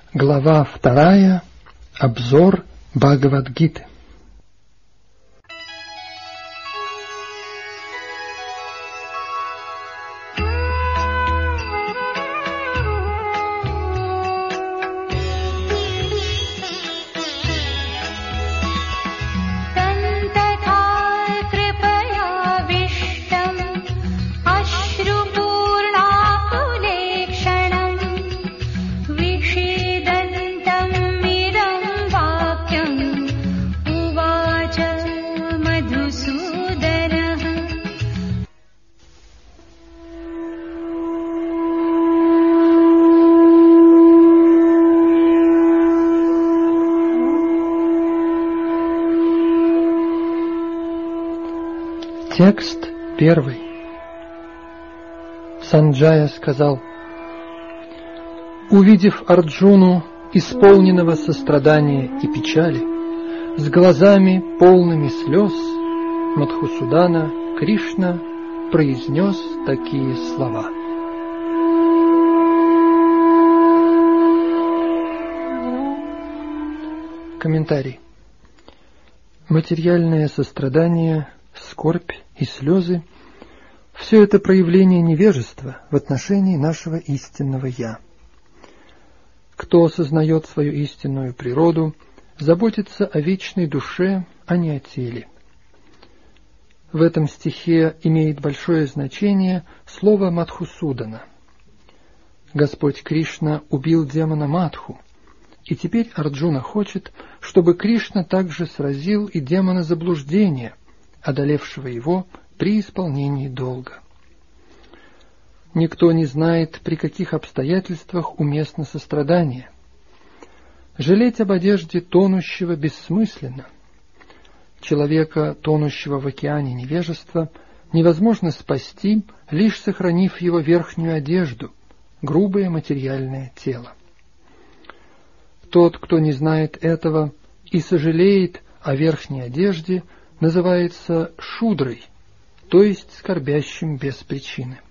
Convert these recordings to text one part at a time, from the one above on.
Глава 2. Обзор Бхагавад-гиты. Текст 1. Санджая сказал: увидев Арджуну, исполненного сострадания и печали, с глазами полными слез, Мадхусудана Кришна произнес такие слова. Комментарий. Материальное сострадание, скорбь и слезы – все это проявление невежества в отношении нашего истинного «Я». Кто осознает свою истинную природу, заботится о вечной душе, а не о теле. В этом стихе имеет большое значение слово «Мадхусудана». Господь Кришна убил демона Мадху, и теперь Арджуна хочет, чтобы Кришна также сразил и демона заблуждения, одолевшего его при исполнении долга. Никто не знает, при каких обстоятельствах уместно сострадание. Жалеть об одежде тонущего бессмысленно. Человека, тонущего в океане невежества, невозможно спасти, лишь сохранив его верхнюю одежду, грубое материальное тело. Тот, кто не знает этого и сожалеет о верхней одежде, называется шудрой, то есть скорбящим без причины.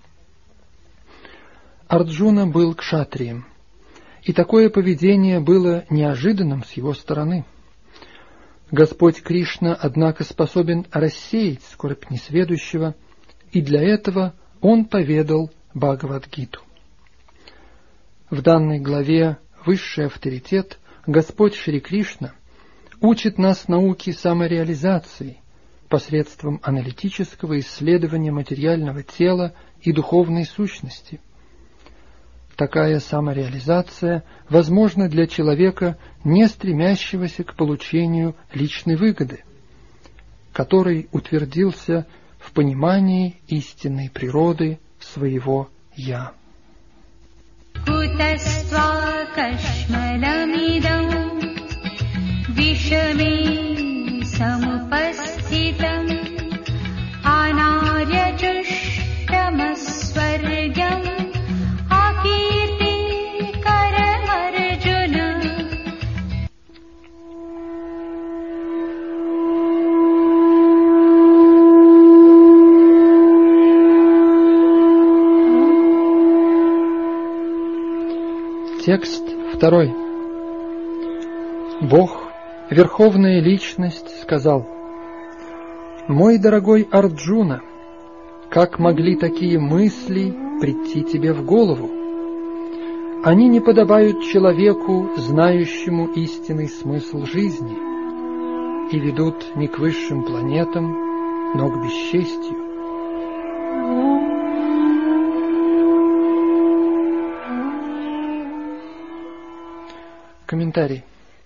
Арджуна был кшатрием, и такое поведение было неожиданным с его стороны. Господь Кришна, однако, способен рассеять скорбь несведущего, и для этого Он поведал Бхагавад-гиту. В данной главе высший авторитет, Господь Шри Кришна, учит нас науке самореализации посредством аналитического исследования материального тела и духовной сущности. Такая самореализация возможна для человека, не стремящегося к получению личной выгоды, который утвердился в понимании истинной природы своего «Я». विषमे समुपस्थितम् अनार्यजुष्टमस्वर्गम् अकीर्तिकरमर्जुन. Текст 2. Бог, Верховная Личность, сказал: «Мой дорогой Арджуна, как могли такие мысли прийти тебе в голову? Они не подобают человеку, знающему истинный смысл жизни, и ведут не к высшим планетам, но к бесчестью». Комментарий.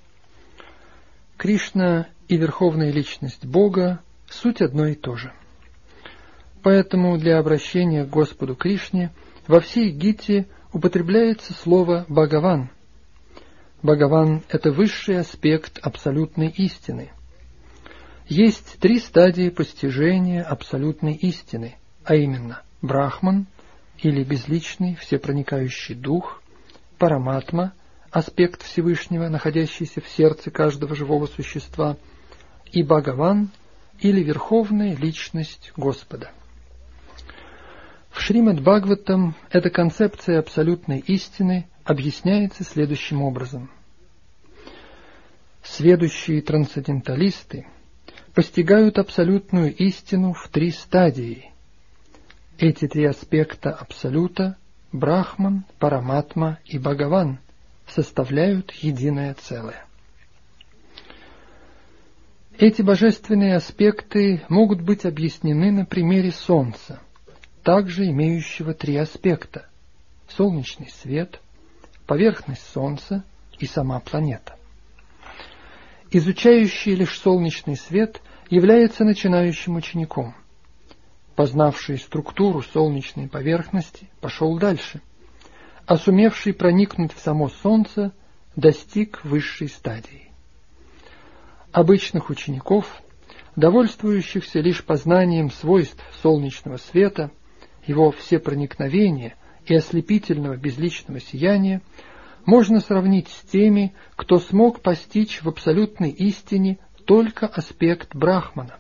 Кришна и Верховная Личность Бога – суть одно и то же. Поэтому для обращения к Господу Кришне во всей гите употребляется слово «Бхагаван». Бхагаван – это высший аспект абсолютной истины. Есть 3 стадии постижения абсолютной истины, а именно Брахман или безличный всепроникающий дух, Параматма – аспект Всевышнего, находящийся в сердце каждого живого существа, и Бхагаван, или Верховная Личность Господа. В Шримад Бхагаватам эта концепция абсолютной истины объясняется следующим образом. Сведущие трансценденталисты постигают абсолютную истину в 3 стадии. Эти 3 аспекта абсолюта – Брахман, Параматма и Бхагаван – составляют единое целое. Эти божественные аспекты могут быть объяснены на примере Солнца, также имеющего 3 аспекта – солнечный свет, поверхность Солнца и сама планета. Изучающий лишь солнечный свет является начинающим учеником. Познавший структуру солнечной поверхности пошел дальше, а сумевший проникнуть в само Солнце достиг высшей стадии. Обычных учеников, довольствующихся лишь познанием свойств солнечного света, его всепроникновения и ослепительного безличного сияния, можно сравнить с теми, кто смог постичь в абсолютной истине только аспект Брахмана.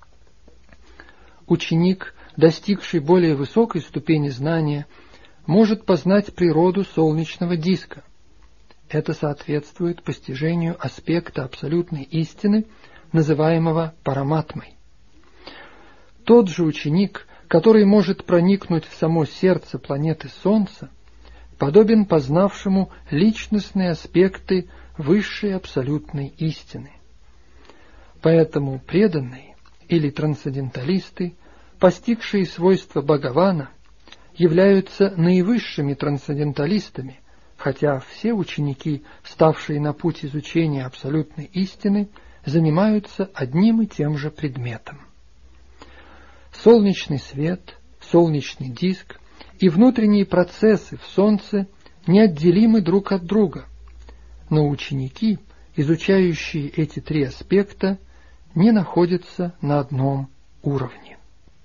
Ученик, достигший более высокой ступени знания, может познать природу солнечного диска. Это соответствует постижению аспекта абсолютной истины, называемого Параматмой. Тот же ученик, который может проникнуть в само сердце планеты Солнца, подобен познавшему личностные аспекты высшей абсолютной истины. Поэтому преданные или трансценденталисты, постигшие свойства Бхагавана, являются наивысшими трансценденталистами, хотя все ученики, ставшие на путь изучения абсолютной истины, занимаются одним и тем же предметом. Солнечный свет, солнечный диск и внутренние процессы в Солнце неотделимы друг от друга, но ученики, изучающие эти 3 аспекта, не находятся на одном уровне.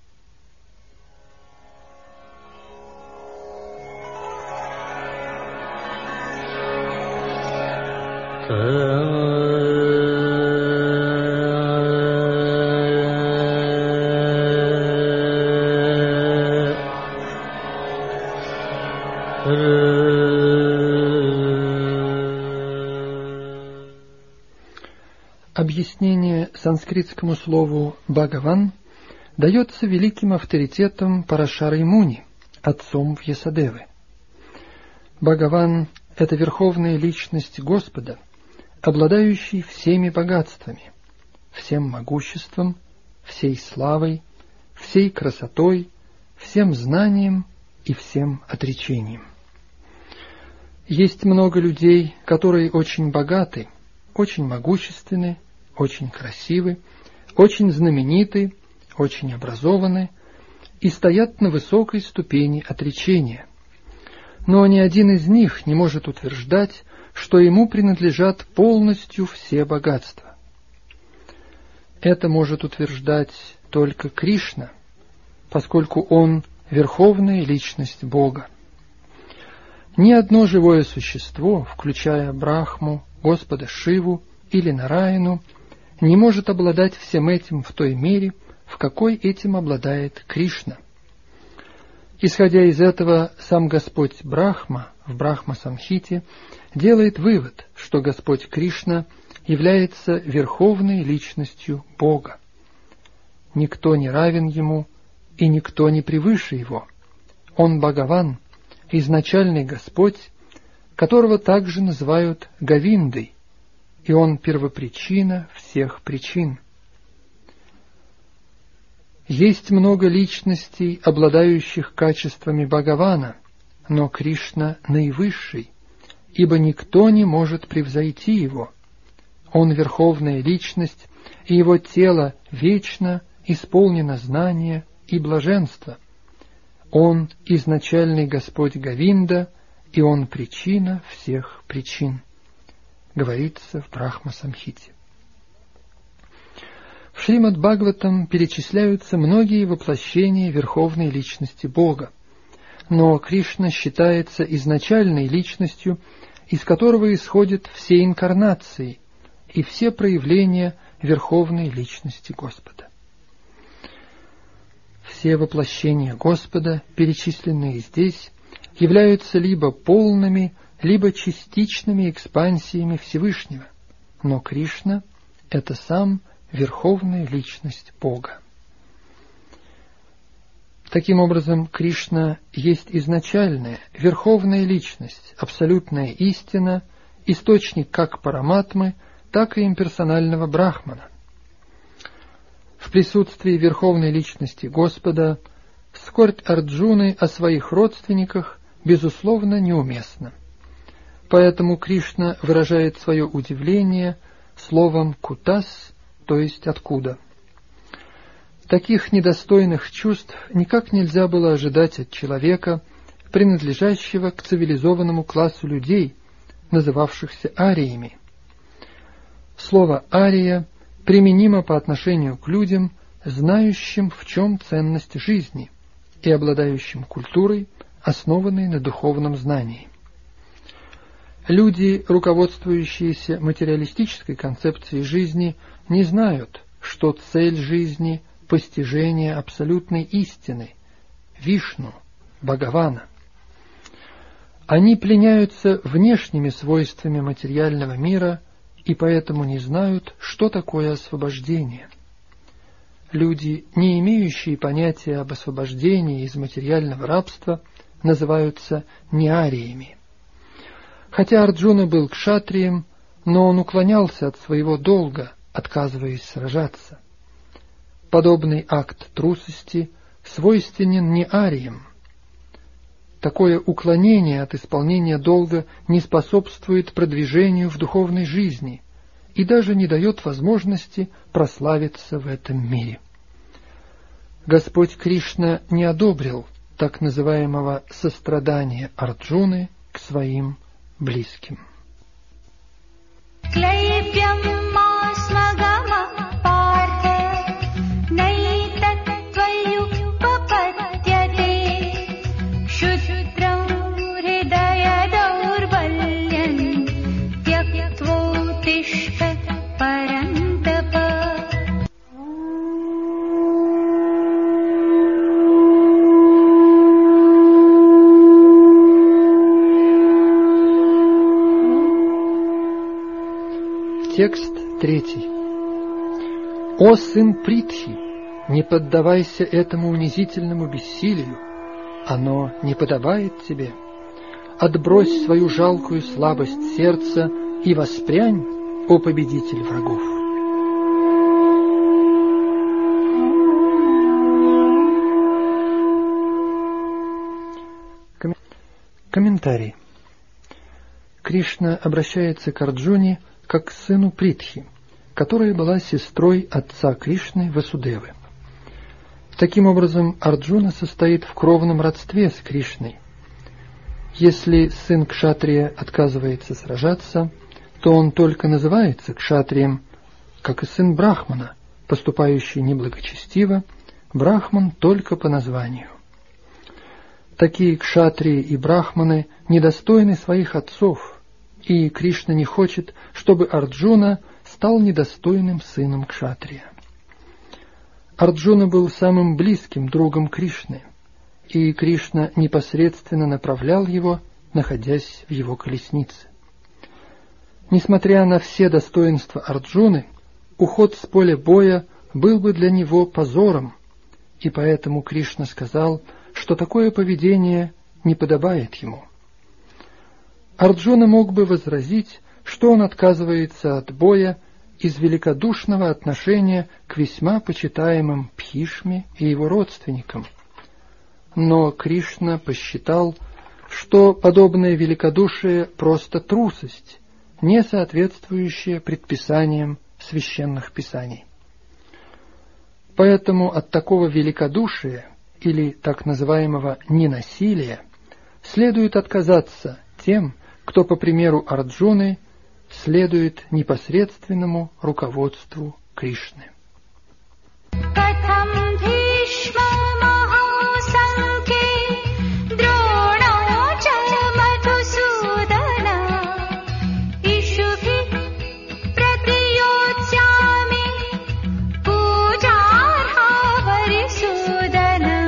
Объяснение санскритскому слову «Бхагаван» дается великим авторитетом Парашарой Муни, отцом Вьясадевы. Бхагаван – это верховная личность Господа, обладающий всеми богатствами, всем могуществом, всей славой, всей красотой, всем знанием и всем отречением. Есть много людей, которые очень богаты, очень могущественны, очень красивы, очень знамениты, очень образованы и стоят на высокой ступени отречения. Но ни один из них не может утверждать, что ему принадлежат полностью все богатства. Это может утверждать только Кришна, поскольку он верховная личность Бога. Ни одно живое существо, включая Брахму, Господа Шиву или Нараяну, не может обладать всем этим в той мере, в какой этим обладает Кришна. Исходя из этого, сам Господь Брахма в Брахма-самхите делает вывод, что Господь Кришна является верховной личностью Бога. Никто не равен Ему, и никто не превыше Его. Он Бхагаван, изначальный Господь, которого также называют Говиндой, и Он первопричина всех причин. Есть много личностей, обладающих качествами Бхагавана, но Кришна наивысший, ибо никто не может превзойти Его. Он верховная личность, и Его тело вечно исполнено знания и блаженства. Он изначальный Господь Говинда, и Он причина всех причин, говорится в Брахма-самхите. В Шримад Бхагаватам перечисляются многие воплощения верховной личности Бога, но Кришна считается изначальной личностью, из которого исходят все инкарнации и все проявления верховной личности Господа. все воплощения Господа, перечисленные здесь, являются либо полными, либо частичными экспансиями Всевышнего, но Кришна — это сам Верховная Личность Бога. Таким образом, Кришна есть изначальная, Верховная Личность, абсолютная истина, источник как Параматмы, так и имперсонального Брахмана. В присутствии Верховной Личности Господа скорбь Арджуны о своих родственниках безусловно неуместна. Поэтому Кришна выражает свое удивление словом «кутас», то есть «откуда». Таких недостойных чувств никак нельзя было ожидать от человека, принадлежащего к цивилизованному классу людей, называвшихся ариями. Слово «ария» применимо по отношению к людям, знающим, в чем ценность жизни, и обладающим культурой, основанной на духовном знании. Люди, руководствующиеся материалистической концепцией жизни, не знают, что цель жизни – постижение абсолютной истины, Вишну, Бхагавана. Они пленяются внешними свойствами материального мира и поэтому не знают, что такое освобождение. Люди, не имеющие понятия об освобождении из материального рабства, называются неариями. Хотя Арджуна был кшатрием, но он уклонялся от своего долга, отказываясь сражаться. Подобный акт трусости свойственен неариям. Такое уклонение от исполнения долга не способствует продвижению в духовной жизни и даже не дает возможности прославиться в этом мире. Господь Кришна не одобрил так называемого сострадания Арджуны к своим близким. Текст 3. «О сын Притхи, не поддавайся этому унизительному бессилию, оно не подобает тебе. Отбрось свою жалкую слабость сердца и воспрянь, о победитель врагов». Комментарий. Кришна обращается к Арджуне как к сыну Притхи, которая была сестрой отца Кришны Васудевы. Таким образом, Арджуна состоит в кровном родстве с Кришной. Если сын кшатрия отказывается сражаться, то он только называется кшатрием, как и сын брахмана, поступающий неблагочестиво, брахман только по названию. Такие кшатрии и брахманы недостойны своих отцов, и Кришна не хочет, чтобы Арджуна стал недостойным сыном кшатрия. Арджуна был самым близким другом Кришны, и Кришна непосредственно направлял его, находясь в его колеснице. Несмотря на все достоинства Арджуны, уход с поля боя был бы для него позором, и поэтому Кришна сказал, что такое поведение не подобает ему. Арджуна мог бы возразить, что он отказывается от боя из великодушного отношения к весьма почитаемым Бхишме и его родственникам. Но Кришна посчитал, что подобное великодушие просто трусость, не соответствующая предписаниям священных писаний. Поэтому от такого великодушия или так называемого ненасилия следует отказаться тем, кто, по примеру Арджуны, следует непосредственному руководству Кришны. Пуджарха Варисудана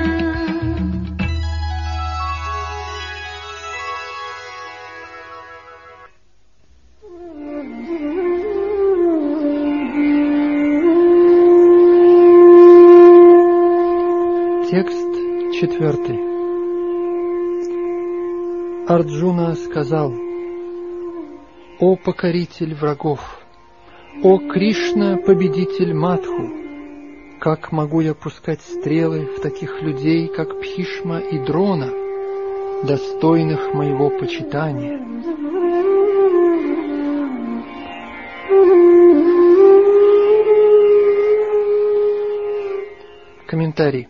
Текст 4. Арджуна сказал: «О покоритель врагов! О Кришна, победитель Мадху! Как могу я пускать стрелы в таких людей, как Бхишма и Дрона, достойных моего почитания?» Комментарий.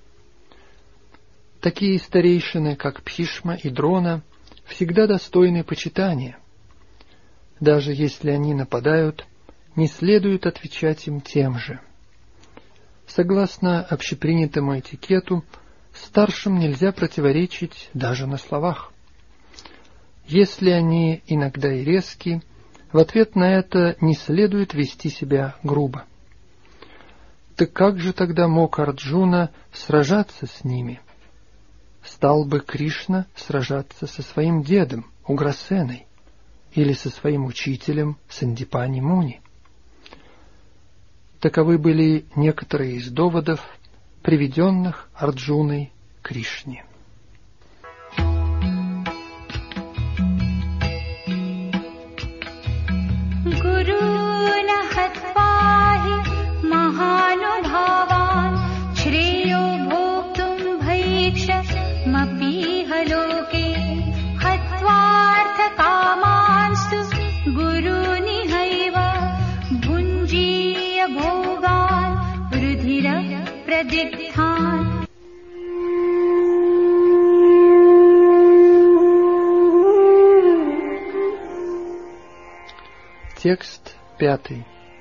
Такие старейшины, как Бхишма и Дрона, всегда достойны почитания. Даже если они нападают, не следует отвечать им тем же. Согласно общепринятому этикету, старшим нельзя противоречить даже на словах. Если они иногда и резки, в ответ на это не следует вести себя грубо. Так как же тогда мог Арджуна сражаться с ними? Стал бы Кришна сражаться со своим дедом Уграсеной или со своим учителем Сандипани Муни? Таковы были некоторые из доводов, приведенных Арджуной Кришне. Текст 5.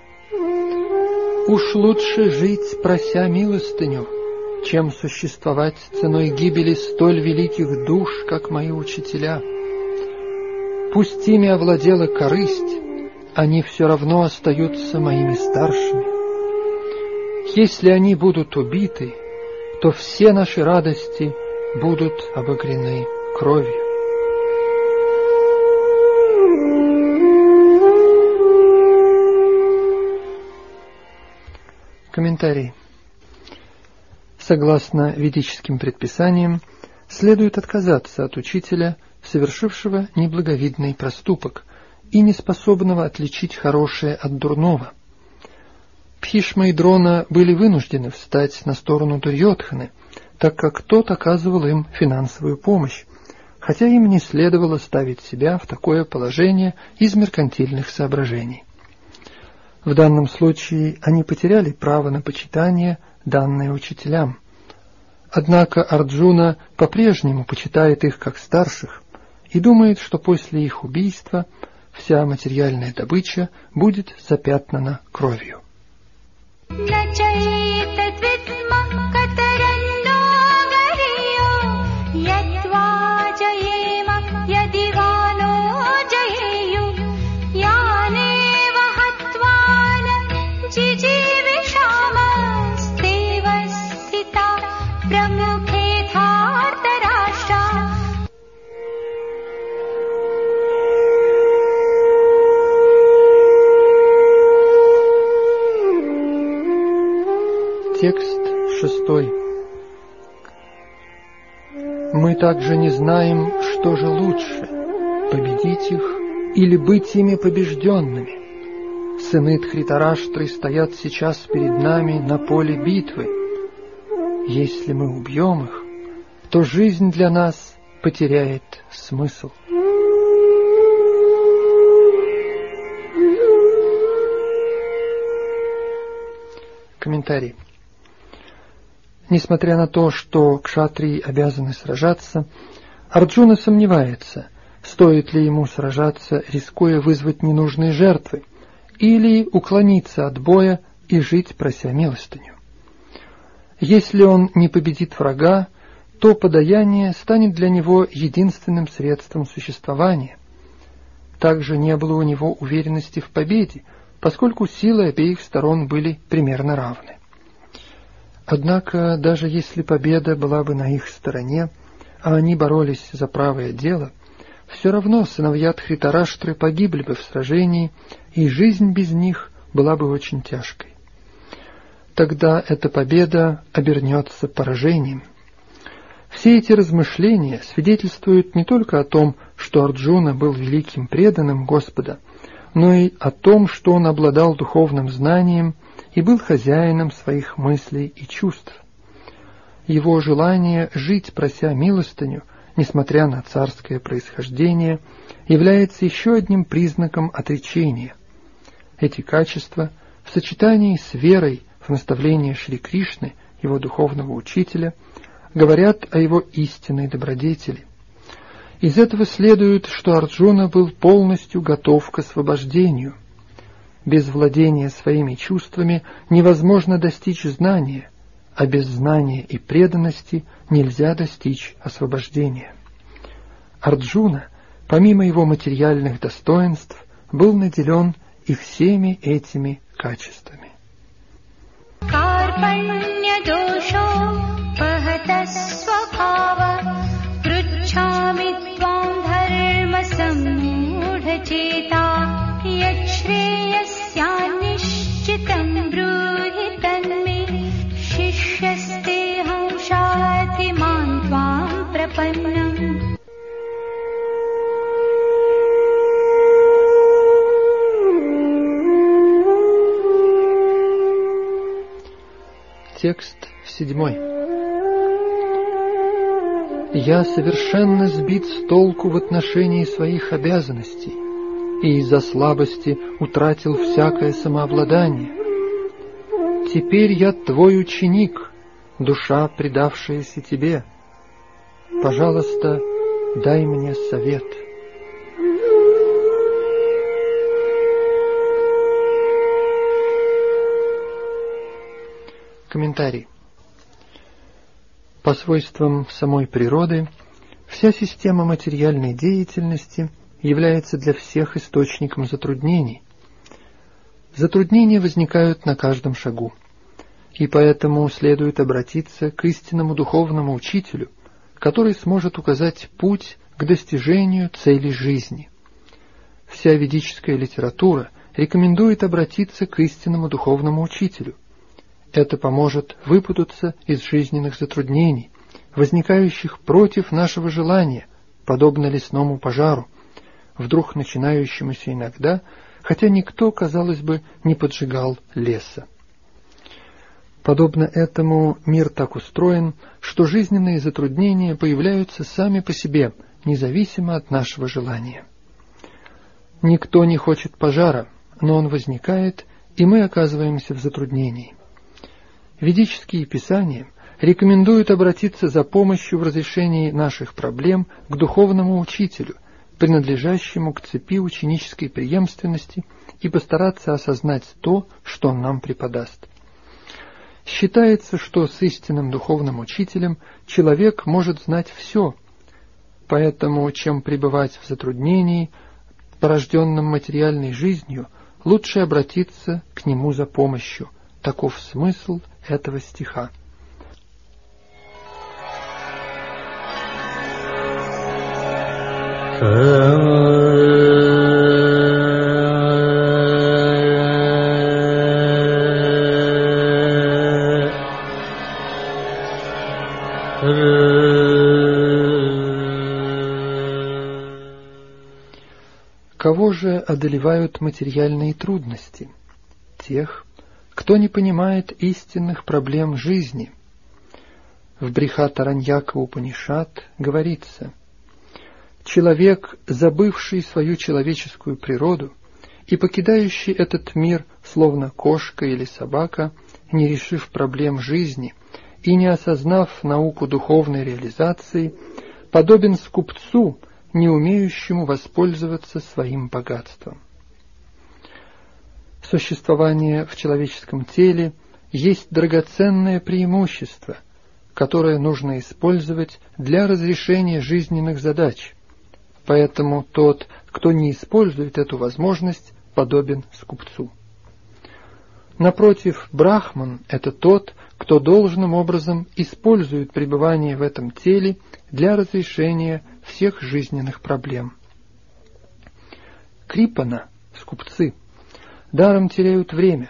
Уж лучше жить, прося милостыню, чем существовать ценой гибели столь великих душ, как мои учителя. Пусть ими овладела корысть, они все равно остаются моими старшими. Если они будут убиты, то все наши радости будут обогрены кровью. Комментарий. Согласно ведическим предписаниям, следует отказаться от учителя, совершившего неблаговидный проступок и неспособного отличить хорошее от дурного. Бхишма и Дрона были вынуждены встать на сторону Дурьодханы, так как тот оказывал им финансовую помощь, хотя им не следовало ставить себя в такое положение из меркантильных соображений. В данном случае они потеряли право на почитание, данное учителям. Однако Арджуна по-прежнему почитает их как старших и думает, что после их убийства вся материальная добыча будет запятнана кровью. Текст 6. Мы также не знаем, что же лучше — победить их или быть ими побежденными. Сыны Дхритараштры стоят сейчас перед нами на поле битвы. Если мы убьем их, то жизнь для нас потеряет смысл. Комментарий. Несмотря на то, что кшатрии обязаны сражаться, Арджуна сомневается, стоит ли ему сражаться, рискуя вызвать ненужные жертвы, или уклониться от боя и жить, прося милостыню. Если он не победит врага, то подаяние станет для него единственным средством существования. Также не было у него уверенности в победе, поскольку силы обеих сторон были примерно равны. Однако, даже если победа была бы на их стороне, а они боролись за правое дело, все равно сыновья Дхритараштры погибли бы в сражении, и жизнь без них была бы очень тяжкой. тогда эта победа обернется поражением. Все эти размышления свидетельствуют не только о том, что Арджуна был великим преданным Господа, но и о том, что он обладал духовным знанием и был хозяином своих мыслей и чувств. Его желание жить, прося милостыню, несмотря на царское происхождение, является еще одним признаком отречения. Эти качества в сочетании с верой в наставление Шри Кришны, его духовного учителя, говорят о его истинной добродетели. Из этого следует, что Арджуна был полностью готов к освобождению. Без владения своими чувствами невозможно достичь знания, а без знания и преданности нельзя достичь освобождения. Арджуна, помимо его материальных достоинств, был наделен и всеми этими качествами. Текст 7. «Я совершенно сбит с толку в отношении своих обязанностей и из-за слабости утратил всякое самообладание. Теперь я твой ученик, душа, предавшаяся тебе. Пожалуйста, дай мне совет». Комментарий. По свойствам самой природы, вся система материальной деятельности является для всех источником затруднений. Затруднения возникают на каждом шагу, и поэтому следует обратиться к истинному духовному учителю, который сможет указать путь к достижению цели жизни. Вся ведическая литература рекомендует обратиться к истинному духовному учителю. Это поможет выпутаться из жизненных затруднений, возникающих против нашего желания, подобно лесному пожару, вдруг начинающемуся иногда, хотя никто, казалось бы, не поджигал леса. Подобно этому мир так устроен, что жизненные затруднения появляются сами по себе, независимо от нашего желания. Никто не хочет пожара, но он возникает, и мы оказываемся в затруднении. Ведические писания рекомендуют обратиться за помощью в разрешении наших проблем к духовному учителю, принадлежащему к цепи ученической преемственности, и постараться осознать то, что он нам преподаст. Считается, что с истинным духовным учителем человек может знать все, поэтому, чем пребывать в затруднении, порожденном материальной жизнью, лучше обратиться к нему за помощью. Таков смысл этого стиха. Кого же одолевают материальные трудности? Тех, кто не понимает истинных проблем жизни. В Брихат-Араньяка Упанишад говорится: «Человек, забывший свою человеческую природу и покидающий этот мир, словно кошка или собака, не решив проблем жизни и не осознав науку духовной реализации, подобен скупцу, не умеющему воспользоваться своим богатством». Существование в человеческом теле есть драгоценное преимущество, которое нужно использовать для разрешения жизненных задач. Поэтому тот, кто не использует эту возможность, подобен скупцу. Напротив, брахман – это тот, кто должным образом использует пребывание в этом теле для разрешения всех жизненных проблем. Крипана – скупцы – даром теряют время,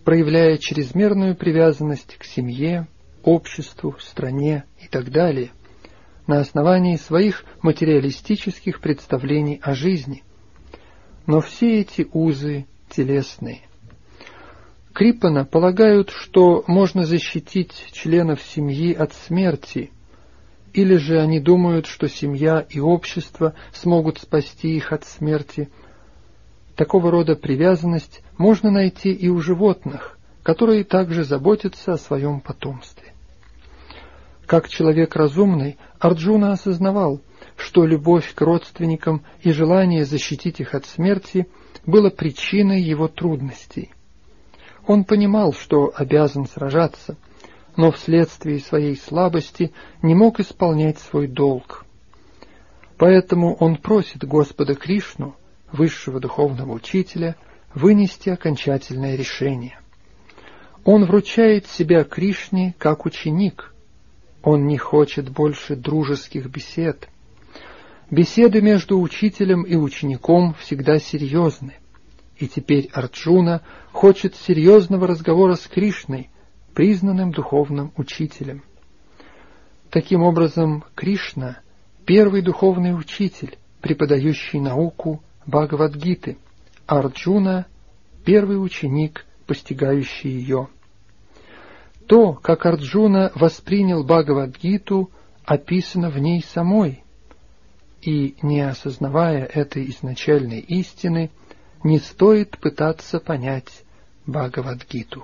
проявляя чрезмерную привязанность к семье, обществу, стране и так далее, на основании своих материалистических представлений о жизни. Но все эти узы телесные. Криппана полагают, что можно защитить членов семьи от смерти, или же они думают, что семья и общество смогут спасти их от смерти. Такого рода привязанность можно найти и у животных, которые также заботятся о своем потомстве. Как человек разумный, Арджуна осознавал, что любовь к родственникам и желание защитить их от смерти было причиной его трудностей. Он понимал, что обязан сражаться, но вследствие своей слабости не мог исполнять свой долг. Поэтому он просит Господа Кришну, высшего духовного учителя, вынести окончательное решение. Он вручает себя Кришне как ученик. Он не хочет больше дружеских бесед. Беседы между учителем и учеником всегда серьезны. И теперь Арджуна хочет серьезного разговора с Кришной, признанным духовным учителем. Таким образом, Кришна – первый духовный учитель, преподающий науку Бхагавад-гиты, а Арджуна – первый ученик, постигающий ее. То, как Арджуна воспринял Бхагавад-гиту, описано в ней самой, и, не осознавая этой изначальной истины, не стоит пытаться понять Бхагавад-гиту.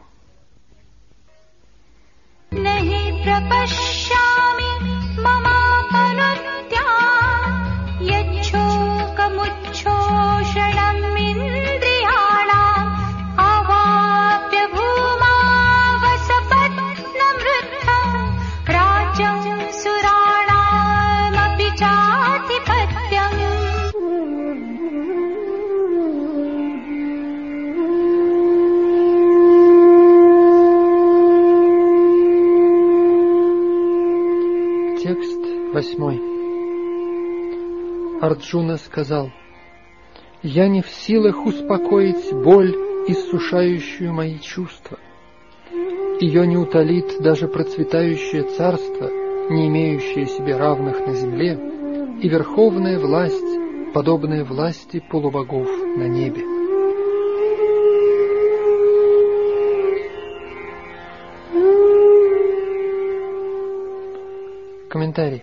Текст 8. Арджуна сказал: «Я не в силах успокоить боль, иссушающую мои чувства. Ее не утолит даже процветающее царство, не имеющее себе равных на земле, и верховная власть, подобная власти полубогов на небе». Комментарий.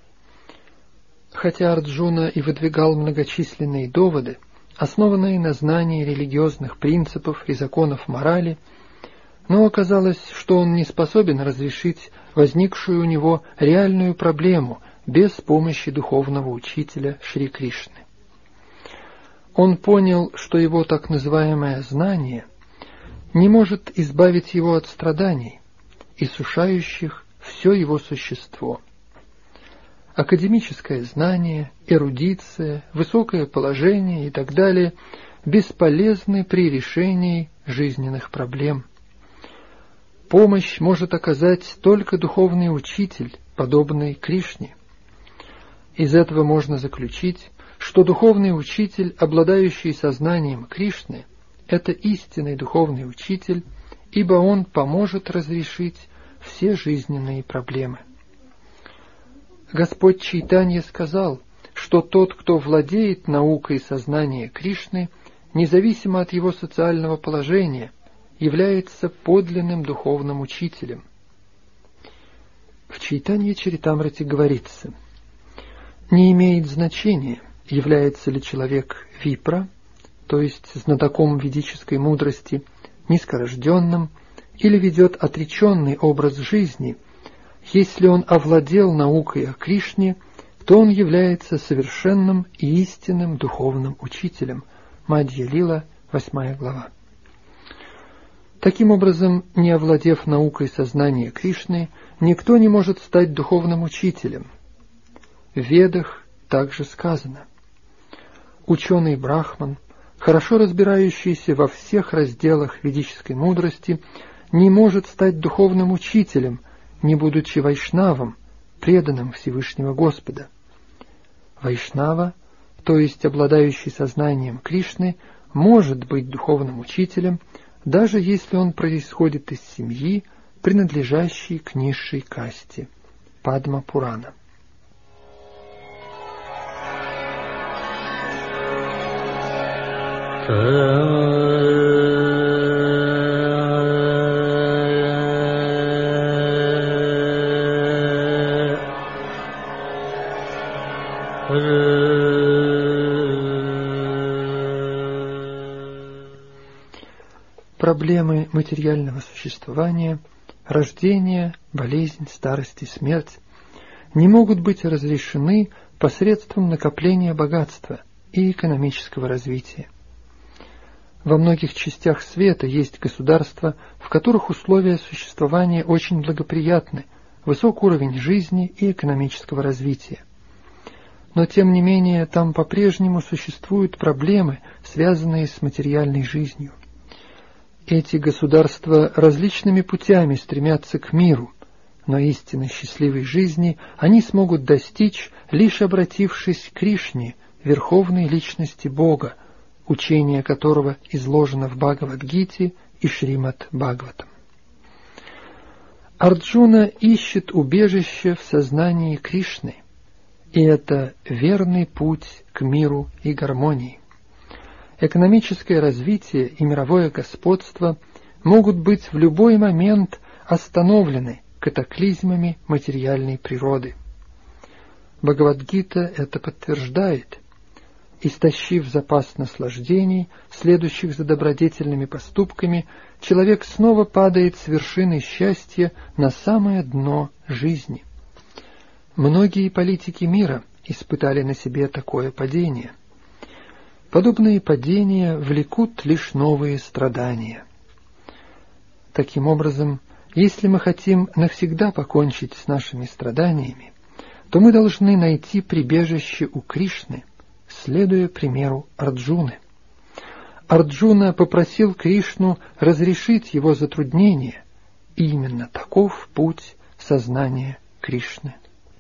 Хотя Арджуна и выдвигал многочисленные доводы, основанные на знании религиозных принципов и законов морали, но оказалось, что он не способен разрешить возникшую у него реальную проблему без помощи духовного учителя Шри Кришны. Он понял, что его так называемое знание не может избавить его от страданий, иссушающих все его существо. Академическое знание, эрудиция, высокое положение и так далее бесполезны при решении жизненных проблем. Помощь может оказать только духовный учитель, подобный Кришне. Из этого можно заключить, что духовный учитель, обладающий сознанием Кришны, это истинный духовный учитель, ибо он поможет разрешить все жизненные проблемы. Господь Чайтанья сказал, что тот, кто владеет наукой сознания Кришны, независимо от его социального положения, является подлинным духовным учителем. В Чайтанья-чаритамрите говорится: «Не имеет значения, является ли человек випра, то есть знатоком ведической мудрости, низкорожденным, или ведет отреченный образ жизни. Если он овладел наукой о Кришне, то он является совершенным и истинным духовным учителем». Мадья-лила, 8 глава. Таким образом, не овладев наукой сознания Кришны, никто не может стать духовным учителем. В Ведах также сказано: ученый брахман, хорошо разбирающийся во всех разделах ведической мудрости, не может стать духовным учителем, не будучи вайшнавом, преданным Всевышнего Господа. Вайшнава, то есть обладающий сознанием Кришны, может быть духовным учителем, даже если он происходит из семьи, принадлежащей к низшей касте. Падма Пурана. Проблемы материального существования, рождение, болезнь, старость и смерть не могут быть разрешены посредством накопления богатства и экономического развития. Во многих частях света есть государства, в которых условия существования очень благоприятны, высок уровень жизни и экономического развития. Но тем не менее там по-прежнему существуют проблемы, связанные с материальной жизнью. Эти государства различными путями стремятся к миру, но истинно счастливой жизни они смогут достичь, лишь обратившись к Кришне, верховной личности Бога, учение которого изложено в Бхагавад-гите и Шримад-Бхагаватам. Арджуна ищет убежище в сознании Кришны, и это верный путь к миру и гармонии. Экономическое развитие и мировое господство могут быть в любой момент остановлены катаклизмами материальной природы. Бхагавад-гита это подтверждает. Истощив запас наслаждений, следующих за добродетельными поступками, человек снова падает с вершины счастья на самое дно жизни. Многие политики мира испытали на себе такое падение. Подобные падения влекут лишь новые страдания. Таким образом, если мы хотим навсегда покончить с нашими страданиями, то мы должны найти прибежище у Кришны, следуя примеру Арджуны. Арджуна попросил Кришну разрешить его затруднения, и именно таков путь сознания Кришны.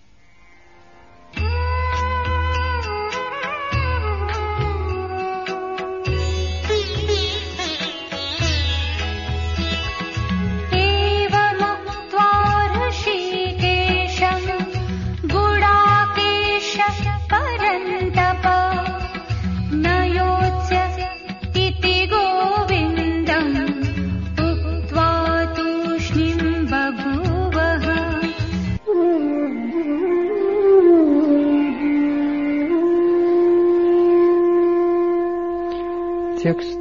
Текст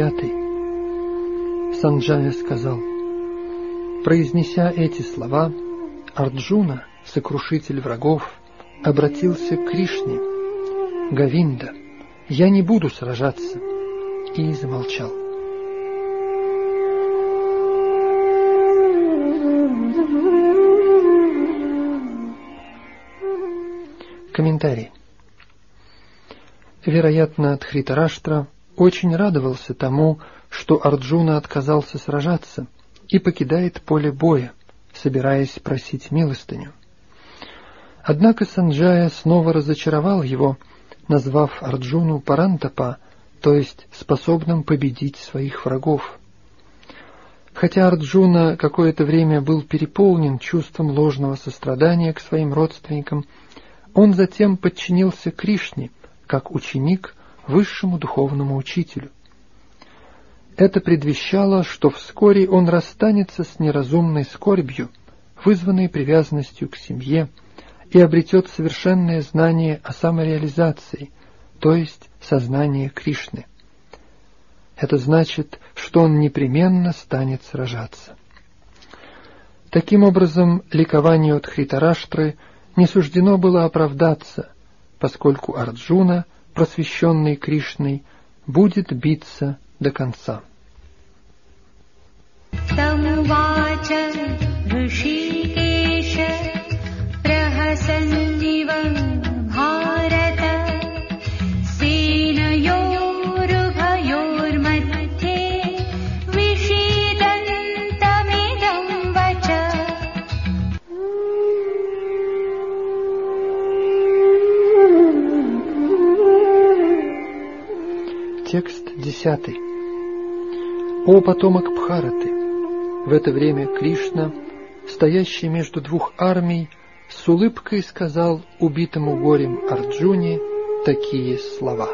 9. Санджая сказал: произнеся эти слова, Арджуна, сокрушитель врагов, обратился к Кришне: «Говинда, я не буду сражаться», и замолчал. Комментарий. Вероятно, Дхритараштра очень радовался тому, что Арджуна отказался сражаться и покидает поле боя, собираясь просить милостыню. Однако Санджая снова разочаровал его, назвав Арджуну Парантапа, то есть способным победить своих врагов. Хотя Арджуна какое-то время был переполнен чувством ложного сострадания к своим родственникам, он затем подчинился Кришне, как ученик, высшему духовному учителю. Это предвещало, что вскоре он расстанется с неразумной скорбью, вызванной привязанностью к семье, и обретет совершенное знание о самореализации, то есть сознание Кришны. Это значит, что он непременно станет сражаться. Таким образом, ликованию Дхритараштры не суждено было оправдаться, поскольку Арджуна, просвещенный Кришной, будет биться до конца. Текст 10. «О потомок Бхараты!» В это время Кришна, стоящий между двух армий, с улыбкой сказал убитому горем Арджуне такие слова.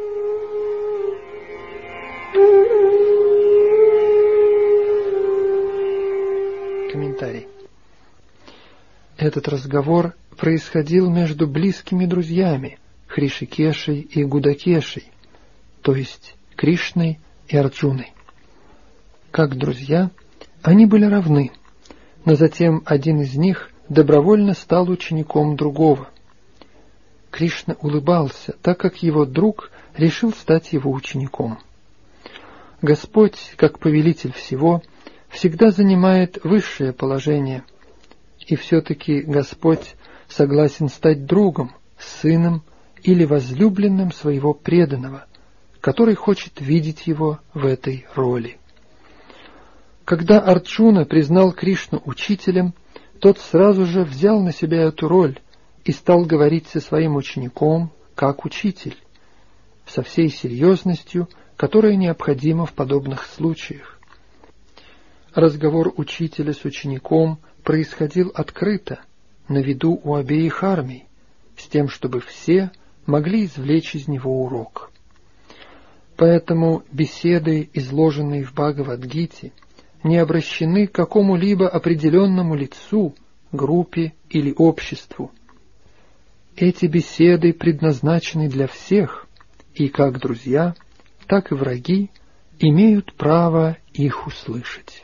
Комментарий. Этот разговор происходил между близкими друзьями Хришикешей и Гудакешей, то есть Кришной и Арджуной. Как друзья, они были равны, но затем один из них добровольно стал учеником другого. Кришна улыбался, так как его друг решил стать его учеником. Господь, как повелитель всего, всегда занимает высшее положение, и все-таки Господь согласен стать другом, сыном или возлюбленным своего преданного, который хочет видеть его в этой роли. Когда Арджуна признал Кришну учителем, тот сразу же взял на себя эту роль и стал говорить со своим учеником как учитель, со всей серьезностью, которая необходима в подобных случаях. Разговор учителя с учеником происходил открыто, на виду у обеих армий, с тем, чтобы все могли извлечь из него урок. Поэтому беседы, изложенные в Бхагавад-гите, не обращены к какому-либо определенному лицу, группе или обществу. Эти беседы предназначены для всех, и как друзья, так и враги имеют право их услышать.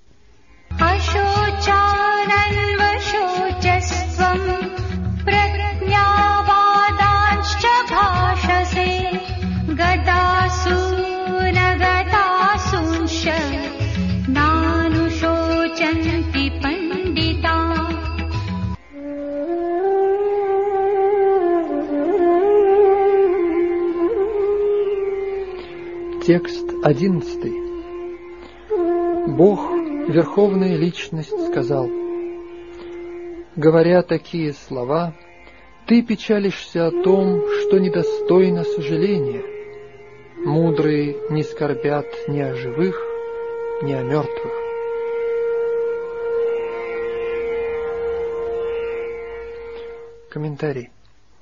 Текст 11. Бог, Верховная Личность, сказал: говоря такие слова, ты печалишься о том, что недостойно сожаления. Мудрые не скорбят ни о живых, ни о мертвых. Комментарий.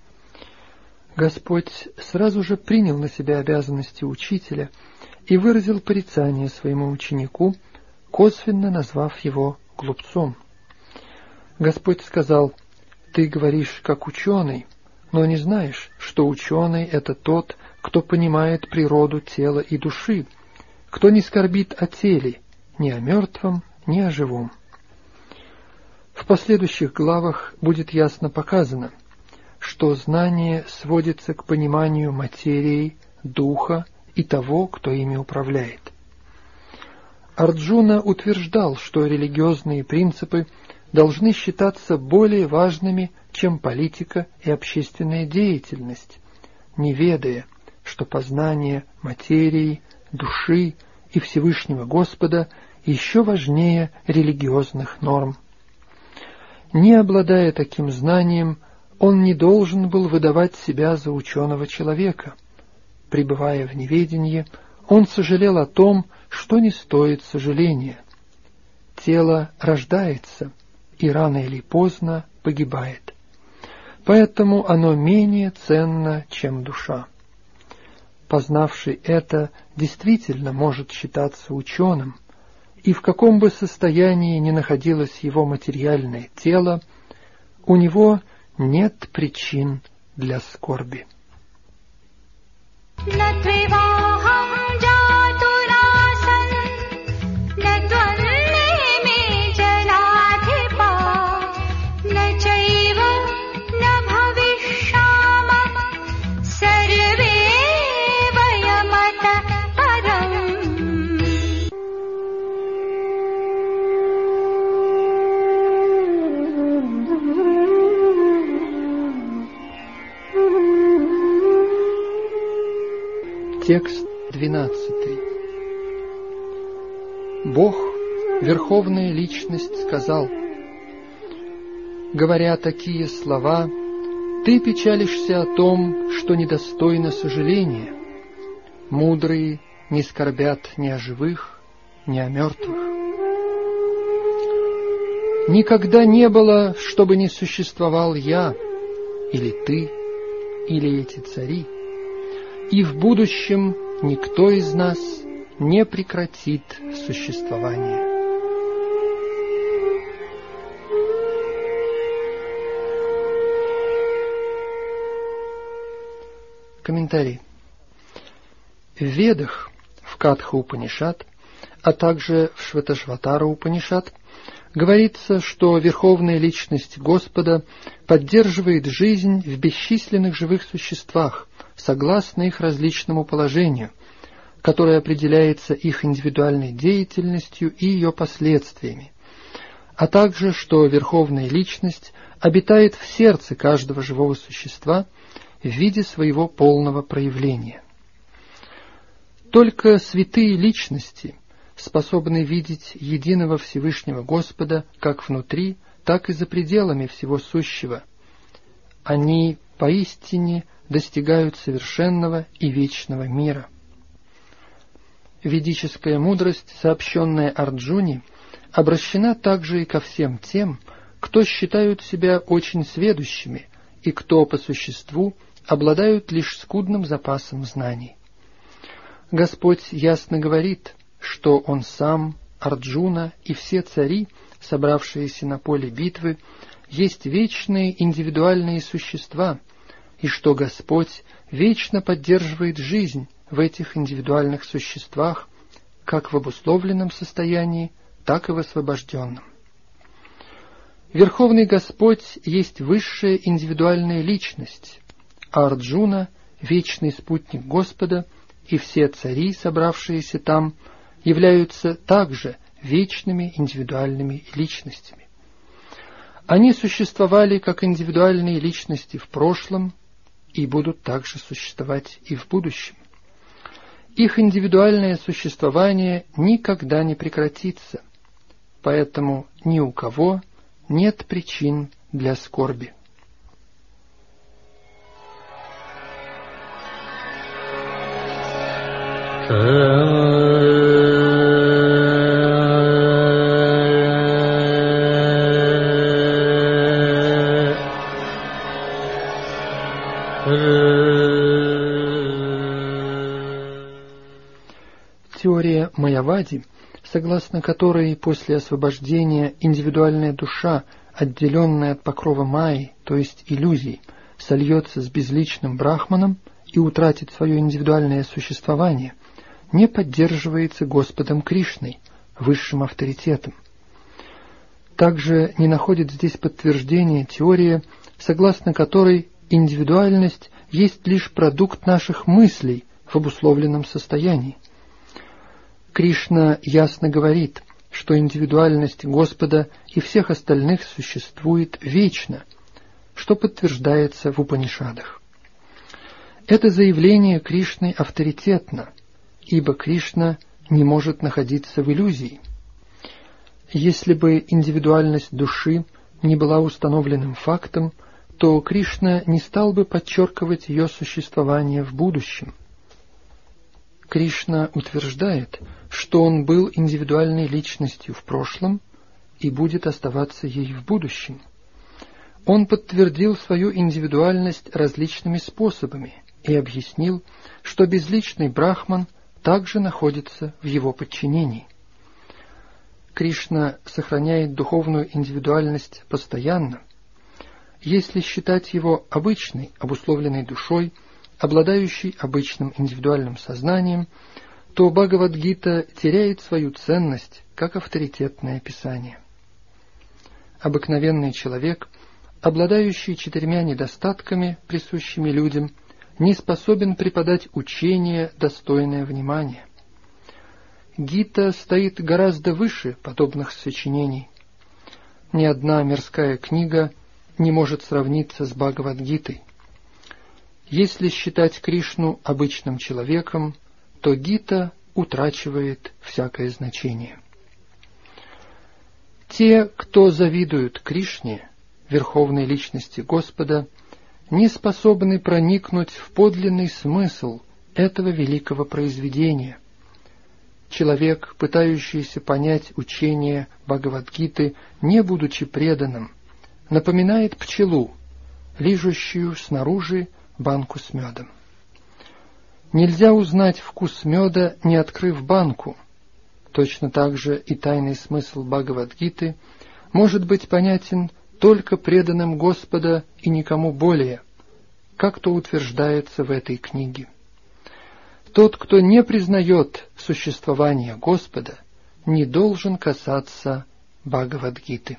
Господь сразу же принял на себя обязанности учителя и выразил порицание своему ученику, косвенно назвав его глупцом. Господь сказал: «Ты говоришь как ученый, но не знаешь, что ученый — это тот, кто понимает природу тела и души, кто не скорбит о теле, ни о мертвом, ни о живом». В последующих главах будет ясно показано, что знание сводится к пониманию материи, духа и того, кто ими управляет. Арджуна утверждал, что религиозные принципы должны считаться более важными, чем политика и общественная деятельность, не ведая, что познание материи, души и Всевышнего Господа еще важнее религиозных норм. Не обладая таким знанием, он не должен был выдавать себя за ученого человека. Пребывая в неведении, он сожалел о том, что не стоит сожаления. Тело рождается и рано или поздно погибает. Поэтому оно менее ценно, чем душа. Познавший это действительно может считаться ученым, и в каком бы состоянии ни находилось его материальное тело, у него нет причин для скорби. Текст 12. Бог, Верховная Личность, сказал: говоря такие слова, ты печалишься о том, что недостойно сожаления. Мудрые не скорбят ни о живых, не о мертвых. Никогда не было, чтобы не существовал я, или ты, или эти цари, и в будущем никто из нас не прекратит существование. Комментарий. В Ведах, в Катха-Упанишад, а также в Шваташватара-Упанишад говорится, что Верховная Личность Господа поддерживает жизнь в бесчисленных живых существах, согласно их различному положению, которое определяется их индивидуальной деятельностью и ее последствиями, а также, что Верховная Личность обитает в сердце каждого живого существа в виде своего полного проявления. Только святые личности способны видеть единого Всевышнего Господа как внутри, так и за пределами всего сущего. Они поистине достигают совершенного и вечного мира. Ведическая мудрость, сообщенная Арджуне, обращена также и ко всем тем, кто считают себя очень сведущими и кто по существу обладают лишь скудным запасом знаний. Господь ясно говорит, что Он сам, Арджуна и все цари, собравшиеся на поле битвы, есть вечные индивидуальные существа, и что Господь вечно поддерживает жизнь в этих индивидуальных существах, как в обусловленном состоянии, так и в освобожденном. Верховный Господь есть высшая индивидуальная личность, а Арджуна — вечный спутник Господа, и все цари, собравшиеся там, являются также вечными индивидуальными личностями. Они существовали как индивидуальные личности в прошлом и будут также существовать и в будущем. Их индивидуальное существование никогда не прекратится, поэтому ни у кого нет причин для скорби. Теория Майявади, согласно которой после освобождения индивидуальная душа, отделенная от покрова майи, то есть иллюзий, сольется с безличным брахманом и утратит свое индивидуальное существование, не поддерживается Господом Кришной, высшим авторитетом. Также не находит здесь подтверждения теория, согласно которой индивидуальность есть лишь продукт наших мыслей в обусловленном состоянии. Кришна ясно говорит, что индивидуальность Господа и всех остальных существует вечно, что подтверждается в Упанишадах. Это заявление Кришны авторитетно, ибо Кришна не может находиться в иллюзии. Если бы индивидуальность души не была установленным фактом, то Кришна не стал бы подчеркивать ее существование в будущем. Кришна утверждает, что он был индивидуальной личностью в прошлом и будет оставаться ей в будущем. Он подтвердил свою индивидуальность различными способами и объяснил, что безличный брахман также находится в его подчинении. Кришна сохраняет духовную индивидуальность постоянно. Если считать его обычной, обусловленной душой, обладающей обычным индивидуальным сознанием, то Бхагавад-гита теряет свою ценность как авторитетное писание. Обыкновенный человек, обладающий 4 недостатками, присущими людям, не способен преподать учение, достойное внимания. Гита стоит гораздо выше подобных сочинений. Ни одна мирская книга не может сравниться с Бхагавад-гитой. Если считать Кришну обычным человеком, то Гита утрачивает всякое значение. Те, кто завидуют Кришне, Верховной Личности Господа, не способны проникнуть в подлинный смысл этого великого произведения. человек, пытающийся понять учение Бхагавад-гиты, не будучи преданным, напоминает пчелу, лижущую снаружи банку с медом. Нельзя узнать вкус меда, не открыв банку. Точно так же и тайный смысл Бхагавад-гиты может быть понятен только преданным Господа и никому более, как то утверждается в этой книге. Тот, кто не признает существование Господа, не должен касаться Бхагавад-гиты.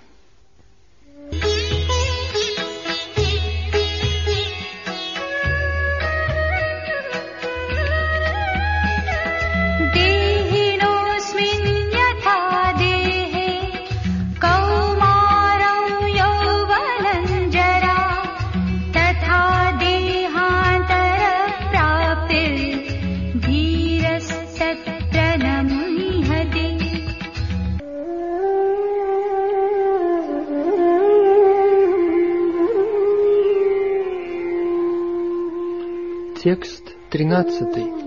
Текст 13.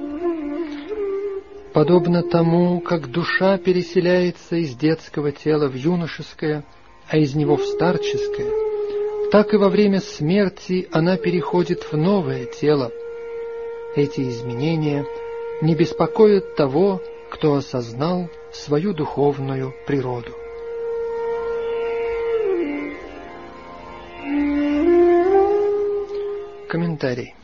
Подобно тому, как душа переселяется из детского тела в юношеское, а из него в старческое, так и во время смерти она переходит в новое тело. Эти изменения не беспокоят того, кто осознал свою духовную природу. Комментарий.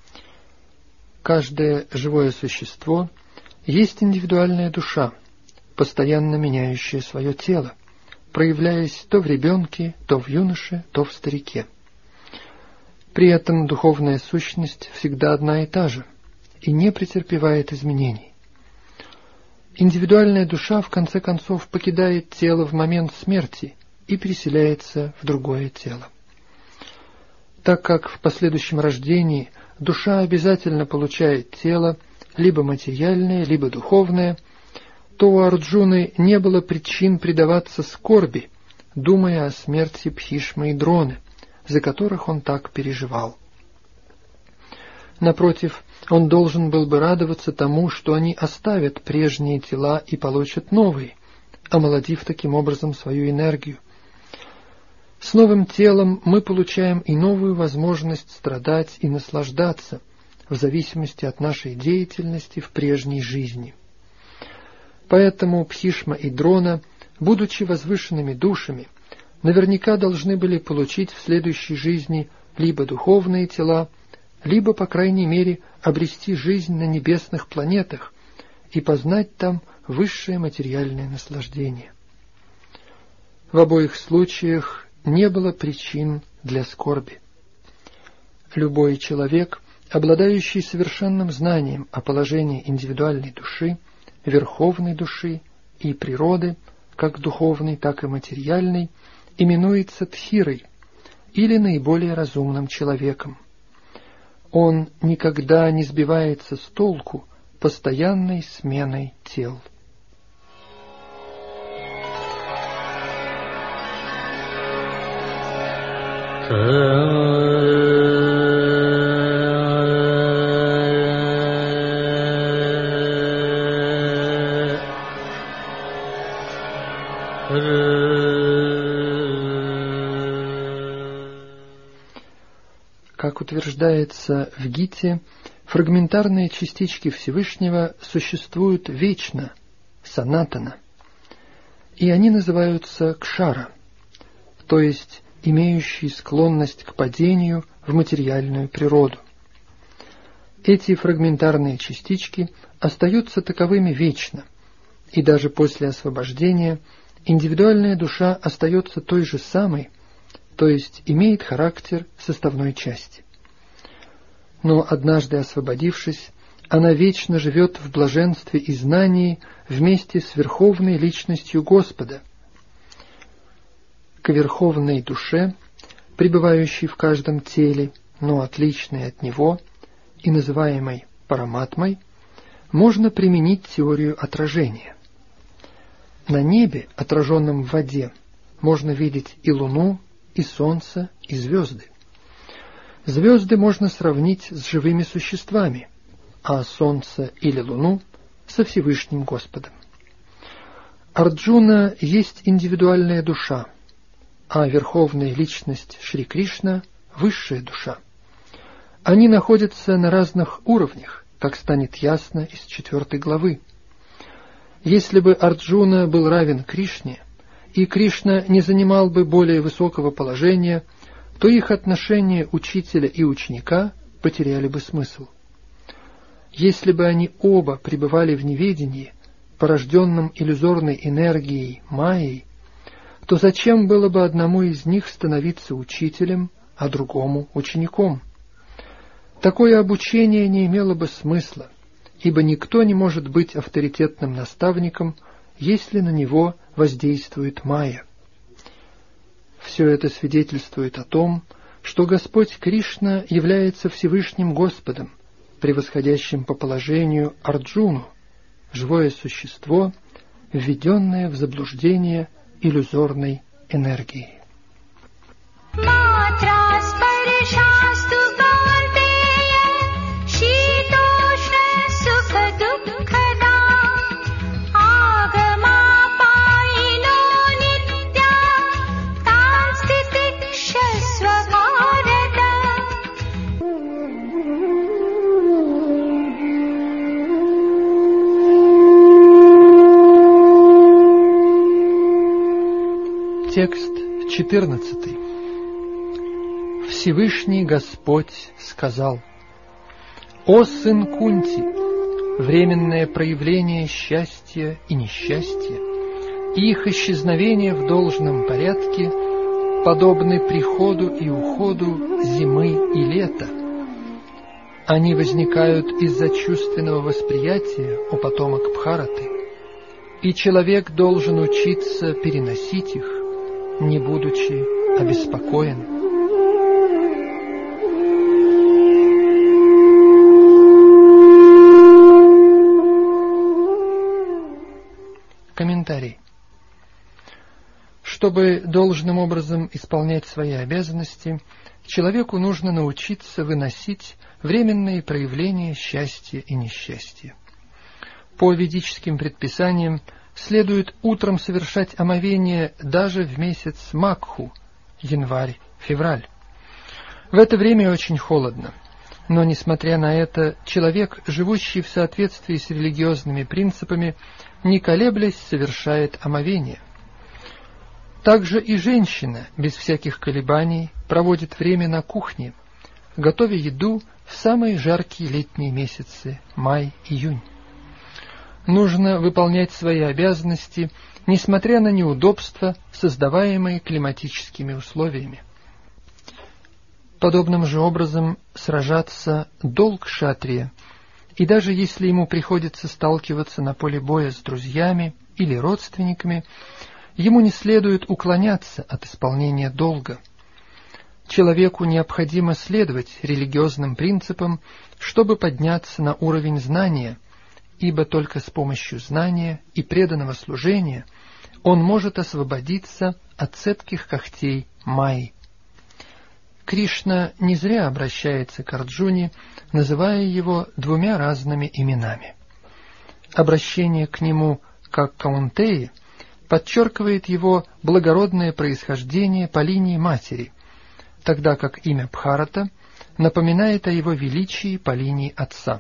Каждое живое существо есть индивидуальная душа, постоянно меняющая свое тело, проявляясь то в ребенке, то в юноше, то в старике. При этом духовная сущность всегда одна и та же и не претерпевает изменений. Индивидуальная душа в конце концов покидает тело в момент смерти и переселяется в другое тело. Так как в последующем рождении душа обязательно получает тело, либо материальное, либо духовное, то у Арджуны не было причин предаваться скорби, думая о смерти Бхишмы и Дроны, за которых он так переживал. Напротив, он должен был бы радоваться тому, что они оставят прежние тела и получат новые, омолодив таким образом свою энергию. С новым телом мы получаем и новую возможность страдать и наслаждаться, в зависимости от нашей деятельности в прежней жизни. Поэтому Бхишма и Дрона, будучи возвышенными душами, наверняка должны были получить в следующей жизни либо духовные тела, либо, по крайней мере, обрести жизнь на небесных планетах и познать там высшее материальное наслаждение. В обоих случаях не было причин для скорби. Любой человек, обладающий совершенным знанием о положении индивидуальной души, верховной души и природы, как духовной, так и материальной, именуется Дхирой или наиболее разумным человеком. Он никогда не сбивается с толку постоянной сменой тел. Как утверждается в Гите, фрагментарные частички Всевышнего существуют вечно, санатана, и они называются кшара, то есть имеющие склонность к падению в материальную природу. Эти фрагментарные частички остаются таковыми вечно, и даже после освобождения индивидуальная душа остается той же самой, то есть имеет характер составной части. Но однажды освободившись, она вечно живет в блаженстве и знании вместе с Верховной Личностью Господа. К Верховной Душе, пребывающей в каждом теле, но отличной от него, и называемой Параматмой, можно применить теорию отражения. На небе, отраженном в воде, можно видеть и Луну, и Солнце, и звезды. Звезды можно сравнить с живыми существами, а Солнце или Луну со Всевышним Господом. Арджуна есть индивидуальная душа, а верховная личность Шри Кришна – высшая душа. Они находятся на разных уровнях, как станет ясно из 4 главы. Если бы Арджуна был равен Кришне, и Кришна не занимал бы более высокого положения, то их отношения учителя и ученика потеряли бы смысл. Если бы они оба пребывали в неведении, порожденном иллюзорной энергией Майей, то зачем было бы одному из них становиться учителем, а другому учеником? Такое обучение не имело бы смысла, ибо никто не может быть авторитетным наставником, если на него воздействует Майя. Все это свидетельствует о том, что Господь Кришна является Всевышним Господом, превосходящим по положению Арджуну, живое существо, введенное в заблуждение иллюзорной энергией. Текст 14. Всевышний Господь сказал: «О сын Кунти, временное проявление счастья и несчастья, и их исчезновение в должном порядке подобны приходу и уходу зимы и лета. Они возникают из-за чувственного восприятия у потомок Бхараты, и человек должен учиться переносить их, не будучи обеспокоен». Комментарий. Чтобы должным образом исполнять свои обязанности, человеку нужно научиться выносить временные проявления счастья и несчастья. По ведическим предписаниям следует утром совершать омовение даже в месяц Макху, январь-февраль. В это время очень холодно, но, несмотря на это, человек, живущий в соответствии с религиозными принципами, не колеблясь, совершает омовение. Также и женщина, без всяких колебаний, проводит время на кухне, готовя еду в самые жаркие летние месяцы май-июнь. Нужно выполнять свои обязанности, несмотря на неудобства, создаваемые климатическими условиями. Подобным же образом сражаться долг кшатрия, и даже если ему приходится сталкиваться на поле боя с друзьями или родственниками, ему не следует уклоняться от исполнения долга. Человеку необходимо следовать религиозным принципам, чтобы подняться на уровень знания, ибо только с помощью знания и преданного служения он может освободиться от цепких когтей Майи. Кришна не зря обращается к Арджуне, называя его двумя разными именами. Обращение к нему как к Каунтее подчеркивает его благородное происхождение по линии матери, тогда как имя Бхарата напоминает о его величии по линии отца.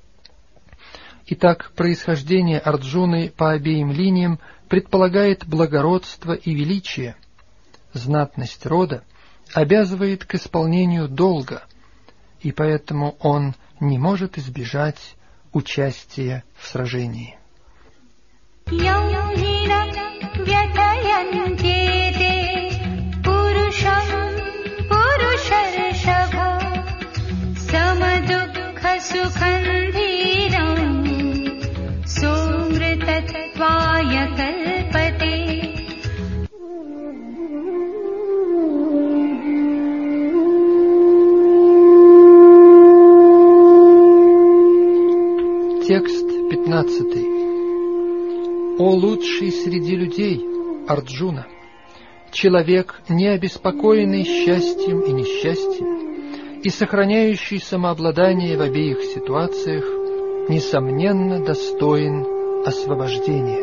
Итак, происхождение Арджуны по обеим линиям предполагает благородство и величие. Знатность рода обязывает к исполнению долга, и поэтому он не может избежать участия в сражении. Текст 15. О лучший среди людей, Арджуна, человек, не обеспокоенный счастьем и несчастьем, и сохраняющий самообладание в обеих ситуациях, несомненно, достоин освобождения.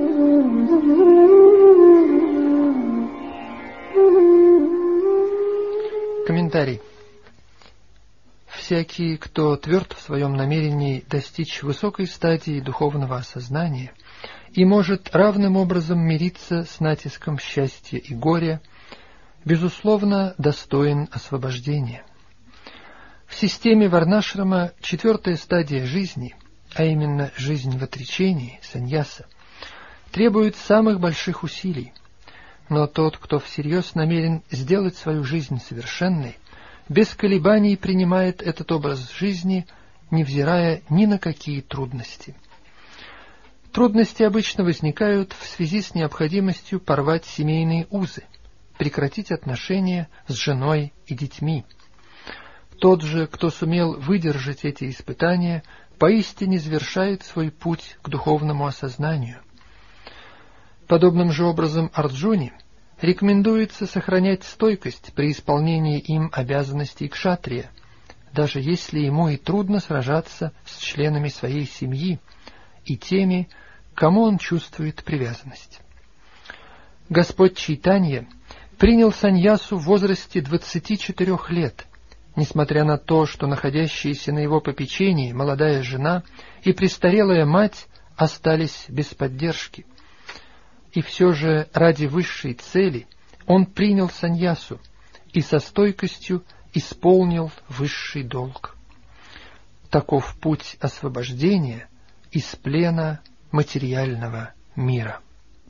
Комментарий. Всякий, кто тверд в своем намерении достичь высокой стадии духовного осознания и может равным образом мириться с натиском счастья и горя, безусловно, достоин освобождения. В системе Варнашрама четвертая стадия жизни, а именно жизнь в отречении, саньяса, требует самых больших усилий. Но тот, кто всерьез намерен сделать свою жизнь совершенной, без колебаний принимает этот образ жизни, невзирая ни на какие трудности. Трудности обычно возникают в связи с необходимостью порвать семейные узы, прекратить отношения с женой и детьми. Тот же, кто сумел выдержать эти испытания, поистине завершает свой путь к духовному осознанию. Подобным же образом Арджуне рекомендуется сохранять стойкость при исполнении им обязанностей кшатрия, даже если ему и трудно сражаться с членами своей семьи и теми, к кому он чувствует привязанность. Господь Чайтанья принял саньясу в возрасте 24 лет, несмотря на то, что находящиеся на его попечении молодая жена и престарелая мать остались без поддержки. И все же ради высшей цели он принял саньясу и со стойкостью исполнил высший долг. Таков путь освобождения из плена материального мира.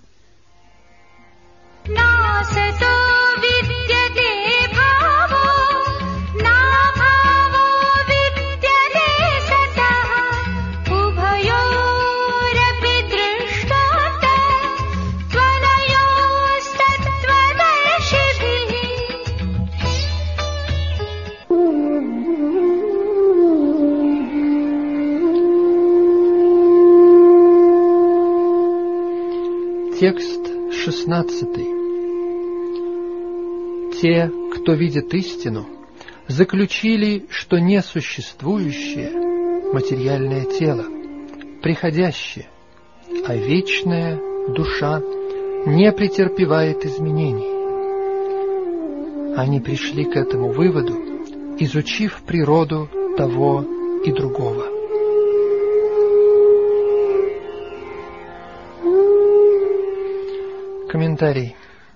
Текст 16. Те, кто видит истину, заключили, что несуществующее материальное тело, приходящее, а вечная душа не претерпевает изменений. Они пришли к этому выводу, изучив природу того и другого. Комментарий.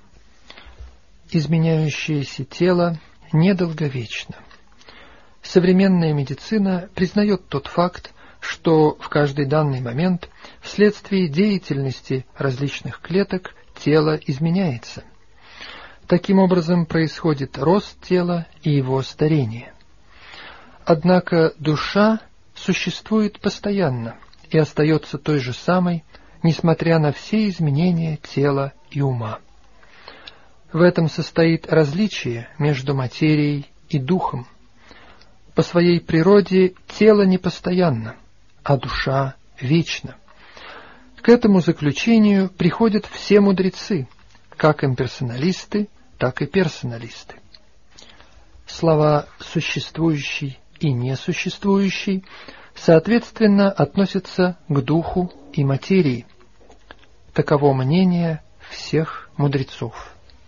Изменяющееся тело недолговечно. Современная медицина признает тот факт, что в каждый данный момент вследствие деятельности различных клеток тело изменяется. Таким образом происходит рост тела и его старение. Однако душа существует постоянно и остается той же самой, несмотря на все изменения тела и ума. В этом состоит различие между материей и духом. По своей природе тело непостоянно, а душа вечна. К этому заключению приходят все мудрецы, как имперсоналисты, так и персоналисты. Слова «существующий» и «несуществующий» соответственно относятся к духу и материи. Таково мнение всех мудрецов.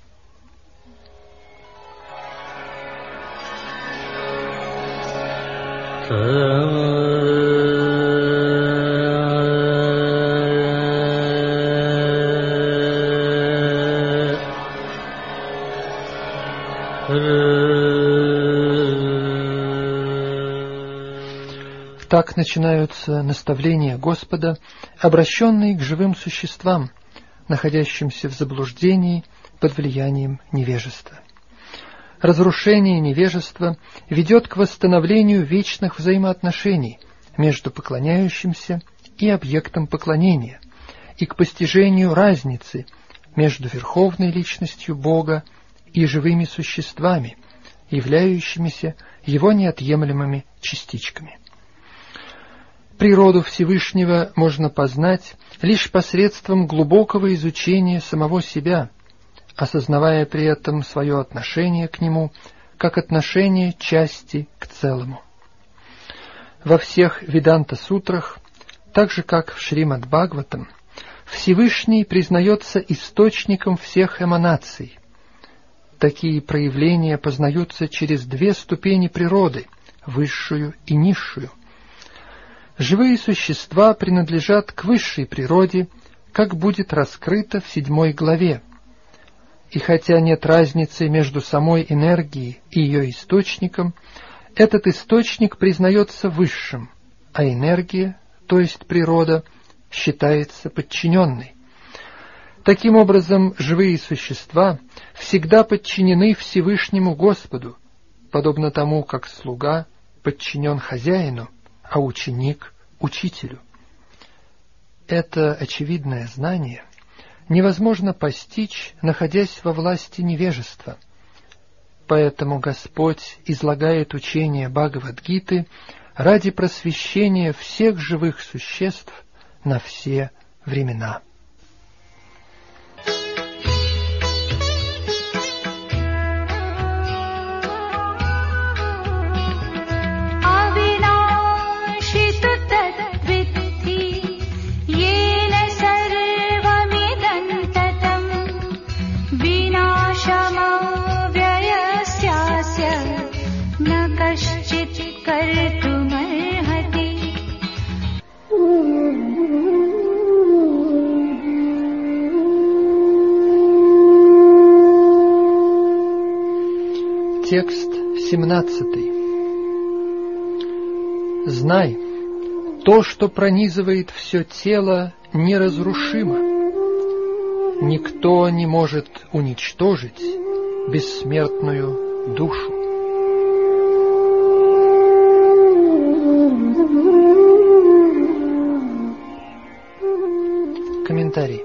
Так начинаются наставления Господа, обращенные к живым существам, находящимся в заблуждении под влиянием невежества. Разрушение невежества ведет к восстановлению вечных взаимоотношений между поклоняющимся и объектом поклонения и к постижению разницы между верховной личностью Бога и живыми существами, являющимися его неотъемлемыми частичками. Природу Всевышнего можно познать лишь посредством глубокого изучения самого себя, осознавая при этом свое отношение к нему как отношение части к целому. Во всех Веданта-сутрах, так же как в Шримад-Бхагаватам, Всевышний признается источником всех эманаций. Такие проявления познаются через две ступени природы, высшую и низшую. Живые существа принадлежат к высшей природе, как будет раскрыто в 7 главе. И хотя нет разницы между самой энергией и ее источником, этот источник признается высшим, а энергия, то есть природа, считается подчиненной. Таким образом, живые существа всегда подчинены Всевышнему Господу, подобно тому, как слуга подчинен хозяину, а ученик — учителю. Это очевидное знание невозможно постичь, находясь во власти невежества. Поэтому Господь излагает учение Бхагавад-гиты ради просвещения всех живых существ на все времена. Текст 17. Знай, то, что пронизывает все тело, неразрушимо. Никто не может уничтожить бессмертную душу. Комментарий.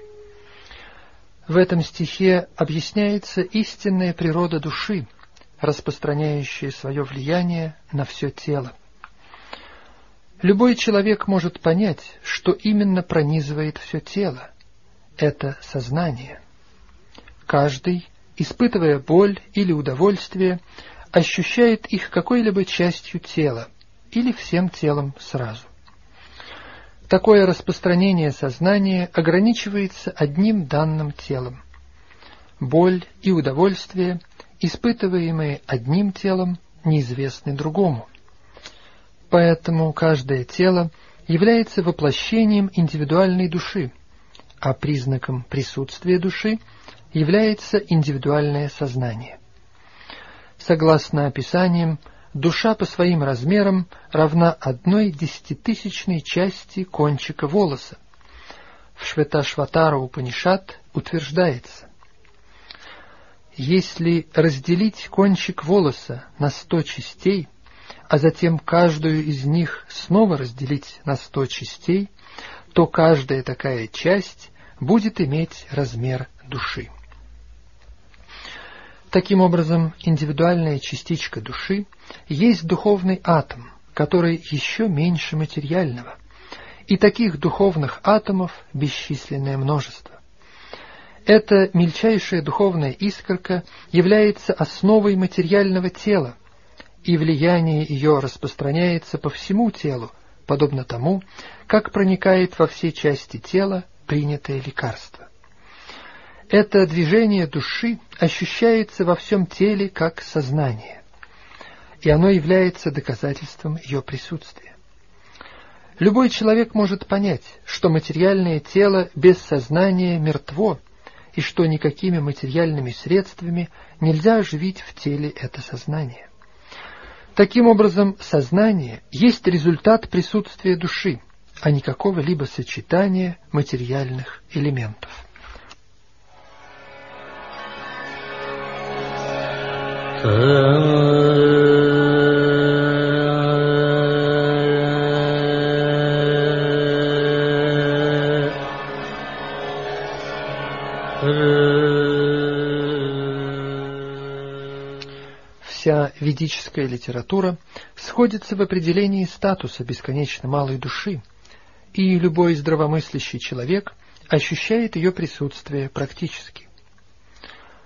В этом стихе объясняется истинная природа души, распространяющее свое влияние на все тело. Любой человек может понять, что именно пронизывает все тело. Это сознание. Каждый, испытывая боль или удовольствие, ощущает их какой-либо частью тела или всем телом сразу. Такое распространение сознания ограничивается одним данным телом. Боль и удовольствие, испытываемые одним телом, неизвестны другому. Поэтому каждое тело является воплощением индивидуальной души, а признаком присутствия души является индивидуальное сознание. Согласно описаниям, душа по своим размерам равна 1/10,000 части кончика волоса. В Шветашватара Упанишад утверждается: если разделить кончик волоса на 100 частей, а затем каждую из них снова разделить на 100 частей, то каждая такая часть будет иметь размер души. Таким образом, индивидуальная частичка души есть духовный атом, который еще меньше материального, и таких духовных атомов бесчисленное множество. Эта мельчайшая духовная искорка является основой материального тела, и влияние ее распространяется по всему телу, подобно тому, как проникает во все части тела принятое лекарство. Это движение души ощущается во всем теле как сознание, и оно является доказательством ее присутствия. Любой человек может понять, что материальное тело без сознания мертво, и что никакими материальными средствами нельзя оживить в теле это сознание. Таким образом, сознание есть результат присутствия души, а не какого-либо сочетания материальных элементов. Вся ведическая литература сходится в определении статуса бесконечно малой души, и любой здравомыслящий человек ощущает ее присутствие практически.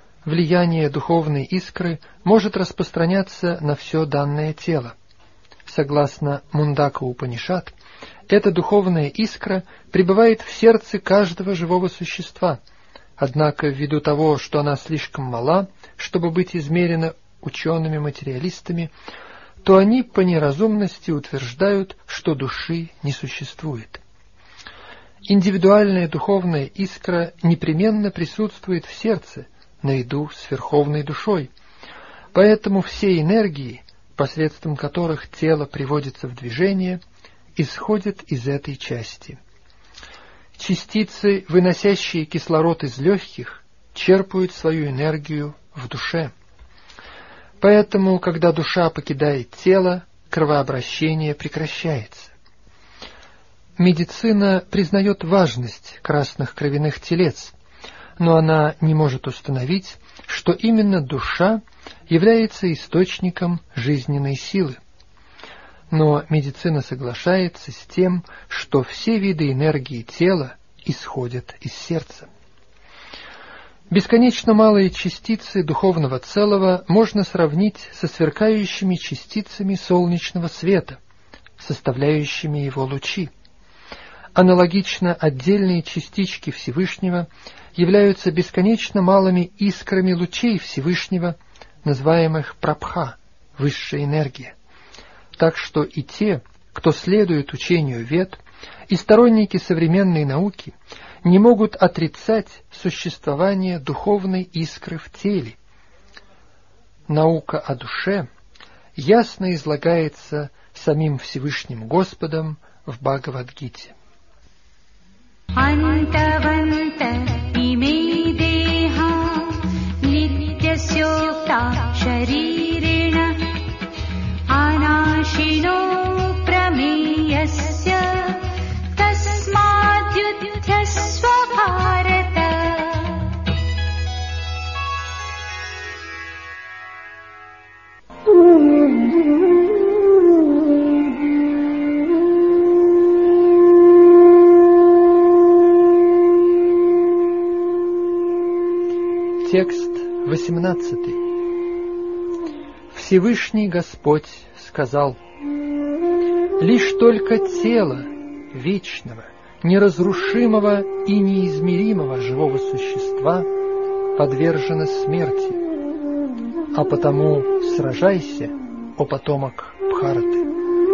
Влияние духовной искры может распространяться на все данное тело. согласно Мундака Упанишад, эта духовная искра пребывает в сердце каждого живого существа, однако ввиду того, что она слишком мала, чтобы быть измерена учеными-материалистами, то они по неразумности утверждают, что души не существует. Индивидуальная духовная искра непременно присутствует в сердце, наряду с верховной душой, поэтому все энергии, посредством которых тело приводится в движение, исходят из этой части. Частицы, выносящие кислород из легких, черпают свою энергию в душе. Поэтому, когда душа покидает тело, кровообращение прекращается. Медицина признает важность красных кровяных телец, но она не может установить, что именно душа является источником жизненной силы. Но медицина соглашается с тем, что все виды энергии тела исходят из сердца. Бесконечно малые частицы духовного целого можно сравнить со сверкающими частицами солнечного света, составляющими его лучи. Аналогично отдельные частички Всевышнего являются бесконечно малыми искрами лучей Всевышнего, называемых прабха, высшая энергия. Так что и те, кто следует учению Вед, и сторонники современной науки, не могут отрицать существование духовной искры в теле. Наука о душе ясно излагается самим Всевышним Господом в Бхагавад-гите. Антаванта име деха нитьясьокта шаририна анашино прамеясья тасмадюдьясва бхарата. Текст 18. Всевышний Господь сказал: «Лишь только тело вечного, неразрушимого и неизмеримого живого существа подвержено смерти, а потому сражайся, о потомок Бхараты».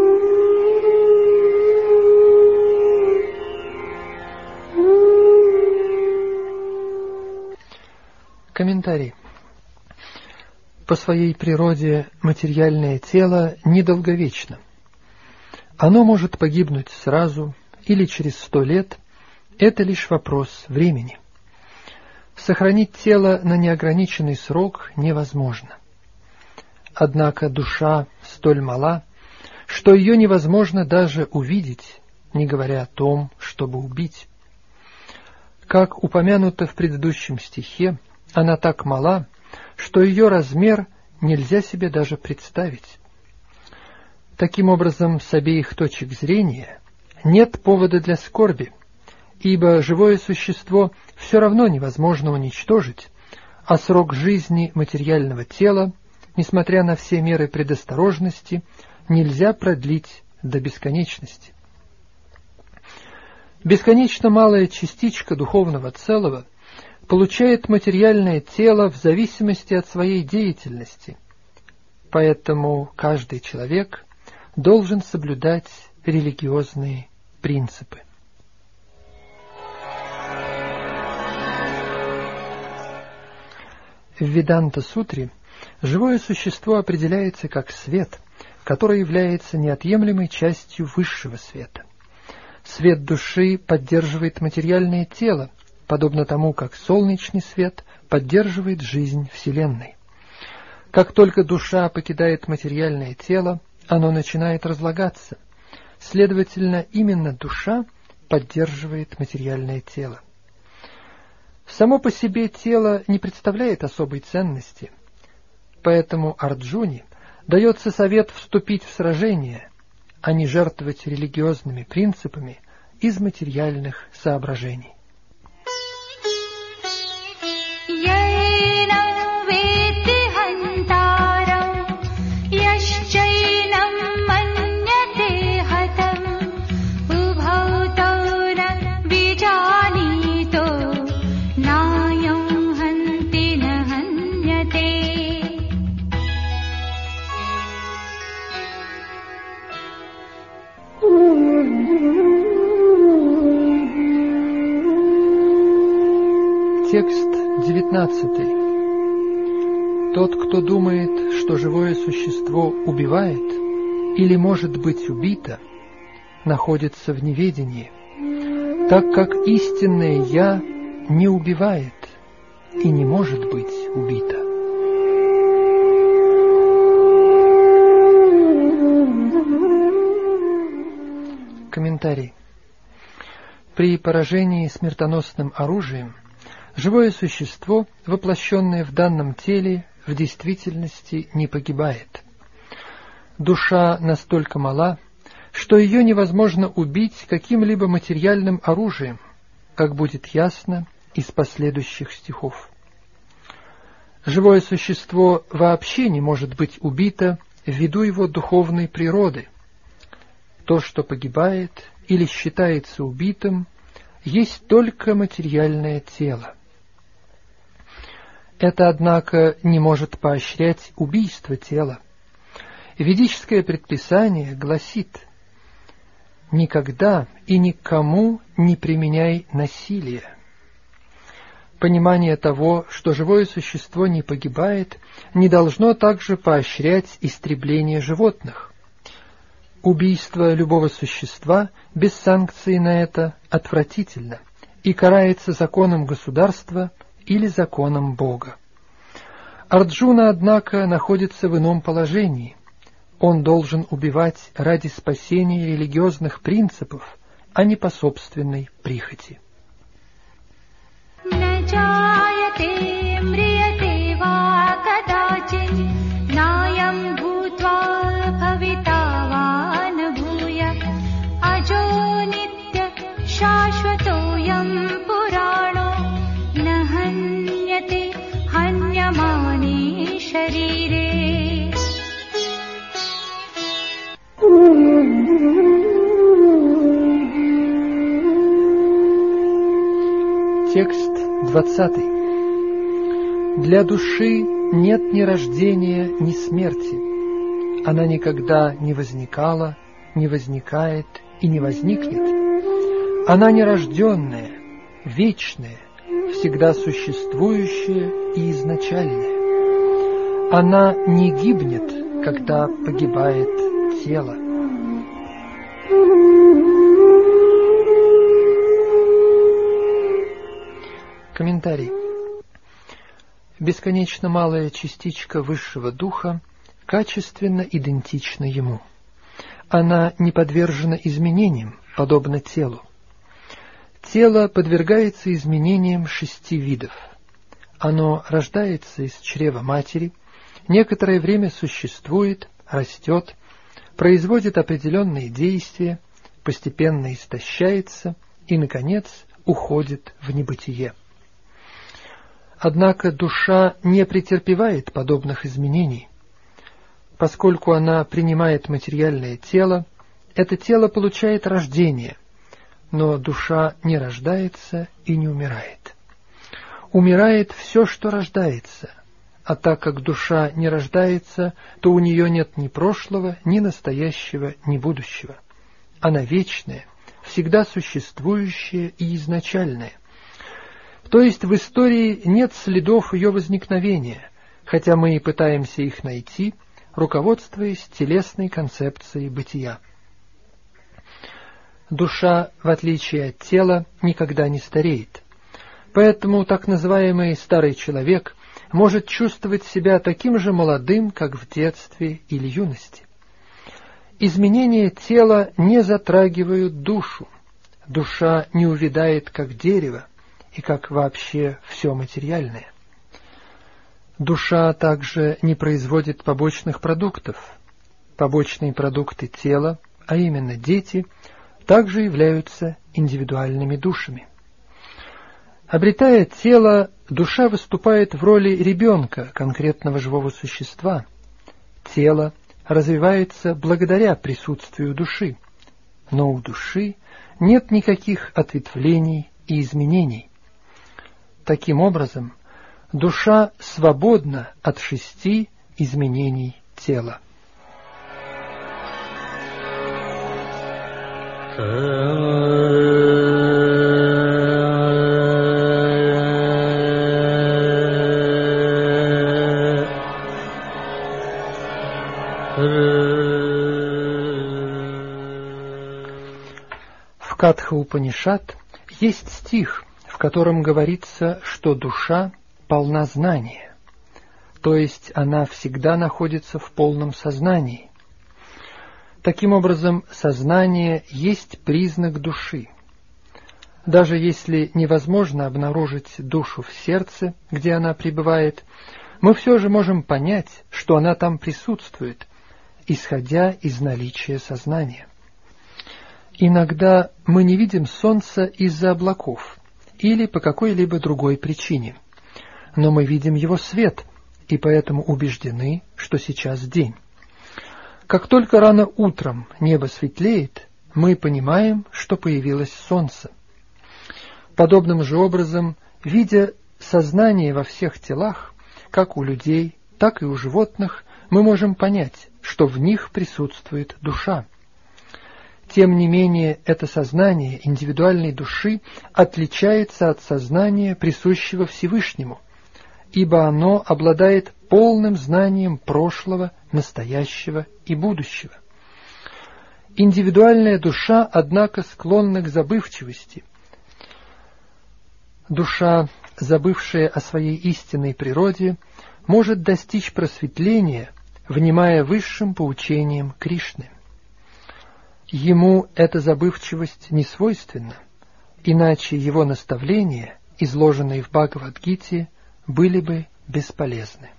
Комментарий. По своей природе материальное тело недолговечно. Оно может погибнуть сразу или через 100 лет, это лишь вопрос времени. Сохранить тело на неограниченный срок невозможно. Однако душа столь мала, что ее невозможно даже увидеть, не говоря о том, чтобы убить. Как упомянуто в предыдущем стихе, она так мала, что ее размер нельзя себе даже представить. Таким образом, с обеих точек зрения нет повода для скорби, ибо живое существо все равно невозможно уничтожить, а срок жизни материального тела, несмотря на все меры предосторожности, нельзя продлить до бесконечности. Бесконечно малая частичка духовного целого получает материальное тело в зависимости от своей деятельности, поэтому каждый человек должен соблюдать религиозные принципы. В Веданта-сутре живое существо определяется как свет, который является неотъемлемой частью высшего света. Свет души поддерживает материальное тело, подобно тому, как солнечный свет поддерживает жизнь Вселенной. Как только душа покидает материальное тело, оно начинает разлагаться. Следовательно, именно душа поддерживает материальное тело. Само по себе тело не представляет особой ценности, поэтому Арджуне дается совет вступить в сражение, а не жертвовать религиозными принципами из материальных соображений. Текст 19. Тот, кто думает, что живое существо убивает или может быть убито, находится в неведении, так как истинное «Я» не убивает и не может быть убито. Комментарий. При поражении смертоносным оружием живое существо, воплощенное в данном теле, в действительности не погибает. Душа настолько мала, что ее невозможно убить каким-либо материальным оружием, как будет ясно из последующих стихов. Живое существо вообще не может быть убито ввиду его духовной природы. То, что погибает или считается убитым, есть только материальное тело. Это, однако, не может поощрять убийство тела. Ведическое предписание гласит: «Никогда и никому не применяй насилие». Понимание того, что живое существо не погибает, не должно также поощрять истребление животных. Убийство любого существа без санкции на это отвратительно и карается законом государства или законом Бога. Арджуна, однако, находится в ином положении. Он должен убивать ради спасения религиозных принципов, а не по собственной прихоти. Текст 20. Для души нет ни рождения, ни смерти. Она никогда не возникала, не возникает и не возникнет. Она нерожденная, вечная, всегда существующая и изначальная. Она не гибнет, когда погибает тело. Комментарий. Бесконечно малая частичка высшего духа качественно идентична ему. Она не подвержена изменениям, подобно телу. Тело подвергается изменениям 6 видов. Оно рождается из чрева матери, некоторое время существует, растет, производит определенные действия, постепенно истощается и, наконец, уходит в небытие. Однако душа не претерпевает подобных изменений. Поскольку она принимает материальное тело, это тело получает рождение, но душа не рождается и не умирает. Умирает все, что рождается, а так как душа не рождается, то у нее нет ни прошлого, ни настоящего, ни будущего. Она вечная, всегда существующая и изначальная. То есть в истории нет следов ее возникновения, хотя мы и пытаемся их найти, руководствуясь телесной концепцией бытия. Душа, в отличие от тела, никогда не стареет. Поэтому так называемый старый человек может чувствовать себя таким же молодым, как в детстве или юности. Изменения тела не затрагивают душу. Душа не увядает, как дерево, и как вообще все материальное. Душа также не производит побочных продуктов. Побочные продукты тела, а именно дети, также являются индивидуальными душами. Обретая тело, душа выступает в роли ребенка, конкретного живого существа. Тело развивается благодаря присутствию души, но у души нет никаких ответвлений и изменений. Таким образом, душа свободна от 6 изменений тела. Катха-Упанишад есть стих, в котором говорится, что душа полна знания, то есть она всегда находится в полном сознании. Таким образом, сознание есть признак души. Даже если невозможно обнаружить душу в сердце, где она пребывает, мы все же можем понять, что она там присутствует, исходя из наличия сознания. Иногда мы не видим солнца из-за облаков или по какой-либо другой причине, но мы видим его свет и поэтому убеждены, что сейчас день. Как только рано утром небо светлеет, мы понимаем, что появилось солнце. Подобным же образом, видя сознание во всех телах, как у людей, так и у животных, мы можем понять, что в них присутствует душа. Тем не менее, это сознание индивидуальной души отличается от сознания, присущего Всевышнему, ибо оно обладает полным знанием прошлого, настоящего и будущего. Индивидуальная душа, однако, склонна к забывчивости. Душа, забывшая о своей истинной природе, может достичь просветления, внимая высшим поучениям Кришны. Ему эта забывчивость не свойственна, иначе его наставления, изложенные в Бхагавад-гите, были бы бесполезны.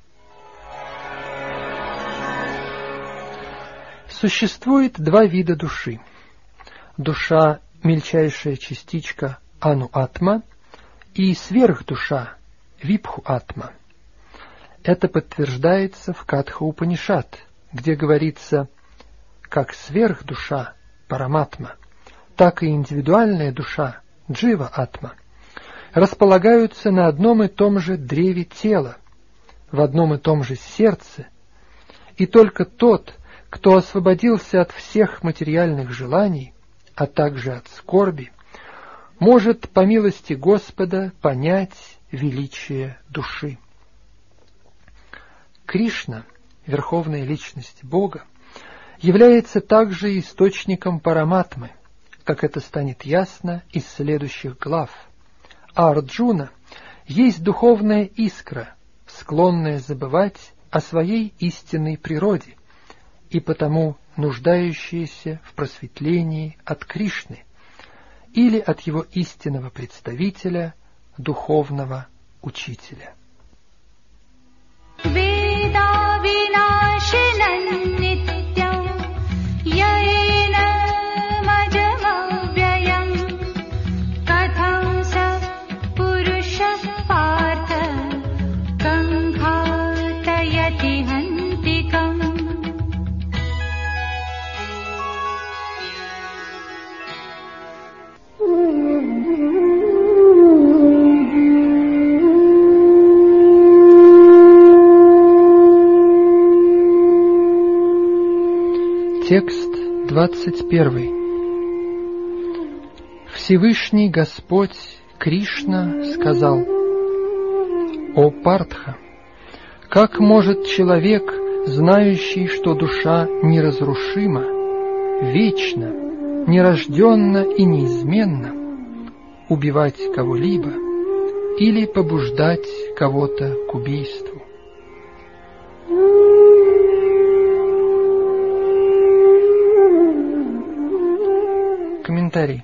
Существует два вида души. Душа, мельчайшая частичка Ану-атма, и сверхдуша Вибху-атма. Это подтверждается в Катха-Упанишад, где говорится: как сверхдуша Параматма, так и индивидуальная душа Джива-атма располагаются на одном и том же древе тела, в одном и том же сердце, и только тот, кто освободился от всех материальных желаний, а также от скорби, может, по милости Господа, понять величие души. Кришна, Верховная Личность Бога, является также источником Параматмы, как это станет ясно из следующих глав. А Арджуна есть духовная искра, склонная забывать о своей истинной природе и потому нуждающаяся в просветлении от Кришны или от его истинного представителя, духовного учителя. Текст 21. Всевышний Господь Кришна сказал: «О Партха, как может человек, знающий, что душа неразрушима, вечна, нерожденна и неизменна, убивать кого-либо или побуждать кого-то к убийству?» Комментарий.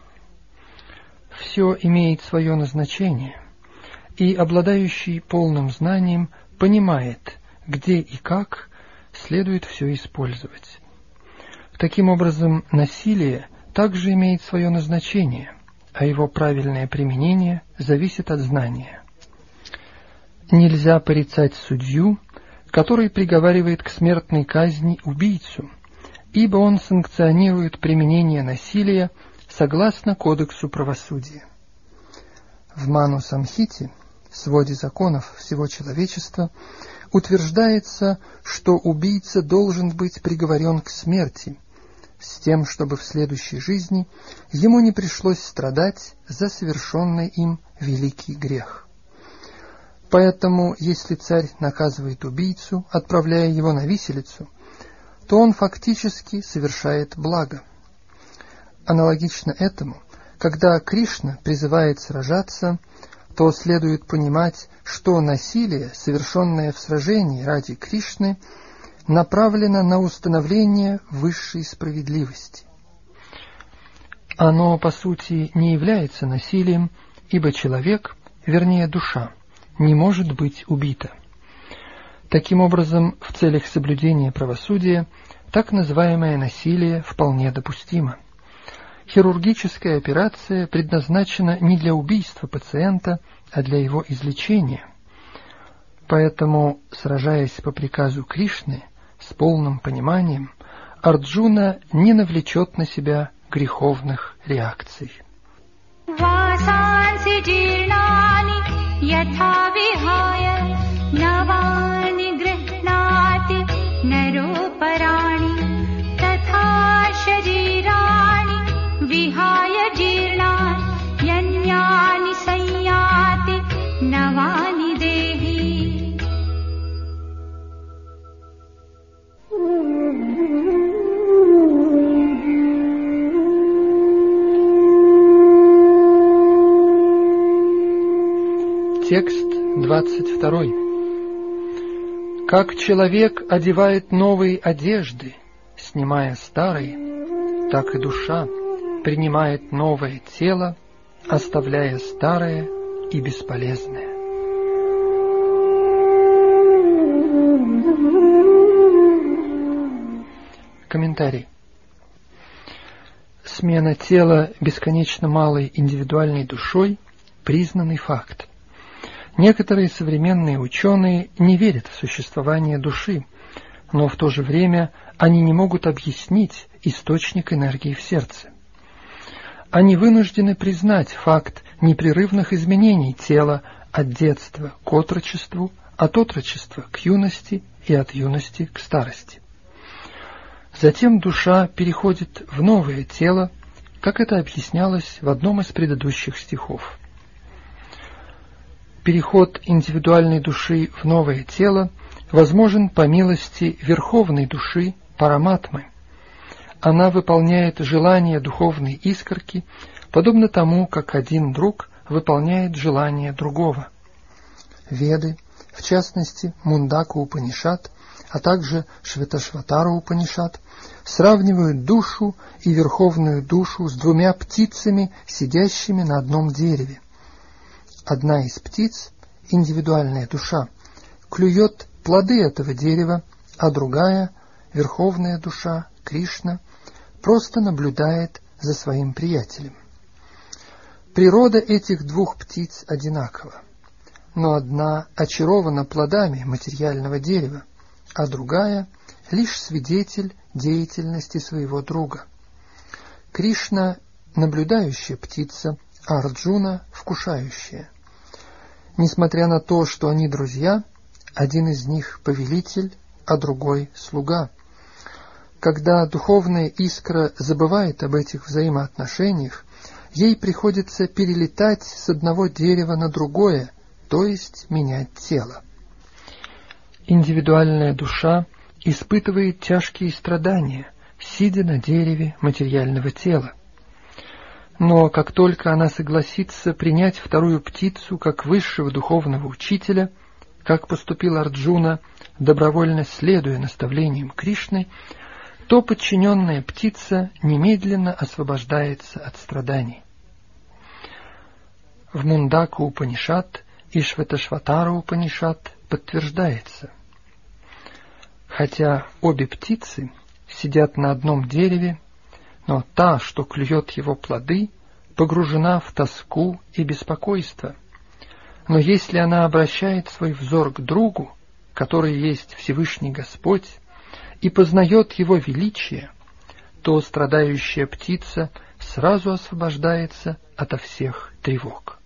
Все имеет свое назначение, и обладающий полным знанием понимает, где и как следует все использовать. Таким образом, насилие также имеет свое назначение, а его правильное применение зависит от знания. Нельзя порицать судью, который приговаривает к смертной казни убийцу, ибо он санкционирует применение насилия согласно Кодексу правосудия. В Ману-самхите, своде законов всего человечества, утверждается, что убийца должен быть приговорен к смерти, с тем, чтобы в следующей жизни ему не пришлось страдать за совершенный им великий грех. Поэтому, если царь наказывает убийцу, отправляя его на виселицу, то он фактически совершает благо. Аналогично этому, когда Кришна призывает сражаться, то следует понимать, что насилие, совершенное в сражении ради Кришны, направлено на установление высшей справедливости. Оно, по сути, не является насилием, ибо человек, вернее душа, не может быть убита. Таким образом, в целях соблюдения правосудия, так называемое насилие вполне допустимо. Хирургическая операция предназначена не для убийства пациента, а для его излечения. Поэтому, сражаясь по приказу Кришны с полным пониманием, Арджуна не навлечет на себя греховных реакций. Текст 22. Как человек одевает новые одежды, снимая старые, так и душа принимает новое тело, оставляя старое и бесполезное. Комментарий. Смена тела бесконечно малой индивидуальной душой – признанный факт. Некоторые современные ученые не верят в существование души, но в то же время они не могут объяснить источник энергии в сердце. Они вынуждены признать факт непрерывных изменений тела от детства к отрочеству, от отрочества к юности и от юности к старости. Затем душа переходит в новое тело, как это объяснялось в одном из предыдущих стихов. Переход индивидуальной души в новое тело возможен по милости верховной души Параматмы. Она выполняет желание духовной искорки, подобно тому, как один друг выполняет желание другого. Веды, в частности Мундака Упанишад, а также Шветашватара Упанишад, сравнивают душу и верховную душу с двумя птицами, сидящими на одном дереве. Одна из птиц, индивидуальная душа, клюет плоды этого дерева, а другая, верховная душа, Кришна, просто наблюдает за своим приятелем. Природа этих двух птиц одинакова, но одна очарована плодами материального дерева, а другая — лишь свидетель деятельности своего друга. Кришна — наблюдающая птица, а Арджуна — вкушающая. Несмотря на то, что они друзья, один из них повелитель, а другой слуга. Когда духовная искра забывает об этих взаимоотношениях, ей приходится перелетать с одного дерева на другое, то есть менять тело. Индивидуальная душа испытывает тяжкие страдания, сидя на дереве материального тела. Но как только она согласится принять вторую птицу как высшего духовного учителя, как поступил Арджуна, добровольно следуя наставлениям Кришны, то подчиненная птица немедленно освобождается от страданий. В Мундака Упанишад и Шветашватара Упанишад подтверждается: хотя обе птицы сидят на одном дереве, но та, что клюет его плоды, погружена в тоску и беспокойство. Но если она обращает свой взор к другу, который есть Всевышний Господь, и познает его величие, то страдающая птица сразу освобождается ото всех тревог.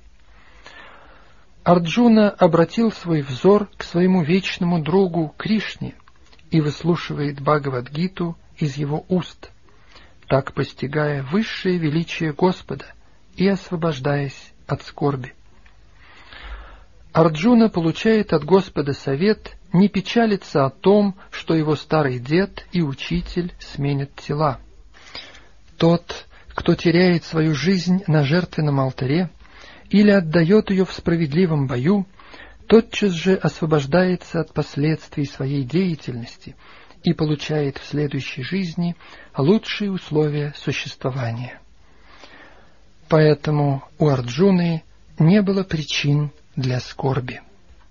Арджуна обратил свой взор к своему вечному другу Кришне и выслушивает Бхагавад-гиту из его уст, так постигая высшее величие Господа и освобождаясь от скорби. Арджуна получает от Господа совет не печалиться о том, что его старый дед и учитель сменят тела. Тот, Кто теряет свою жизнь на жертвенном алтаре или отдает ее в справедливом бою, тотчас же освобождается от последствий своей деятельности и получает в следующей жизни лучшие условия существования. Поэтому у Арджуны не было причин для скорби.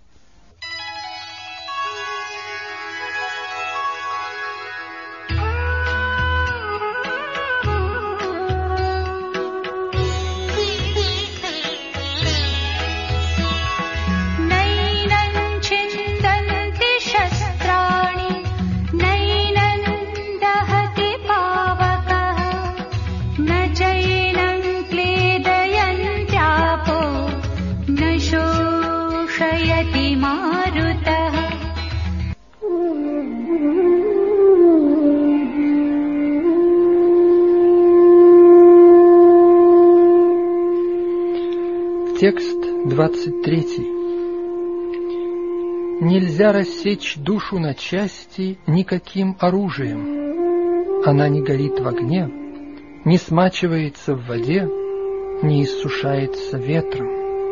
Текст 23. Нельзя рассечь душу на части никаким оружием. Она не горит в огне, не смачивается в воде, не иссушается ветром.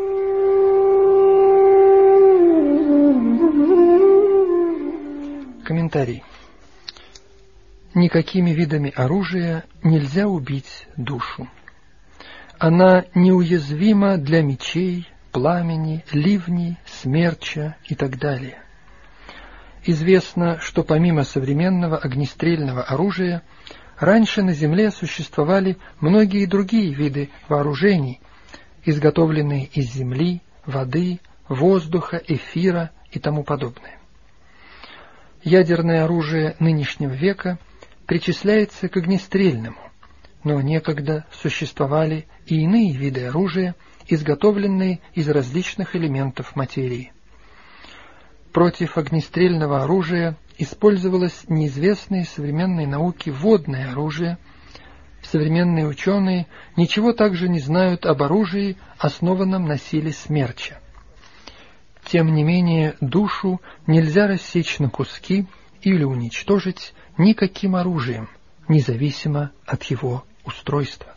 Комментарий. Никакими видами оружия нельзя убить душу. Она неуязвима для мечей, пламени, ливней, смерча и так далее. Известно, что помимо современного огнестрельного оружия, раньше на Земле существовали многие другие виды вооружений, изготовленные из земли, воды, воздуха, эфира и тому подобное. Ядерное оружие нынешнего века причисляется к огнестрельному, но некогда существовали и иные виды оружия, изготовленные из различных элементов материи. Против огнестрельного оружия использовалось неизвестное современной науке водное оружие. Современные ученые ничего также не знают об оружии, основанном на силе смерча. Тем не менее, душу нельзя рассечь на куски или уничтожить никаким оружием, независимо от его устройства.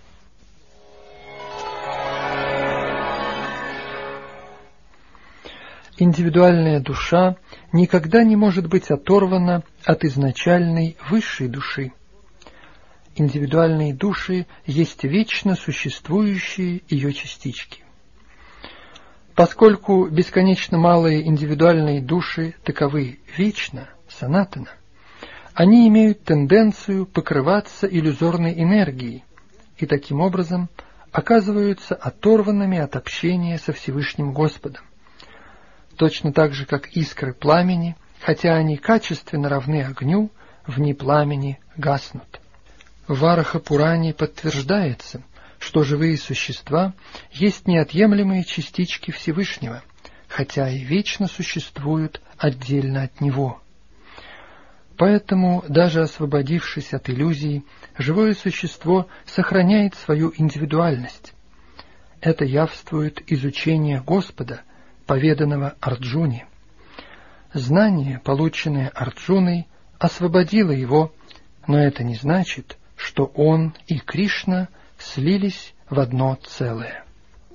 Индивидуальная душа никогда не может быть оторвана от изначальной высшей души. Индивидуальные души есть вечно существующие ее частички. Поскольку бесконечно малые индивидуальные души таковы вечно, санатана, они имеют тенденцию покрываться иллюзорной энергией и таким образом оказываются оторванными от общения со Всевышним Господом. Точно так же, как искры пламени, хотя они качественно равны огню, вне пламени гаснут. В Вараха-Пуране подтверждается, что живые существа есть неотъемлемые частички Всевышнего, хотя и вечно существуют отдельно от Него. Поэтому, даже освободившись от иллюзий, живое существо сохраняет свою индивидуальность. Это явствует из учения Господа, поведанного Арджуне. Знание, полученное Арджуной, освободило его, но это не значит, что он и Кришна слились в одно целое.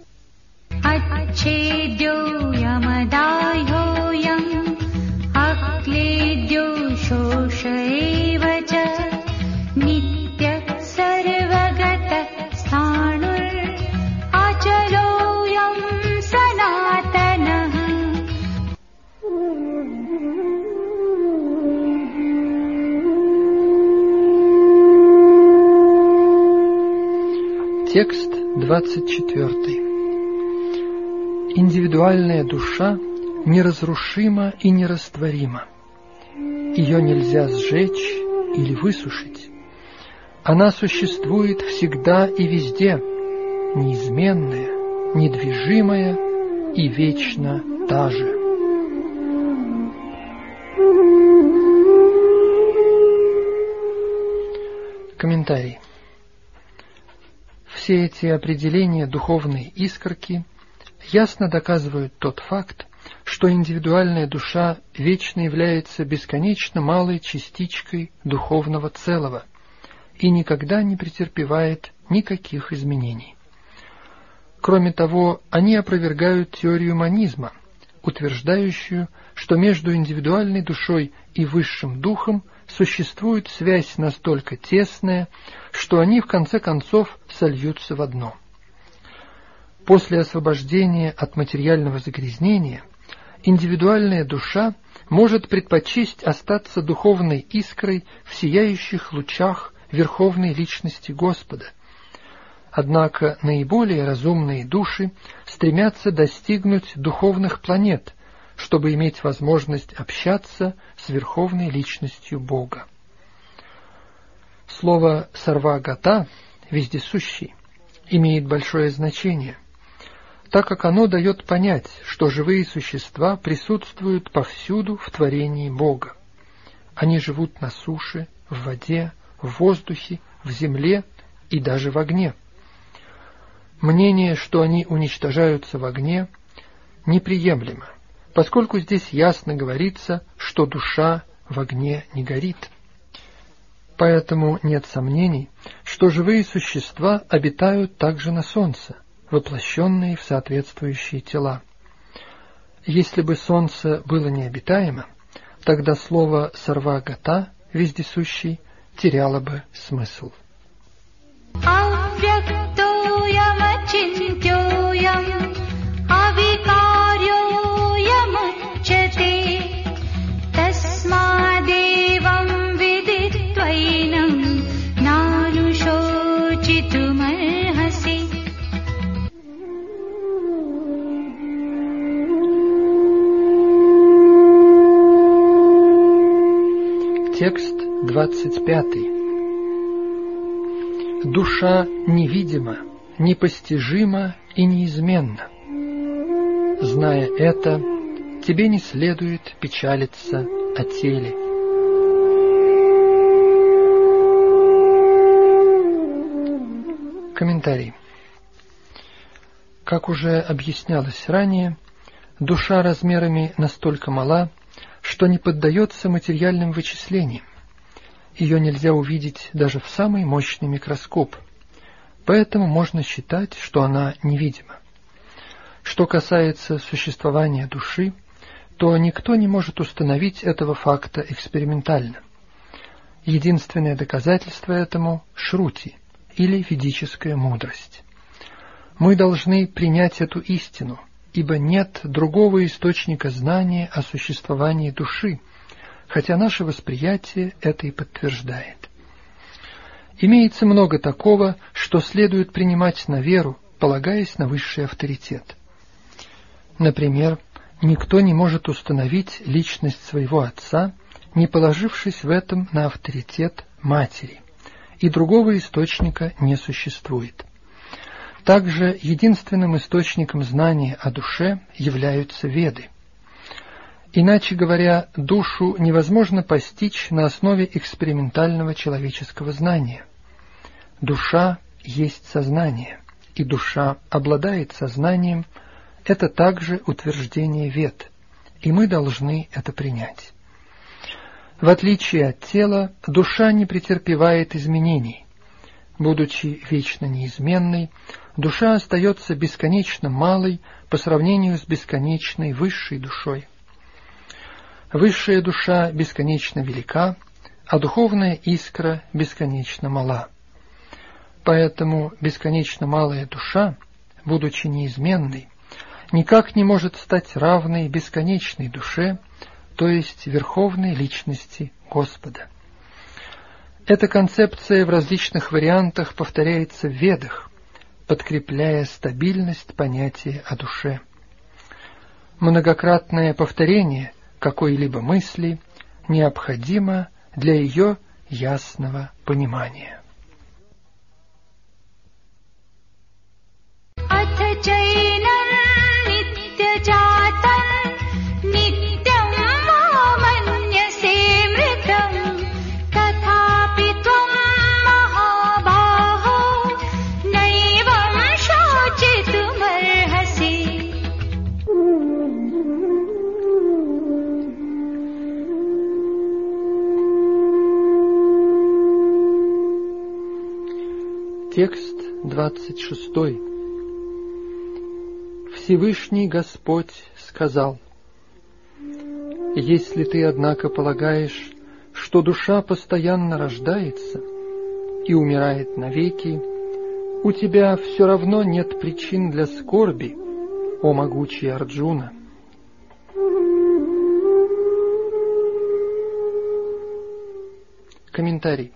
Текст 24. Индивидуальная душа неразрушима и нерастворима. Ее нельзя сжечь или высушить. Она существует всегда и везде, неизменная, недвижимая и вечно та же. Комментарий. Все эти определения духовной искорки ясно доказывают тот факт, что индивидуальная душа вечно является бесконечно малой частичкой духовного целого и никогда не претерпевает никаких изменений. Кроме того, они опровергают теорию монизма, утверждающую, что между индивидуальной душой и высшим духом существует связь настолько тесная, что они в конце концов сольются в одно. После освобождения от материального загрязнения индивидуальная душа может предпочесть остаться духовной искрой в сияющих лучах Верховной Личности Господа. Однако наиболее разумные души стремятся достигнуть духовных планет, чтобы иметь возможность общаться с Верховной Личностью Бога. Слово «сарвагата» — «вездесущий» имеет большое значение, так как оно дает понять, что живые существа присутствуют повсюду в творении Бога. Они живут на суше, в воде, в воздухе, в земле и даже в огне. Мнение, что они уничтожаются в огне, неприемлемо, поскольку здесь ясно говорится, что душа в огне не горит. Поэтому нет сомнений, что живые существа обитают также на солнце, воплощенные в соответствующие тела. Если бы солнце было необитаемо, тогда слово «сарвагата» — «вездесущий» теряло бы смысл. Текст 25. Душа невидима, непостижима и неизменна. Зная это, тебе не следует печалиться о теле. Комментарий. Как уже объяснялось ранее, душа размерами настолько мала, что не поддается материальным вычислениям. Ее нельзя увидеть даже в самый мощный микроскоп, поэтому можно считать, что она невидима. Что касается существования души, то никто не может установить этого факта экспериментально. Единственное доказательство этому — Шрути, или ведическая мудрость. Мы должны принять эту истину, ибо нет другого источника знания о существовании души, хотя наше восприятие это и подтверждает. Имеется много такого, что следует принимать на веру, полагаясь на высший авторитет. Например, никто не может установить личность своего отца, не положившись в этом на авторитет матери, и другого источника не существует. Также единственным источником знания о душе являются Веды. Иначе говоря, душу невозможно постичь на основе экспериментального человеческого знания. Душа есть сознание, и душа обладает сознанием. Это также утверждение Вед, и мы должны это принять. В отличие от тела, душа не претерпевает изменений. Будучи вечно неизменной, душа остается бесконечно малой по сравнению с бесконечной высшей душой. Высшая душа бесконечно велика, а духовная искра бесконечно мала. Поэтому бесконечно малая душа, будучи неизменной, никак не может стать равной бесконечной душе, то есть Верховной Личности Господа. Эта концепция в различных вариантах повторяется в Ведах, подкрепляя стабильность понятия о душе. Многократное повторение какой-либо мысли необходимо для ее ясного понимания. Текст 26. Всевышний Господь сказал: «Если ты, однако, полагаешь, что душа постоянно рождается и умирает навеки, у тебя все равно нет причин для скорби, о могучий Арджуна». Комментарий.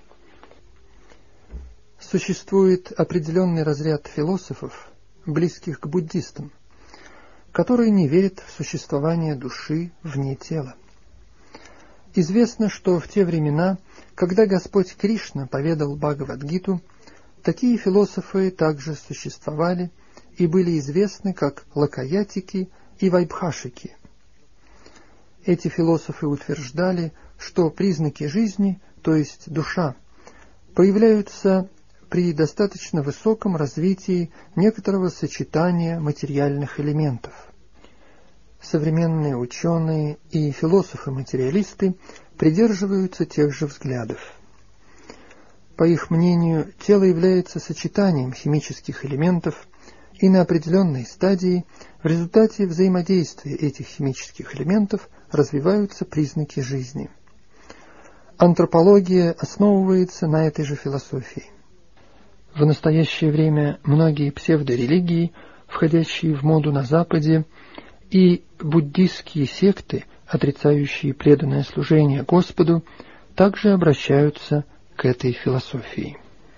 Существует определенный разряд философов, близких к буддистам, которые не верят в существование души вне тела. Известно, что в те времена, когда Господь Кришна поведал Бхагавад-гиту, такие философы также существовали и были известны как лакаятики и вайбхашики. Эти философы утверждали, что признаки жизни, то есть душа, появляются при достаточно высоком развитии некоторого сочетания материальных элементов. Современные ученые и философы-материалисты придерживаются тех же взглядов. По их мнению, тело является сочетанием химических элементов, и на определенной стадии в результате взаимодействия этих химических элементов развиваются признаки жизни. Антропология основывается на этой же философии. В настоящее время многие псевдорелигии, входящие в моду на Западе, и буддистские секты, отрицающие преданное служение Господу, также обращаются к этой философии.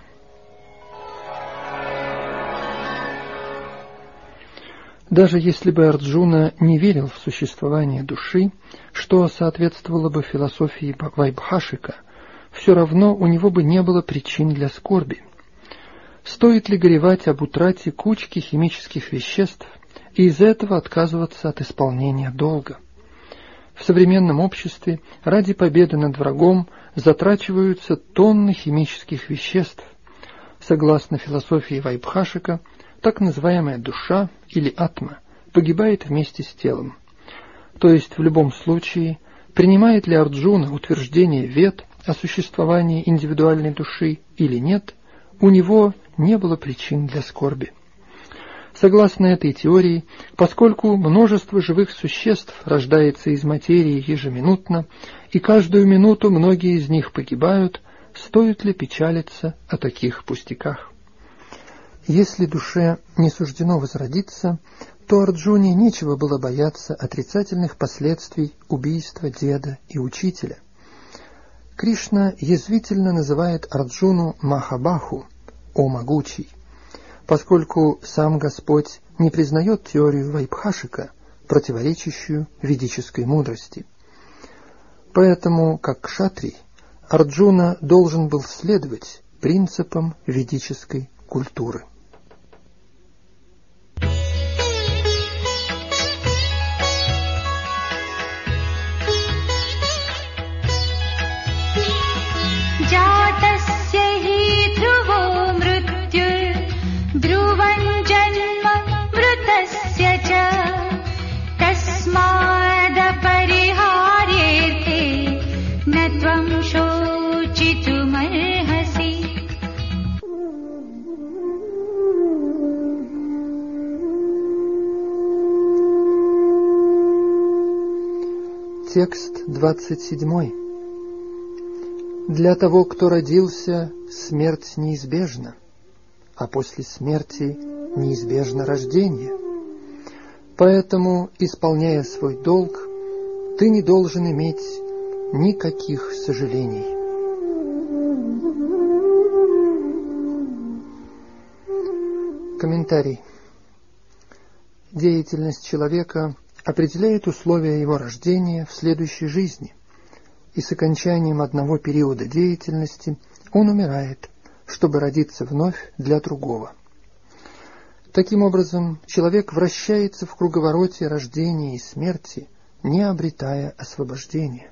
Даже если бы Арджуна не верил в существование души, что соответствовало бы философии Вайбхашика, все равно у него бы не было причин для скорби. Стоит ли горевать об утрате кучки химических веществ и из-за этого отказываться от исполнения долга? В современном обществе ради победы над врагом затрачиваются тонны химических веществ. Согласно философии Вайбхашика, так называемая душа или атма погибает вместе с телом. То есть в любом случае, принимает ли Арджуна утверждение Вед о существовании индивидуальной души или нет, у него не было причин для скорби. Согласно этой теории, поскольку множество живых существ рождается из материи ежеминутно, и каждую минуту многие из них погибают, стоит ли печалиться о таких пустяках? Если душе не суждено возродиться, то Арджуне нечего было бояться отрицательных последствий убийства деда и учителя. Кришна язвительно называет Арджуну Махабаху, о могучий, поскольку сам Господь не признает теорию Вайбхашика, противоречащую ведической мудрости. Поэтому, как кшатрий, Арджуна должен был следовать принципам ведической культуры. Текст 27. Для того, кто родился, смерть неизбежна, а после смерти неизбежно рождение. Поэтому, исполняя свой долг, ты не должен иметь никаких сожалений. Комментарий. Деятельность человека определяет условия его рождения в следующей жизни, и с окончанием одного периода деятельности он умирает, чтобы родиться вновь для другого. Таким образом, человек вращается в круговороте рождения и смерти, не обретая освобождения.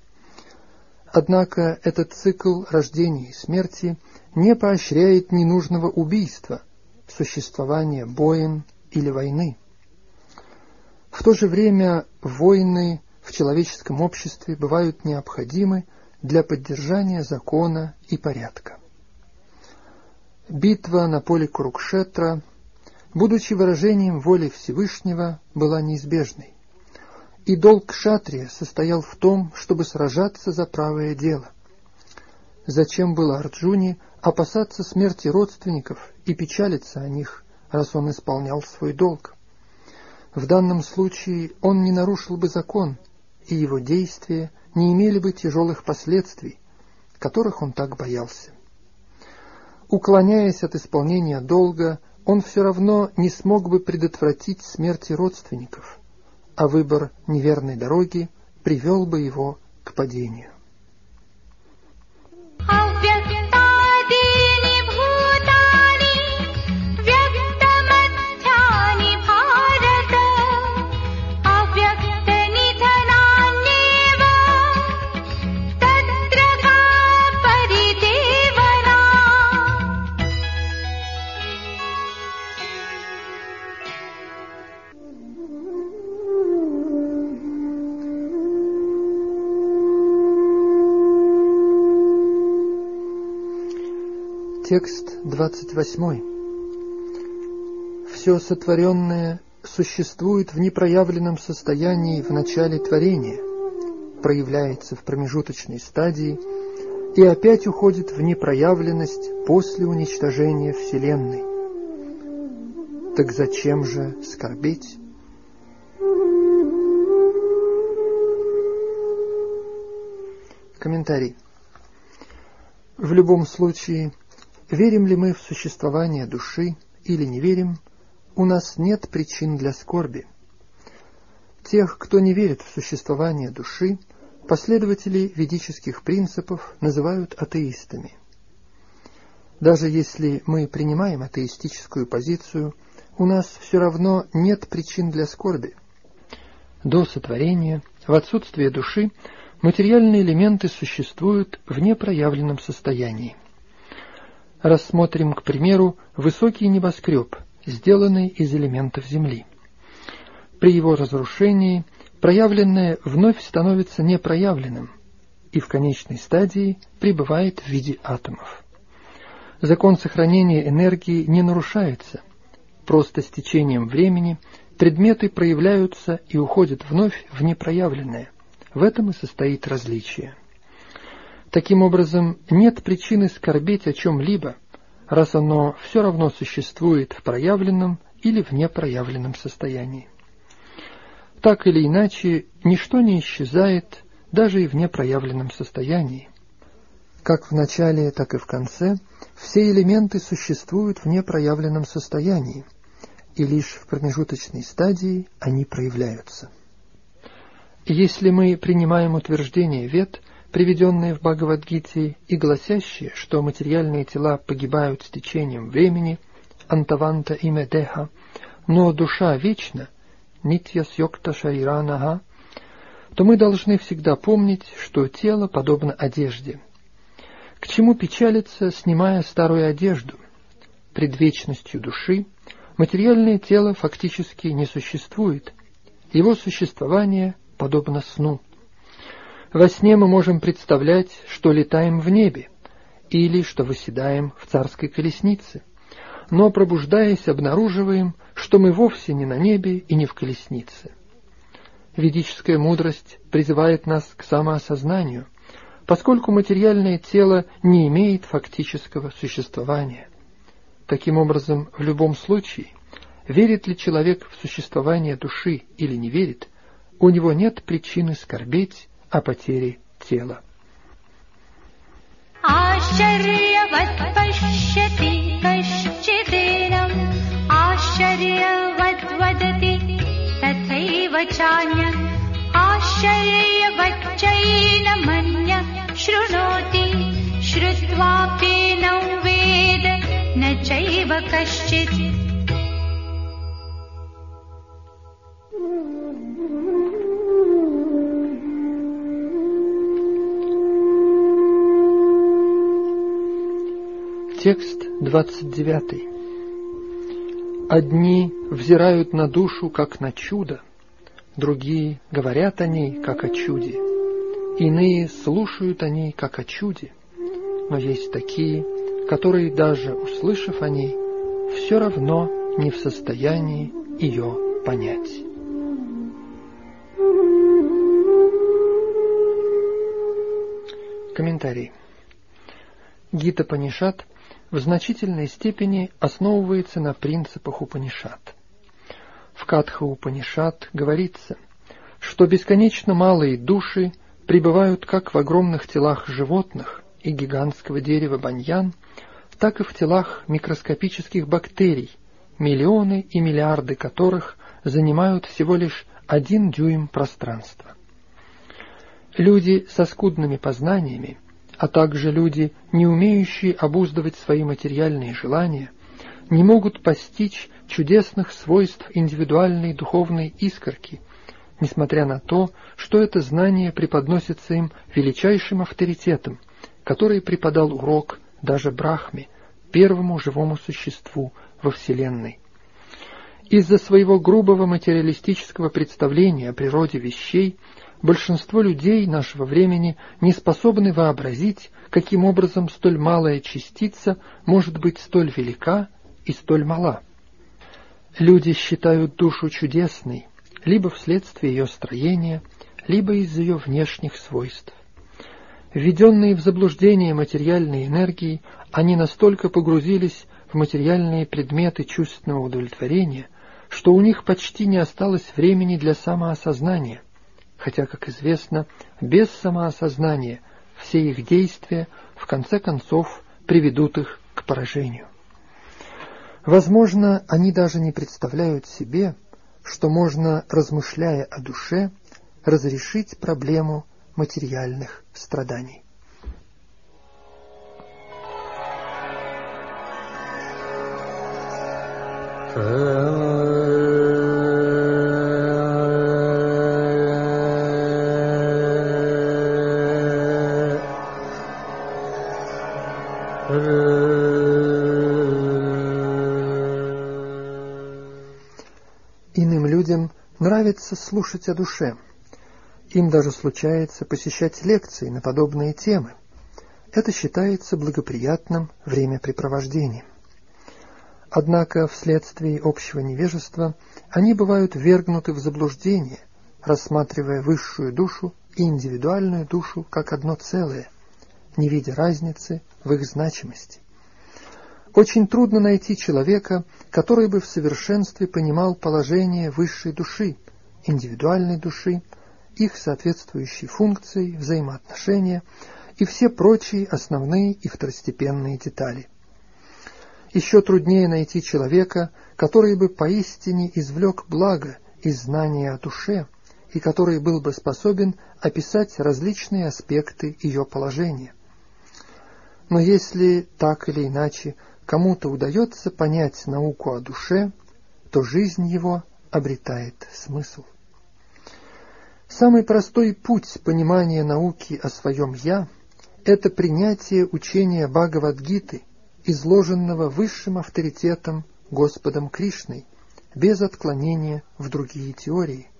Однако этот цикл рождения и смерти не поощряет ненужного убийства, существования боин или войны. В то же время войны в человеческом обществе бывают необходимы для поддержания закона и порядка. Битва на поле Курукшетра, будучи выражением воли Всевышнего, была неизбежной. И долг кшатрия состоял в том, чтобы сражаться за правое дело. Зачем было Арджуне опасаться смерти родственников и печалиться о них, раз он исполнял свой долг? В данном случае он не нарушил бы закон, и его действия не имели бы тяжелых последствий, которых он так боялся. Уклоняясь от исполнения долга, он все равно не смог бы предотвратить смерти родственников, а выбор неверной дороги привел бы его к падению. Текст 28. Все сотворенное существует в непроявленном состоянии в начале творения, проявляется в промежуточной стадии и опять уходит в непроявленность после уничтожения Вселенной. Так зачем же скорбеть? Комментарий. В любом случае, верим ли мы в существование души или не верим, у нас нет причин для скорби. Тех, кто не верит в существование души, последователи ведических принципов называют атеистами. Даже если мы принимаем атеистическую позицию, у нас все равно нет причин для скорби. До сотворения, в отсутствие души, материальные элементы существуют в непроявленном состоянии. Рассмотрим, к примеру, высокий небоскреб, сделанный из элементов Земли. При его разрушении проявленное вновь становится непроявленным и в конечной стадии пребывает в виде атомов. Закон сохранения энергии не нарушается. Просто с течением времени предметы проявляются и уходят вновь в непроявленное. В этом и состоит различие. Таким образом, нет причины скорбеть о чем-либо, раз оно все равно существует в проявленном или в непроявленном состоянии. Так или иначе, ничто не исчезает даже и в непроявленном состоянии. Как в начале, так и в конце, все элементы существуют в непроявленном состоянии, и лишь в промежуточной стадии они проявляются. Если мы принимаем утверждение Вед, приведенные в Бхагавад-гите, и гласящие, что материальные тела погибают с течением времени, антаванта име деха, но душа вечна, нитья сьокта шариранага, то мы должны всегда помнить, что тело подобно одежде. К чему печалиться, снимая старую одежду? Пред вечностью души материальное тело фактически не существует. Его существование подобно сну. Во сне мы можем представлять, что летаем в небе, или что восседаем в царской колеснице, но, пробуждаясь, обнаруживаем, что мы вовсе не на небе и не в колеснице. Ведическая мудрость призывает нас к самоосознанию, поскольку материальное тело не имеет фактического существования. Таким образом, в любом случае, верит ли человек в существование души или не верит, у него нет причины скорбеть о потере тела. Текст 29. Одни взирают на душу, как на чудо, другие говорят о ней, как о чуде, иные слушают о ней, как о чуде, но есть такие, который, даже услышав о ней, все равно не в состоянии ее понять. Комментарий. Гита-Панишат в значительной степени основывается на принципах Упанишат. В Катха-Упанишат говорится, что бесконечно малые души пребывают как в огромных телах животных и гигантского дерева баньян, так и в телах микроскопических бактерий, миллионы и миллиарды которых занимают всего лишь 1 дюйм пространства. Люди со скудными познаниями, а также люди, не умеющие обуздывать свои материальные желания, не могут постичь чудесных свойств индивидуальной духовной искорки, несмотря на то, что это знание преподносится им величайшим авторитетом, который преподал урок даже Брахме, первому живому существу во Вселенной. Из-за своего грубого материалистического представления о природе вещей большинство людей нашего времени не способны вообразить, каким образом столь малая частица может быть столь велика и столь мала. Люди считают душу чудесной, либо вследствие ее строения, либо из-за ее внешних свойств. Введенные в заблуждение материальной энергией, они настолько погрузились в материальные предметы чувственного удовлетворения, что у них почти не осталось времени для самоосознания, хотя, как известно, без самоосознания все их действия в конце концов приведут их к поражению. Возможно, они даже не представляют себе, что можно, размышляя о душе, разрешить проблему материальных страданий. Иным людям нравится слушать о душе. Им даже случается посещать лекции на подобные темы. Это считается благоприятным времяпрепровождением. Однако вследствие общего невежества они бывают ввергнуты в заблуждение, рассматривая высшую душу и индивидуальную душу как одно целое, не видя разницы в их значимости. Очень трудно найти человека, который бы в совершенстве понимал положение высшей души, индивидуальной души, их соответствующие функции, взаимоотношения и все прочие основные и второстепенные детали. Еще труднее найти человека, который бы поистине извлек благо из знания о душе и который был бы способен описать различные аспекты ее положения. Но если так или иначе кому-то удается понять науку о душе, то жизнь его обретает смысл. Самый простой путь понимания науки о своем «я» — это принятие учения Бхагавад-гиты, изложенного высшим авторитетом Господом Кришной, без отклонения в другие теории.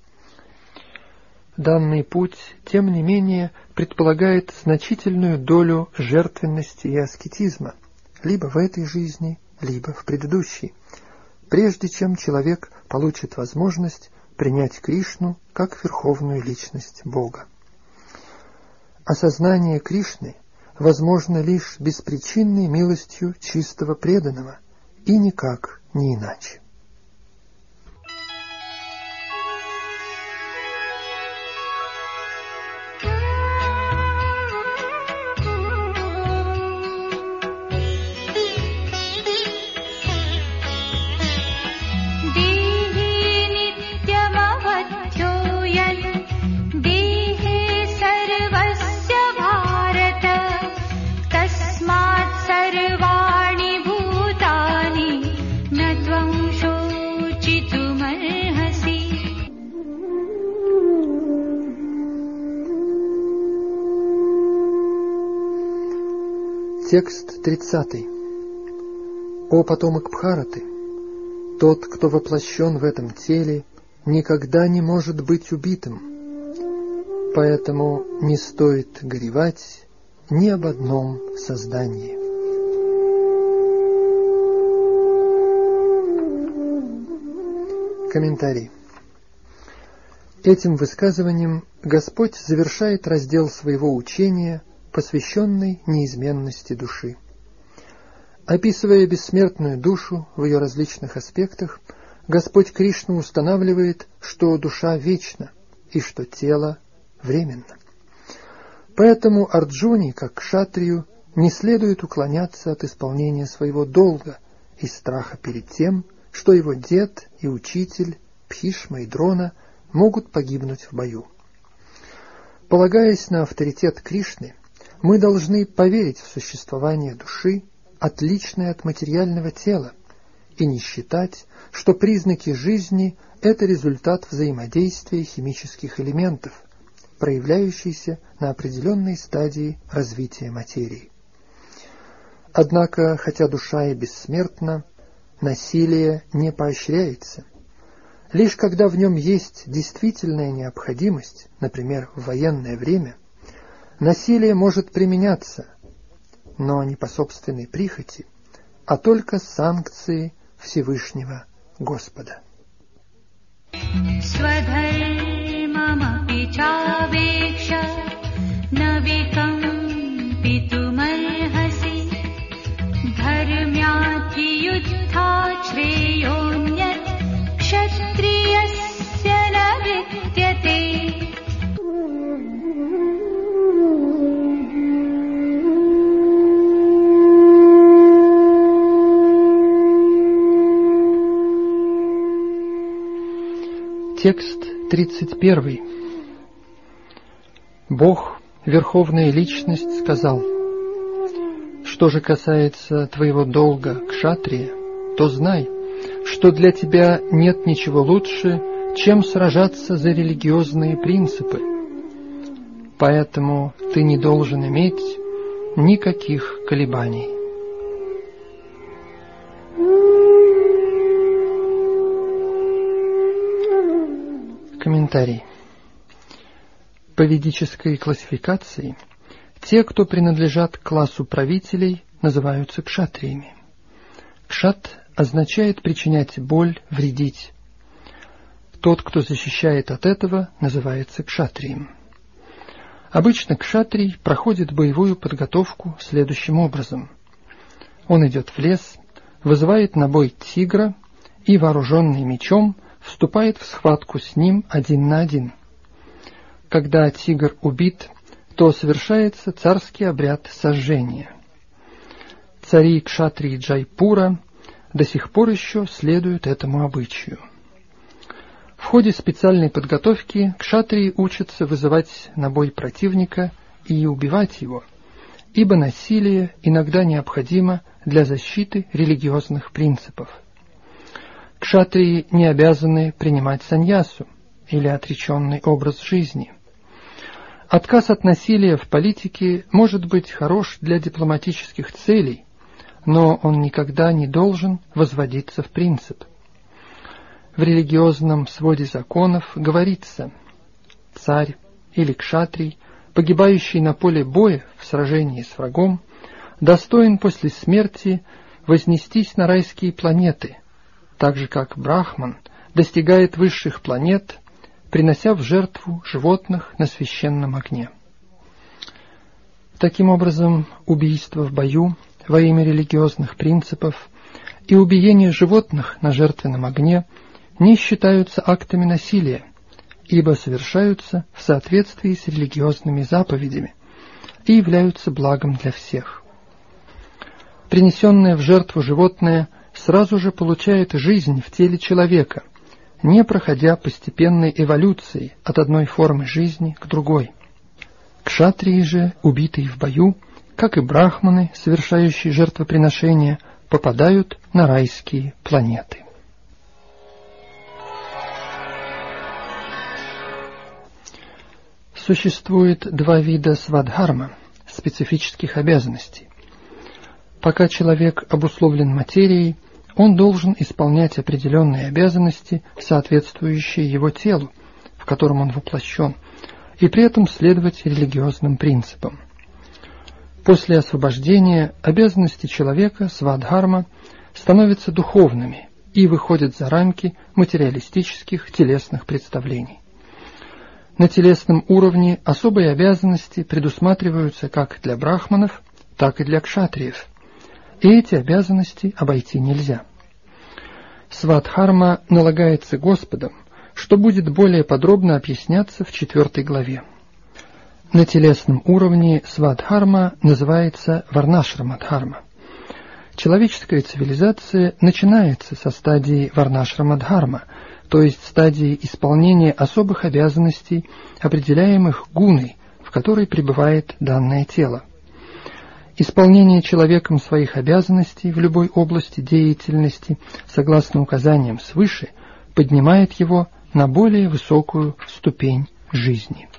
Данный путь, тем не менее, предполагает значительную долю жертвенности и аскетизма, либо в этой жизни, либо в предыдущей, прежде чем человек получит возможность принять Кришну как верховную личность Бога. Осознание Кришны возможно лишь беспричинной милостью чистого преданного, и никак не иначе. Текст 30. О потомок Бхараты! Тот, кто воплощен в этом теле, никогда не может быть убитым, поэтому не стоит горевать ни об одном создании. Комментарий. Этим высказыванием Господь завершает раздел своего учения, посвященный неизменности души. Описывая бессмертную душу в ее различных аспектах, Господь Кришна устанавливает, что душа вечна и что тело временно. Поэтому Арджуне, как кшатрию, не следует уклоняться от исполнения своего долга из страха перед тем, что его дед и учитель Бхишма и Дрона могут погибнуть в бою. Полагаясь на авторитет Кришны, мы должны поверить в существование души, отличной от материального тела, и не считать, что признаки жизни – это результат взаимодействия химических элементов, проявляющийся на определенной стадии развития материи. Однако, хотя душа и бессмертна, насилие не поощряется. Лишь когда в нем есть действительная необходимость, например, в военное время, насилие может применяться, но не по собственной прихоти, а только с санкцией Всевышнего Господа. Текст 31. Бог, Верховная Личность, сказал: «Что же касается твоего долга, кшатрия, то знай, что для тебя нет ничего лучше, чем сражаться за религиозные принципы. Поэтому ты не должен иметь никаких колебаний». Комментарий. По ведической классификации, те, кто принадлежат к классу правителей, называются кшатриями. Кшат означает причинять боль, вредить. Тот, кто защищает от этого, называется кшатрием. Обычно кшатрий проходит боевую подготовку следующим образом. Он идет в лес, вызывает на бой тигра и, вооруженный мечом, вступает в схватку с ним 1 на 1. Когда тигр убит, то совершается царский обряд сожжения. Цари кшатрии Джайпура до сих пор еще следуют этому обычаю. В ходе специальной подготовки кшатрии учатся вызывать на бой противника и убивать его, ибо насилие иногда необходимо для защиты религиозных принципов. Кшатрии не обязаны принимать саньясу или отреченный образ жизни. Отказ от насилия в политике может быть хорош для дипломатических целей, но он никогда не должен возводиться в принцип. В религиозном своде законов говорится: царь или кшатрий, погибающий на поле боя в сражении с врагом, достоин после смерти вознестись на райские планеты, так же как брахман достигает высших планет, принося в жертву животных на священном огне. Таким образом, убийство в бою во имя религиозных принципов и убиение животных на жертвенном огне не считаются актами насилия, ибо совершаются в соответствии с религиозными заповедями и являются благом для всех. Принесенное в жертву животное сразу же получает жизнь в теле человека, не проходя постепенной эволюции от одной формы жизни к другой. Кшатрии же, убитые в бою, как и брахманы, совершающие жертвоприношения, попадают на райские планеты. Существует 2 вида свадхарма, специфических обязанностей. Пока человек обусловлен материей, он должен исполнять определенные обязанности, соответствующие его телу, в котором он воплощен, и при этом следовать религиозным принципам. После освобождения обязанности человека свадхарма становятся духовными и выходят за рамки материалистических телесных представлений. На телесном уровне особые обязанности предусматриваются как для брахманов, так и для кшатриев, и эти обязанности обойти нельзя. Свадхарма налагается Господом, что будет более подробно объясняться в 4 главе. На телесном уровне свадхарма называется варнашрамадхарма. Человеческая цивилизация начинается со стадии варнашрамадхарма, то есть стадии исполнения особых обязанностей, определяемых гуной, в которой пребывает данное тело. Исполнение человеком своих обязанностей в любой области деятельности, согласно указаниям свыше, поднимает его на более высокую ступень жизни.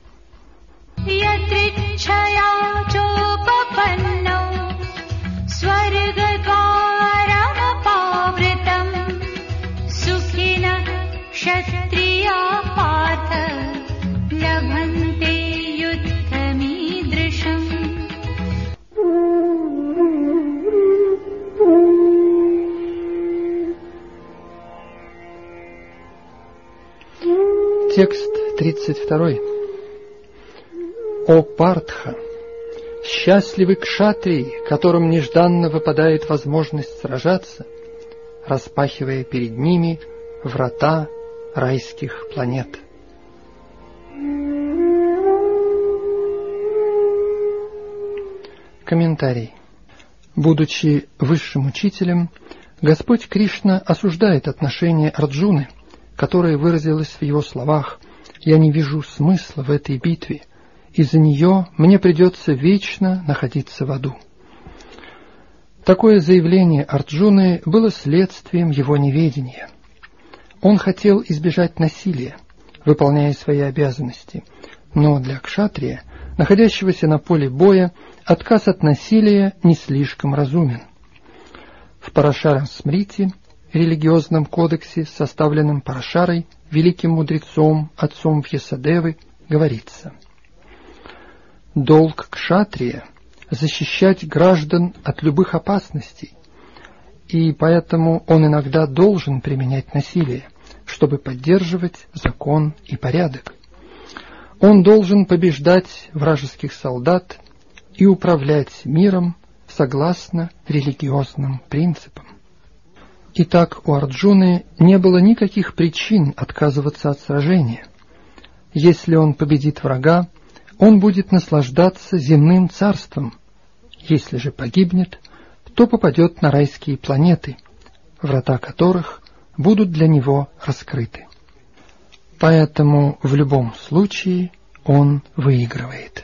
Текст 32. О Партха! Счастливы кшатрии, которым нежданно выпадает возможность сражаться, распахивая перед ними врата райских планет. Комментарий. Будучи высшим учителем, Господь Кришна осуждает отношение Арджуны, которое выразилось в его словах: «Я не вижу смысла в этой битве, из-за нее мне придется вечно находиться в аду». Такое заявление Арджуны было следствием его неведения. Он хотел избежать насилия, выполняя свои обязанности, но для кшатрия, находящегося на поле боя, отказ от насилия не слишком разумен. В Парашара Смрити, религиозном кодексе, составленном Парашарой, великим мудрецом, отцом Вьясадевы, говорится: «Долг кшатрия – защищать граждан от любых опасностей, и поэтому он иногда должен применять насилие, чтобы поддерживать закон и порядок. Он должен побеждать вражеских солдат и управлять миром согласно религиозным принципам». Итак, у Арджуны не было никаких причин отказываться от сражения. Если он победит врага, он будет наслаждаться земным царством. Если же погибнет, то попадет на райские планеты, врата которых будут для него раскрыты. Поэтому в любом случае он выигрывает.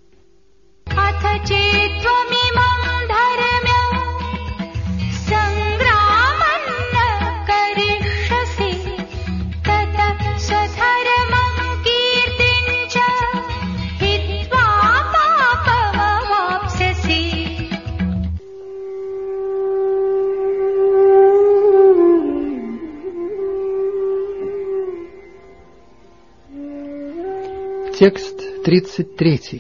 Текст 33.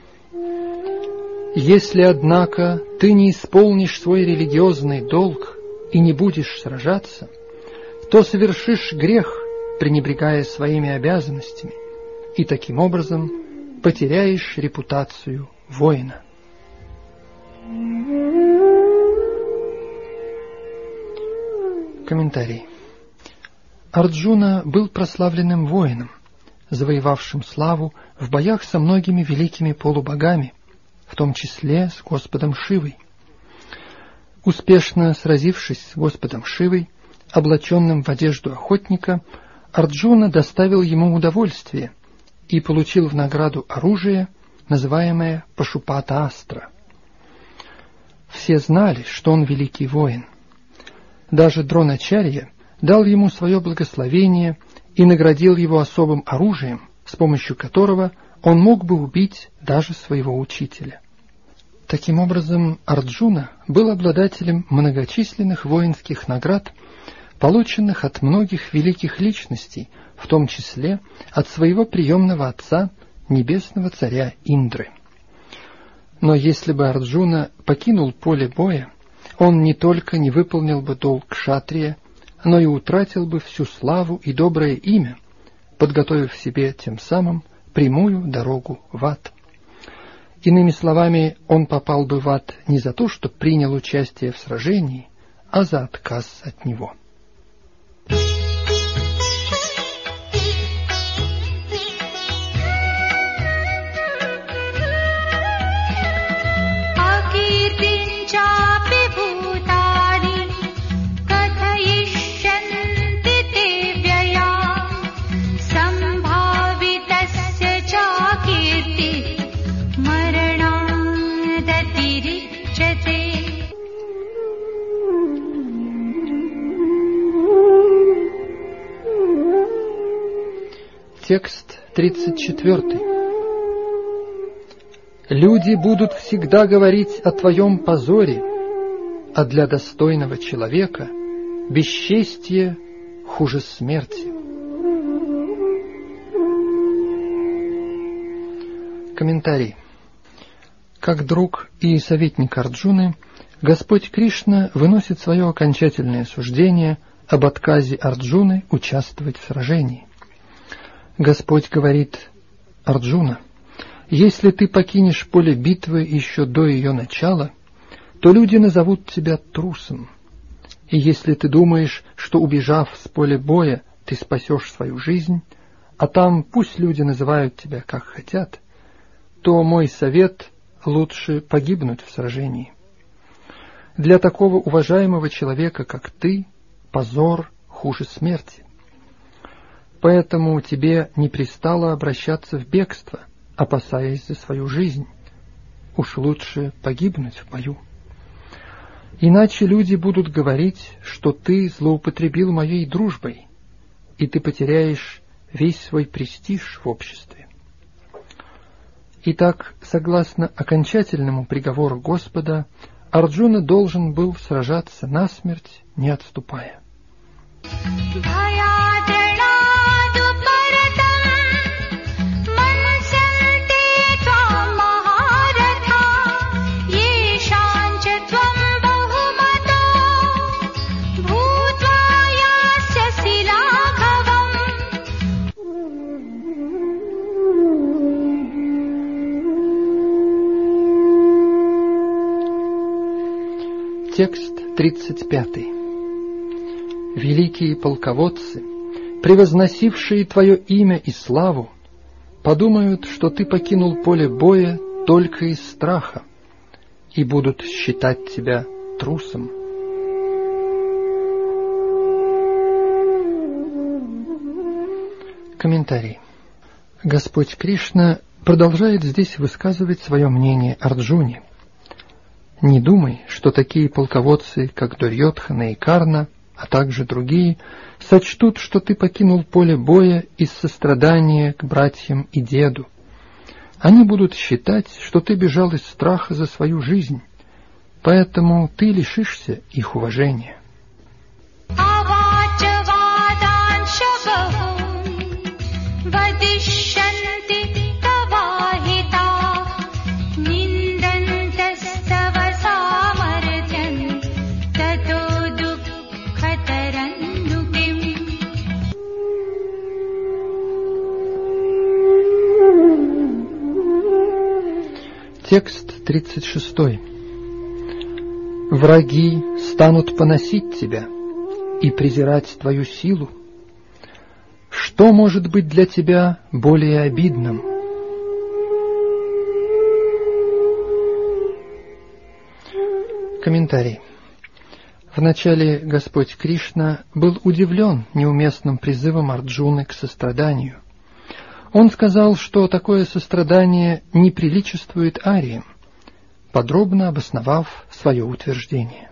Если, однако, ты не исполнишь свой религиозный долг и не будешь сражаться, то совершишь грех, пренебрегая своими обязанностями, и таким образом потеряешь репутацию воина. Комментарий. Арджуна был прославленным воином, завоевавшим славу в боях со многими великими полубогами, в том числе с Господом Шивой. Успешно сразившись с Господом Шивой, облаченным в одежду охотника, Арджуна доставил ему удовольствие и получил в награду оружие, называемое Пашупата-астра. Все знали, что он великий воин. Даже Дроначарья дал ему свое благословение и наградил его особым оружием, с помощью которого он мог бы убить даже своего учителя. Таким образом, Арджуна был обладателем многочисленных воинских наград, полученных от многих великих личностей, в том числе от своего приемного отца, небесного царя Индры. Но если бы Арджуна покинул поле боя, он не только не выполнил бы долг кшатрия, но и утратил бы всю славу и доброе имя, подготовив себе тем самым прямую дорогу в ад. Иными словами, он попал бы в ад не за то, что принял участие в сражении, а за отказ от него. Текст 34. Люди будут всегда говорить о твоем позоре, а для достойного человека бесчестье хуже смерти. Комментарий. Как друг и советник Арджуны, Господь Кришна выносит свое окончательное суждение об отказе Арджуны участвовать в сражении. Господь говорит: Арджуна, если ты покинешь поле битвы еще до ее начала, то люди назовут тебя трусом. И если ты думаешь, что, убежав с поля боя, ты спасешь свою жизнь, а там пусть люди называют тебя как хотят, то мой совет — лучше погибнуть в сражении. Для такого уважаемого человека, как ты, позор хуже смерти. Поэтому тебе не пристало обращаться в бегство, опасаясь за свою жизнь. Уж лучше погибнуть в бою. Иначе люди будут говорить, что ты злоупотребил моей дружбой, и ты потеряешь весь свой престиж в обществе. Итак, согласно окончательному приговору Господа, Арджуна должен был сражаться насмерть, не отступая. Текст 35. Великие полководцы, превозносившие твое имя и славу, подумают, что ты покинул поле боя только из страха и будут считать тебя трусом. Комментарий. Господь Кришна продолжает здесь высказывать свое мнение Арджуне. Не думай, что такие полководцы, как Дурьодхана и Карна, а также другие, сочтут, что ты покинул поле боя из сострадания к братьям и деду. Они будут считать, что ты бежал из страха за свою жизнь, поэтому ты лишишься их уважения. Текст 36. Враги станут поносить тебя и презирать твою силу. Что может быть для тебя более обидным? Комментарий. Вначале Господь Кришна был удивлен неуместным призывом Арджуны к состраданию. Он сказал, что такое сострадание не приличествует ариям, подробно обосновав свое утверждение.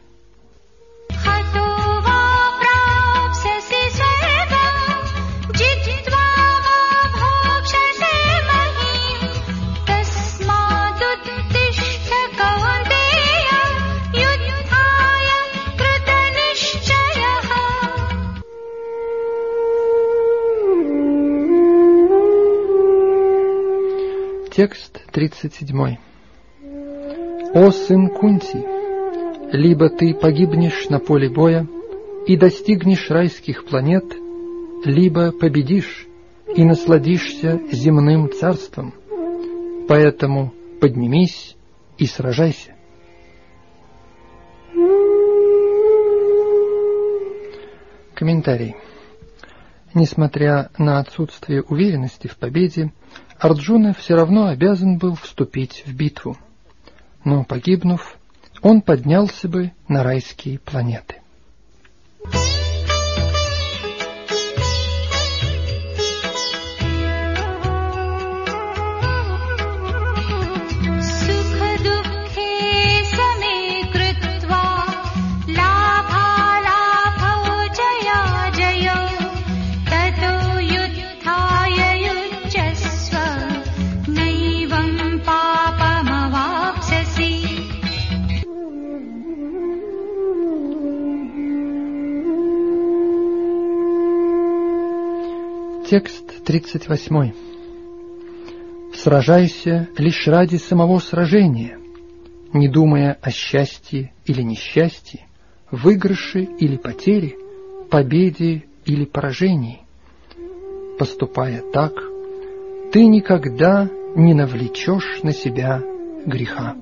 Текст 37. О сын Кунти, либо ты погибнешь на поле боя, и достигнешь райских планет, либо победишь и насладишься земным царством. Поэтому поднимись и сражайся. Комментарий. Несмотря на отсутствие уверенности в победе, Арджуна все равно обязан был вступить в битву. Но, погибнув, он поднялся бы на райские планеты. Текст 38. Сражайся лишь ради самого сражения, не думая о счастье или несчастье, выигрыше или потере, победе или поражении. Поступая так, ты никогда не навлечешь на себя греха.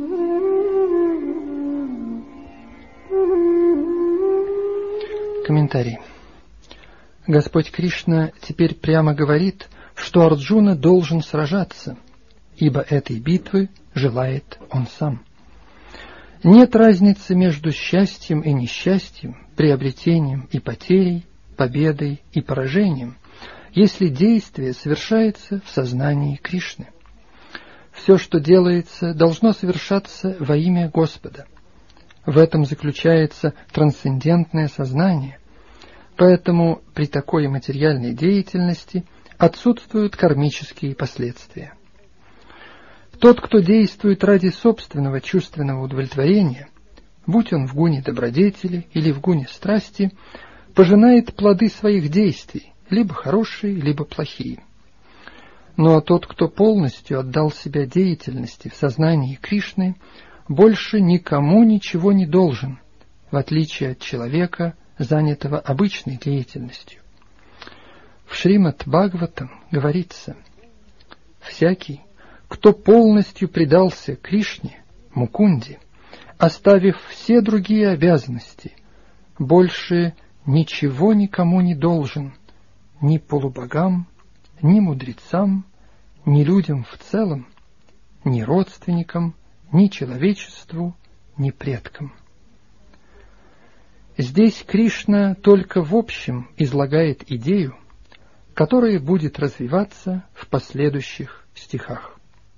Комментарий. Господь Кришна теперь прямо говорит, что Арджуна должен сражаться, ибо этой битвы желает он сам. Нет разницы между счастьем и несчастьем, приобретением и потерей, победой и поражением, если действие совершается в сознании Кришны. Все, что делается, должно совершаться во имя Господа. В этом заключается трансцендентное сознание. Поэтому при такой материальной деятельности отсутствуют кармические последствия. Тот, кто действует ради собственного чувственного удовлетворения, будь он в гуне добродетели или в гуне страсти, пожинает плоды своих действий, либо хорошие, либо плохие. Но тот, кто полностью отдал себя деятельности в сознании Кришны, больше никому ничего не должен, в отличие от человека, занятого обычной деятельностью. В Шримад Бхагаватам говорится: «Всякий, кто полностью предался Кришне, Мукунде, оставив все другие обязанности, больше ничего никому не должен, ни полубогам, ни мудрецам, ни людям в целом, ни родственникам, ни человечеству, ни предкам». Здесь Кришна только в общем излагает идею, которая будет развиваться в последующих стихах.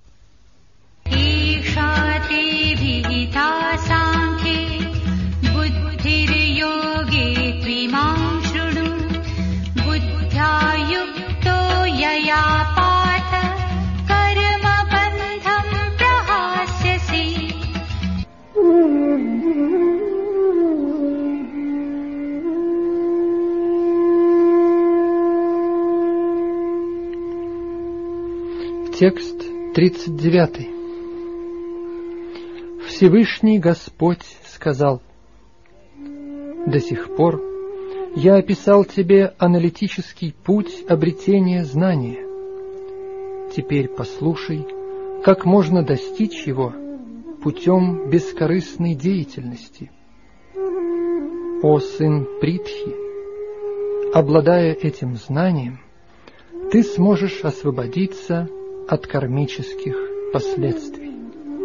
Текст 39. Всевышний Господь сказал: «До сих пор я описал тебе аналитический путь обретения знания. Теперь послушай, как можно достичь его путем бескорыстной деятельности. О сын Притхи, обладая этим знанием, ты сможешь освободиться от кармических последствий».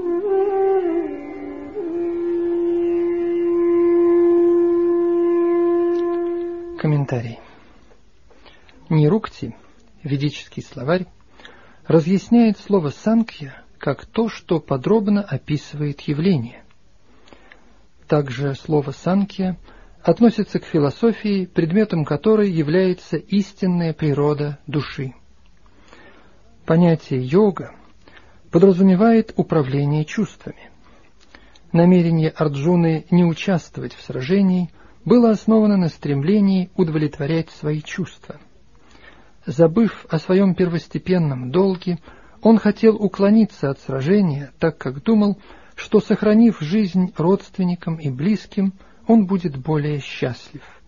Комментарий. Нирукти, ведический словарь, разъясняет слово «санкья» как то, что подробно описывает явление. Также слово «санкья» относится к философии, предметом которой является истинная природа души. Понятие «йога» подразумевает управление чувствами. Намерение Арджуны не участвовать в сражении было основано на стремлении удовлетворять свои чувства. Забыв о своем первостепенном долге, он хотел уклониться от сражения, так как думал, что, сохранив жизнь родственникам и близким, он будет более счастлив.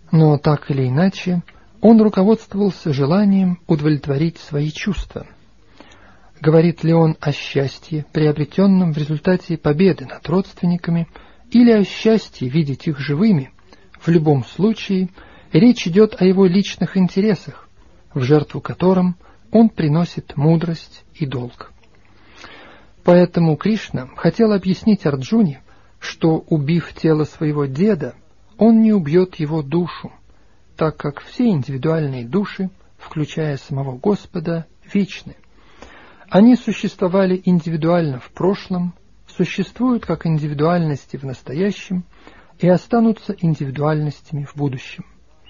Но так или иначе, он руководствовался желанием удовлетворить свои чувства. Говорит ли он о счастье, приобретенном в результате победы над родственниками, или о счастье видеть их живыми, в любом случае речь идет о его личных интересах, в жертву которым он приносит мудрость и долг. Поэтому Кришна хотел объяснить Арджуне, что, убив тело своего деда, он не убьет его душу, так как все индивидуальные души, включая самого Господа, вечны. Они существовали индивидуально в прошлом, существуют как индивидуальности в настоящем и останутся индивидуальностями в будущем.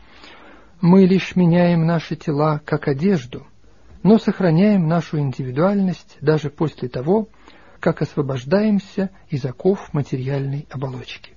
Мы лишь меняем наши тела как одежду, но сохраняем нашу индивидуальность даже после того, как освобождаемся из оков материальной оболочки.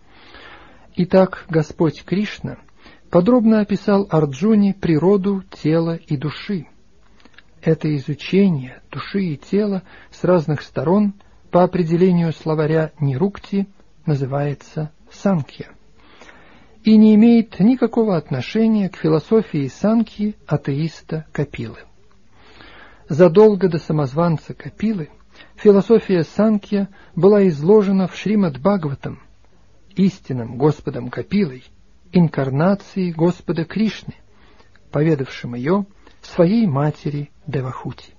Итак, Господь Кришна подробно описал Арджуне природу тела и души. Это изучение души и тела с разных сторон по определению словаря Нирукти называется Санкья и не имеет никакого отношения к философии Санкьи атеиста Капилы. Задолго до самозванца Капилы философия Санкья была изложена в Шримад-Бхагаватам, истинным Господом Капилой, инкарнацией Господа Кришны, поведавшим ее своей матери Девахути.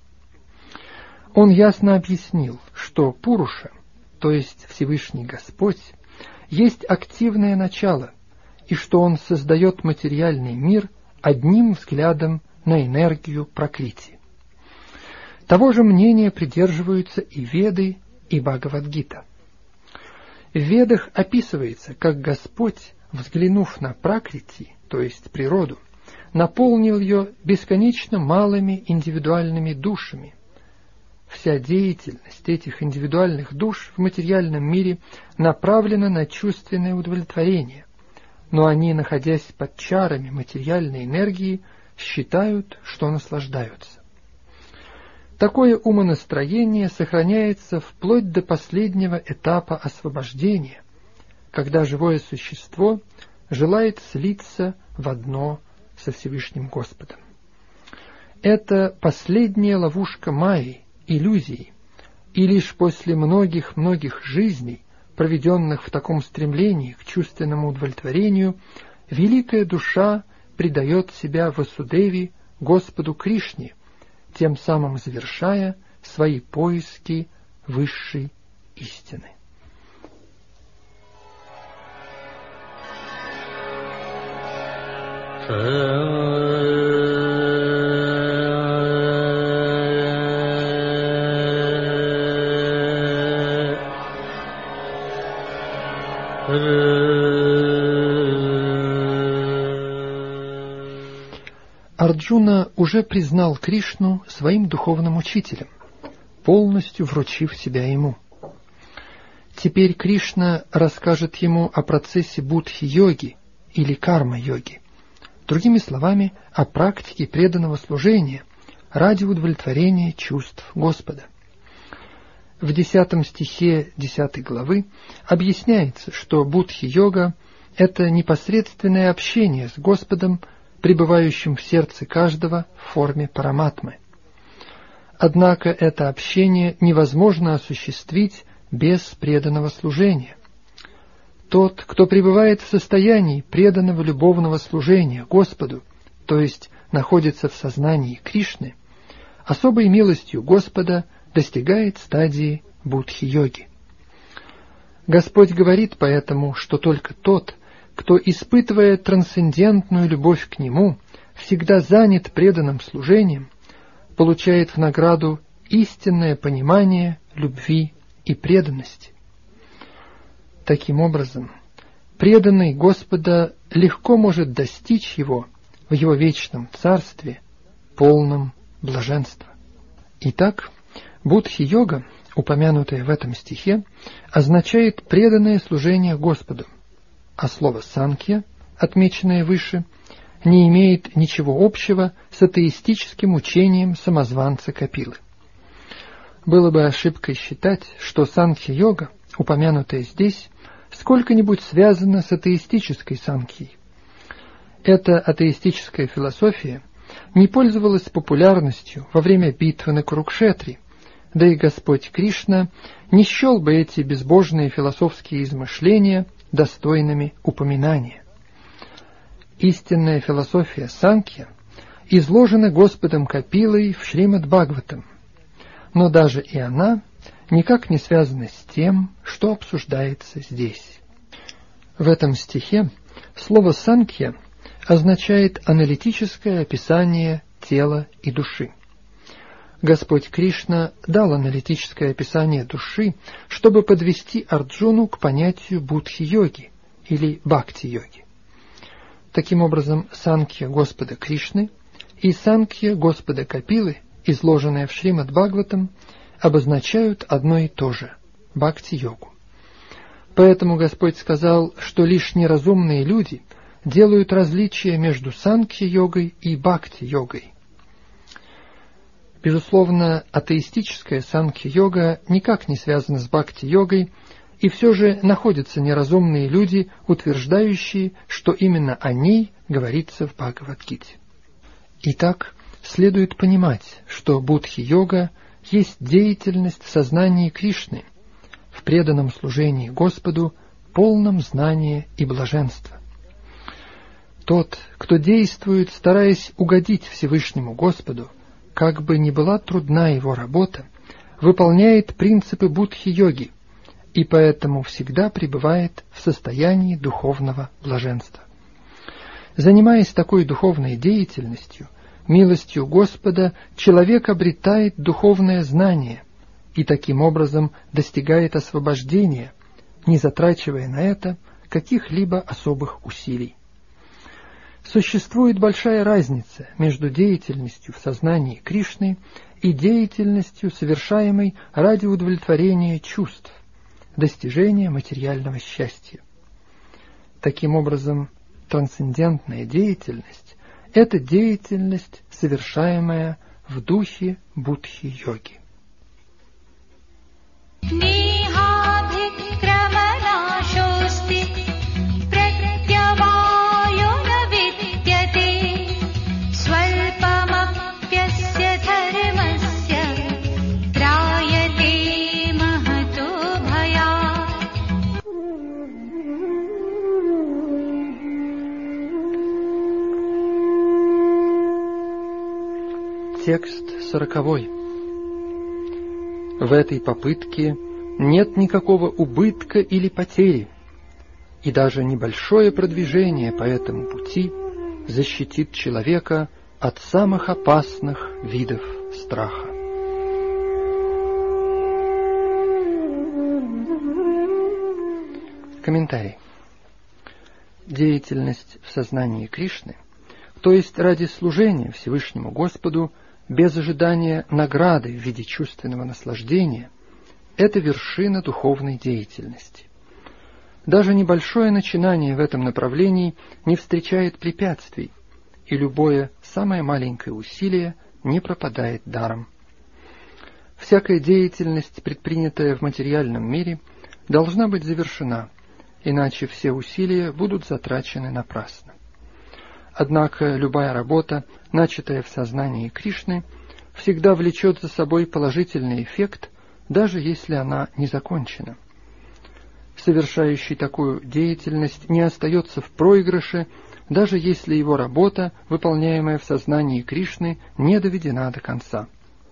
Он ясно объяснил, что Пуруша, то есть Всевышний Господь, есть активное начало, и что он создает материальный мир одним взглядом на энергию Пракрити. Того же мнения придерживаются и Веды, и Бхагавад-гита. В Ведах описывается, как Господь, взглянув на Пракрити, то есть природу, наполнил ее бесконечно малыми индивидуальными душами. Вся деятельность этих индивидуальных душ в материальном мире направлена на чувственное удовлетворение, но они, находясь под чарами материальной энергии, считают, что наслаждаются. Такое умонастроение сохраняется вплоть до последнего этапа освобождения, когда живое существо желает слиться в одно со Всевышним Господом. Это последняя ловушка Майи, иллюзии, и лишь после многих-многих жизней, проведенных в таком стремлении к чувственному удовлетворению, великая душа предает себя Васудеви, Господу Кришне, тем самым завершая свои поиски высшей истины. Арджуна уже признал Кришну своим духовным учителем, полностью вручив себя ему. Теперь Кришна расскажет ему о процессе будхи-йоги или карма-йоги, другими словами, о практике преданного служения ради удовлетворения чувств Господа. В 10 стихе 10 главы объясняется, что будхи-йога – это непосредственное общение с Господом, пребывающим в сердце каждого в форме параматмы. Однако это общение невозможно осуществить без преданного служения. Тот, кто пребывает в состоянии преданного любовного служения Господу, то есть находится в сознании Кришны, особой милостью Господа достигает стадии будхи-йоги. Господь говорит поэтому, что только тот, кто, испытывая трансцендентную любовь к Нему, всегда занят преданным служением, получает в награду истинное понимание любви и преданности. Таким образом, преданный Господа легко может достичь Его в Его вечном царстве, полном блаженства. Итак, будхи-йога, упомянутая в этом стихе, означает преданное служение Господу, а слово «санкья», отмеченное выше, не имеет ничего общего с атеистическим учением самозванца Капилы. Было бы ошибкой считать, что санкья-йога, упомянутая здесь, сколько-нибудь связана с атеистической санкьей. Эта атеистическая философия не пользовалась популярностью во время битвы на Курукшетре, да и Господь Кришна не счел бы эти безбожные философские измышления достойными упоминания. Истинная философия Санkhya изложена Господом Капилой в Шримад-Бхагаватам, но даже и она никак не связана с тем, что обсуждается здесь. В этом стихе слово «санkhya» означает аналитическое описание тела и души. Господь Кришна дал аналитическое описание души, чтобы подвести Арджуну к понятию будхи-йоги или бхакти-йоги. Таким образом, санkhya Господа Кришны и санkhya Господа Капилы, изложенные в Шримад-Бхагаватам, обозначают одно и то же – бхакти-йогу. Поэтому Господь сказал, что лишь неразумные люди делают различия между санkhya-йогой и бхакти-йогой. Безусловно, атеистическая санkhya-йога никак не связана с бхакти-йогой, и все же находятся неразумные люди, утверждающие, что именно о ней говорится в Бхагавад-гите. Итак, следует понимать, что будхи-йога есть деятельность в сознании Кришны, в преданном служении Господу, полном знания и блаженства. Тот, кто действует, стараясь угодить Всевышнему Господу, как бы ни была трудна его работа, выполняет принципы будхи-йоги и поэтому всегда пребывает в состоянии духовного блаженства. Занимаясь такой духовной деятельностью, милостью Господа человек обретает духовное знание и таким образом достигает освобождения, не затрачивая на это каких-либо особых усилий. Существует большая разница между деятельностью в сознании Кришны и деятельностью, совершаемой ради удовлетворения чувств, достижения материального счастья. Таким образом, трансцендентная деятельность – это деятельность, совершаемая в духе будхи-йоги. Текст 40. В этой попытке нет никакого убытка или потери, и даже небольшое продвижение по этому пути защитит человека от самых опасных видов страха. Комментарий. Деятельность в сознании Кришны, то есть ради служения Всевышнему Господу, без ожидания награды в виде чувственного наслаждения, это вершина духовной деятельности. Даже небольшое начинание в этом направлении не встречает препятствий, и любое самое маленькое усилие не пропадает даром. Всякая деятельность, предпринятая в материальном мире, должна быть завершена, иначе все усилия будут затрачены напрасно. Однако любая работа, начатая в сознании Кришны, всегда влечет за собой положительный эффект, даже если она не закончена. Совершающий такую деятельность не остается в проигрыше, даже если его работа, выполняемая в сознании Кришны, не доведена до конца.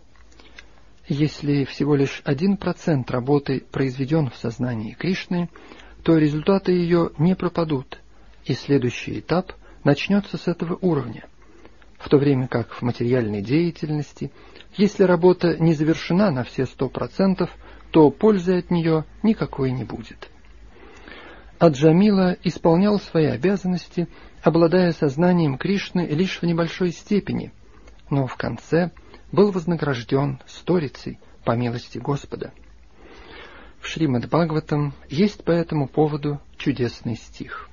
Если всего лишь 1% работы произведен в сознании Кришны, то результаты ее не пропадут, и следующий этап начнется с этого уровня, в то время как в материальной деятельности, если работа не завершена на все 100%, то пользы от нее никакой не будет. Аджамила исполнял свои обязанности, обладая сознанием Кришны лишь в небольшой степени, но в конце был вознагражден сторицей по милости Господа. В Шримад-Бхагаватам есть по этому поводу чудесный стих.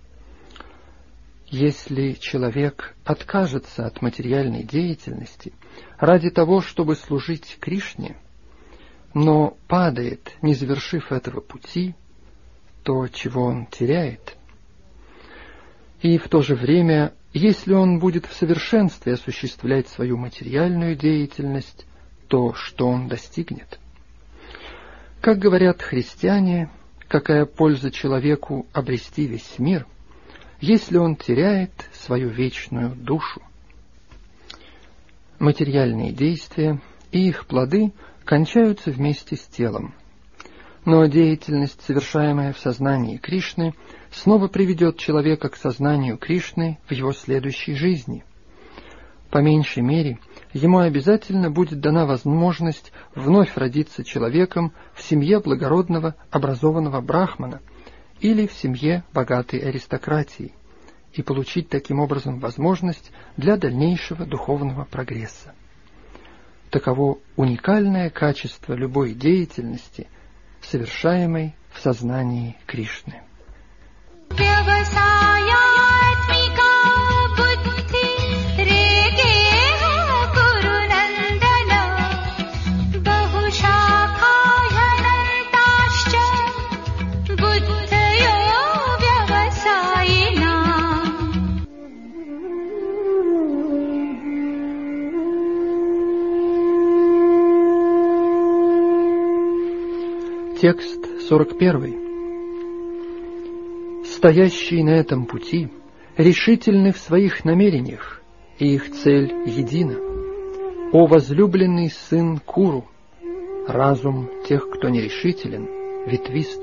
Если человек откажется от материальной деятельности ради того, чтобы служить Кришне, но падает, не завершив этого пути, то чего он теряет? И в то же время, если он будет в совершенстве осуществлять свою материальную деятельность, то что он достигнет? Как говорят христиане, какая польза человеку обрести весь мир, если он теряет свою вечную душу? Материальные действия и их плоды кончаются вместе с телом. Но деятельность, совершаемая в сознании Кришны, снова приведет человека к сознанию Кришны в его следующей жизни. По меньшей мере, ему обязательно будет дана возможность вновь родиться человеком в семье благородного, образованного брахмана или в семье богатой аристократии и получить таким образом возможность для дальнейшего духовного прогресса. Таково уникальное качество любой деятельности, совершаемой в сознании Кришны. Текст 41. Стоящие на этом пути решительны в своих намерениях, и их цель едина. О возлюбленный сын Куру, разум тех, кто нерешителен, ветвист.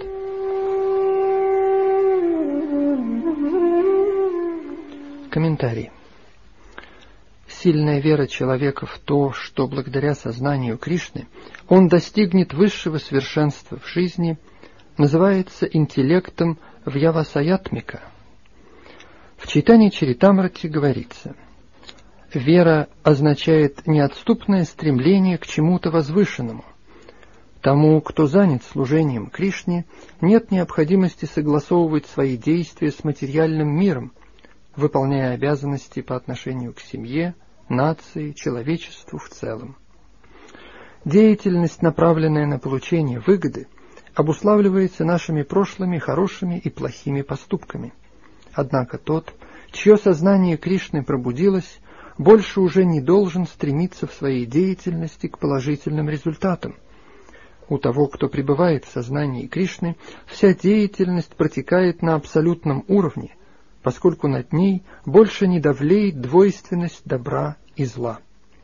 Комментарий. Сильная вера человека в то, что благодаря сознанию Кришны он достигнет высшего совершенства в жизни, называется интеллектом вьявасаятмика. В Чайтанья-чаритамрите говорится: вера означает неотступное стремление к чему-то возвышенному. Тому, кто занят служением Кришне, нет необходимости согласовывать свои действия с материальным миром, выполняя обязанности по отношению к семье, нации, человечеству в целом. Деятельность, направленная на получение выгоды, обуславливается нашими прошлыми хорошими и плохими поступками. Однако тот, чье сознание Кришны пробудилось, больше уже не должен стремиться в своей деятельности к положительным результатам. У того, кто пребывает в сознании Кришны, вся деятельность протекает на абсолютном уровне, поскольку над ней больше не давлеет двойственность добра и зла.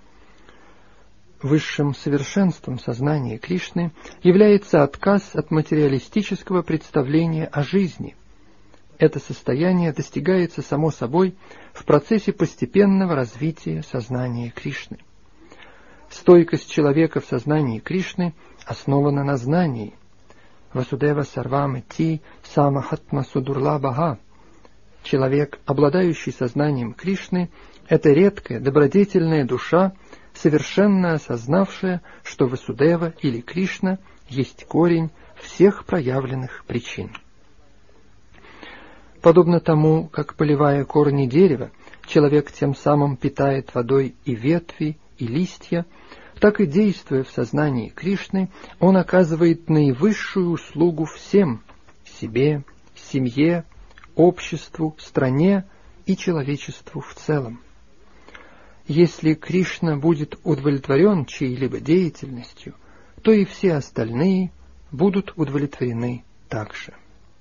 Высшим совершенством сознания Кришны является отказ от материалистического представления о жизни. Это состояние достигается само собой в процессе постепенного развития сознания Кришны. Стойкость человека в сознании Кришны основана на знании. Васудева сарвамити самахатма судурлабха. Человек, обладающий сознанием Кришны, это редкая, добродетельная душа, совершенно осознавшая, что Васудева или Кришна есть корень всех проявленных причин. Подобно тому, как, поливая корни дерева, человек тем самым питает водой и ветви, и листья, так и, действуя в сознании Кришны, он оказывает наивысшую услугу всем – себе, семье, обществу, стране и человечеству в целом. Если Кришна будет удовлетворен чьей-либо деятельностью, то и все остальные будут удовлетворены также.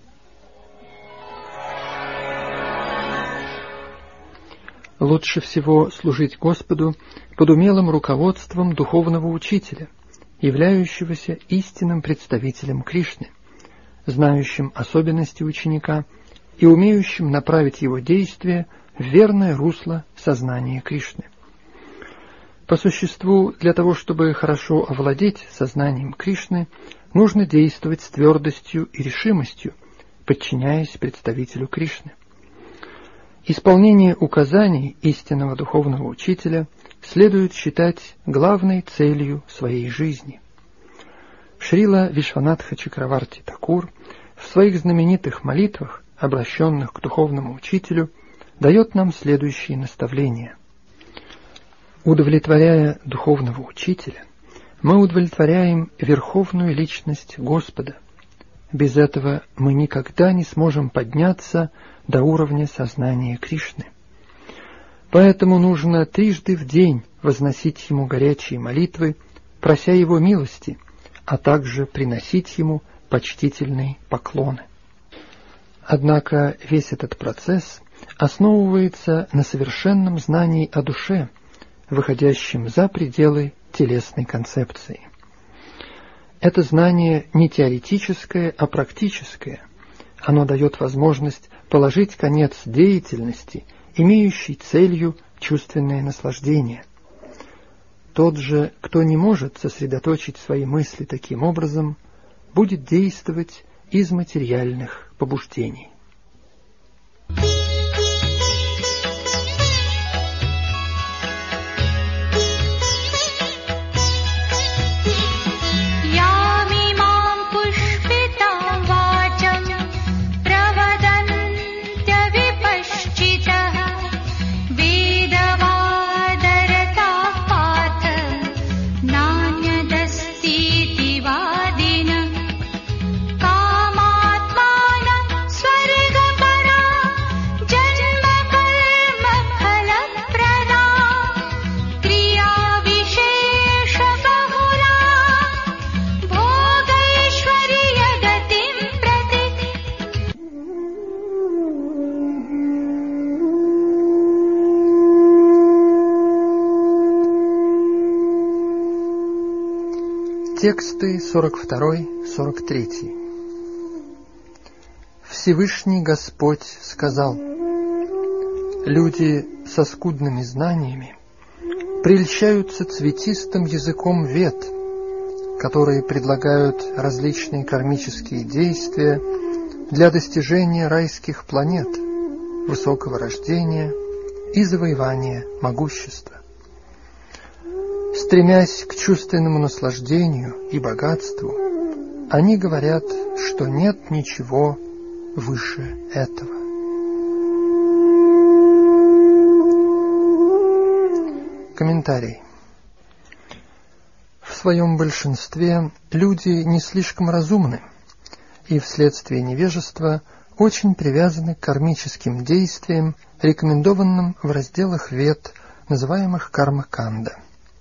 Лучше всего служить Господу под умелым руководством духовного учителя, являющегося истинным представителем Кришны, знающим особенности ученика и умеющим направить его действия в верное русло сознания Кришны. По существу, для того, чтобы хорошо овладеть сознанием Кришны, нужно действовать с твердостью и решимостью, подчиняясь представителю Кришны. Исполнение указаний истинного духовного учителя следует считать главной целью своей жизни. Шрила Вишванатха Чакраварти Такур в своих знаменитых молитвах, обращенных к духовному учителю, дает нам следующие наставления. Удовлетворяя духовного учителя, мы удовлетворяем верховную личность Господа, Без этого мы никогда не сможем подняться до уровня сознания Кришны. Поэтому нужно трижды в день возносить Ему горячие молитвы, прося Его милости, а также приносить Ему почтительные поклоны. Однако весь этот процесс основывается на совершенном знании о душе, выходящем за пределы телесной концепции. Это знание не теоретическое, а практическое. Оно дает возможность положить конец деятельности, имеющей целью чувственное наслаждение. Тот же, кто не может сосредоточить свои мысли таким образом, будет действовать из материальных побуждений. Тексты 42-43. Всевышний Господь сказал: люди со скудными знаниями прельщаются цветистым языком вед, которые предлагают различные кармические действия для достижения райских планет, высокого рождения и завоевания могущества. Стремясь к чувственному наслаждению и богатству, они говорят, что нет ничего выше этого. Комментарий. В своем большинстве люди не слишком разумны и вследствие невежества очень привязаны к кармическим действиям, рекомендованным в разделах Вед, называемых карма-канда.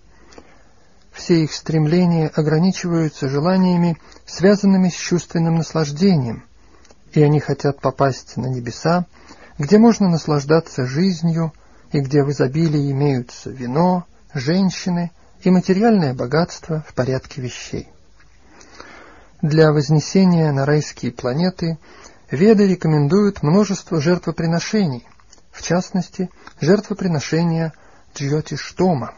Все их стремления ограничиваются желаниями, связанными с чувственным наслаждением, и они хотят попасть на небеса, где можно наслаждаться жизнью и где в изобилии имеются вино, женщины и материальное богатство в порядке вещей. Для вознесения на райские планеты Веды рекомендуют множество жертвоприношений, в частности, жертвоприношения Джьотиштома.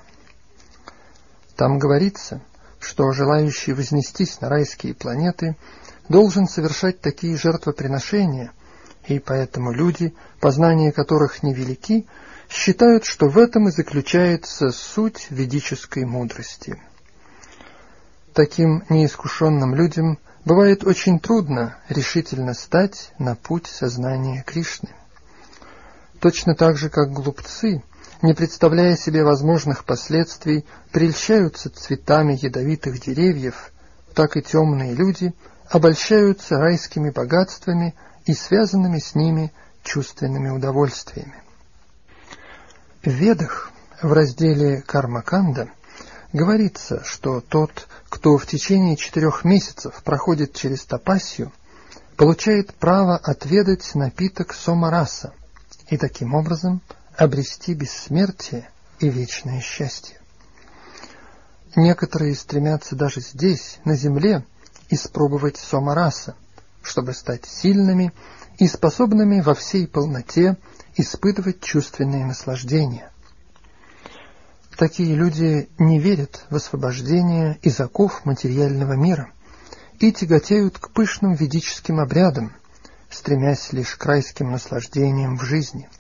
Там говорится, что желающий вознестись на райские планеты должен совершать такие жертвоприношения, и поэтому люди, познания которых невелики, считают, что в этом и заключается суть ведической мудрости. Таким неискушенным людям бывает очень трудно решительно стать на путь сознания Кришны. Точно так же, как глупцы, не представляя себе возможных последствий, прельщаются цветами ядовитых деревьев, так и темные люди обольщаются райскими богатствами и связанными с ними чувственными удовольствиями. В Ведах, в разделе Карма-канда, говорится, что тот, кто в течение 4 месяцев проходит через тапассию, получает право отведать напиток Сомараса и таким образом обрести бессмертие и вечное счастье. Некоторые стремятся даже здесь, на земле, испробовать Сомараса, чтобы стать сильными и способными во всей полноте испытывать чувственные наслаждения. Такие люди не верят в освобождение из оков материального мира и тяготеют к пышным ведическим обрядам, стремясь лишь к райским наслаждениям в жизни.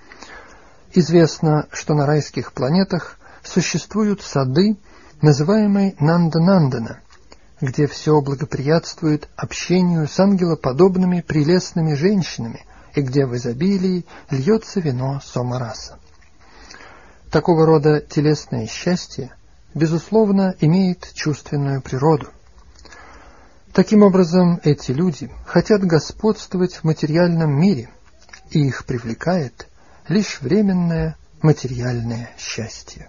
Известно, что на райских планетах существуют сады, называемые Нанда-Нандана, где все благоприятствует общению с ангелоподобными прелестными женщинами и где в изобилии льется вино Сомараса. Такого рода телесное счастье, безусловно, имеет чувственную природу. Таким образом, эти люди хотят господствовать в материальном мире, и их привлекает лишь временное материальное счастье.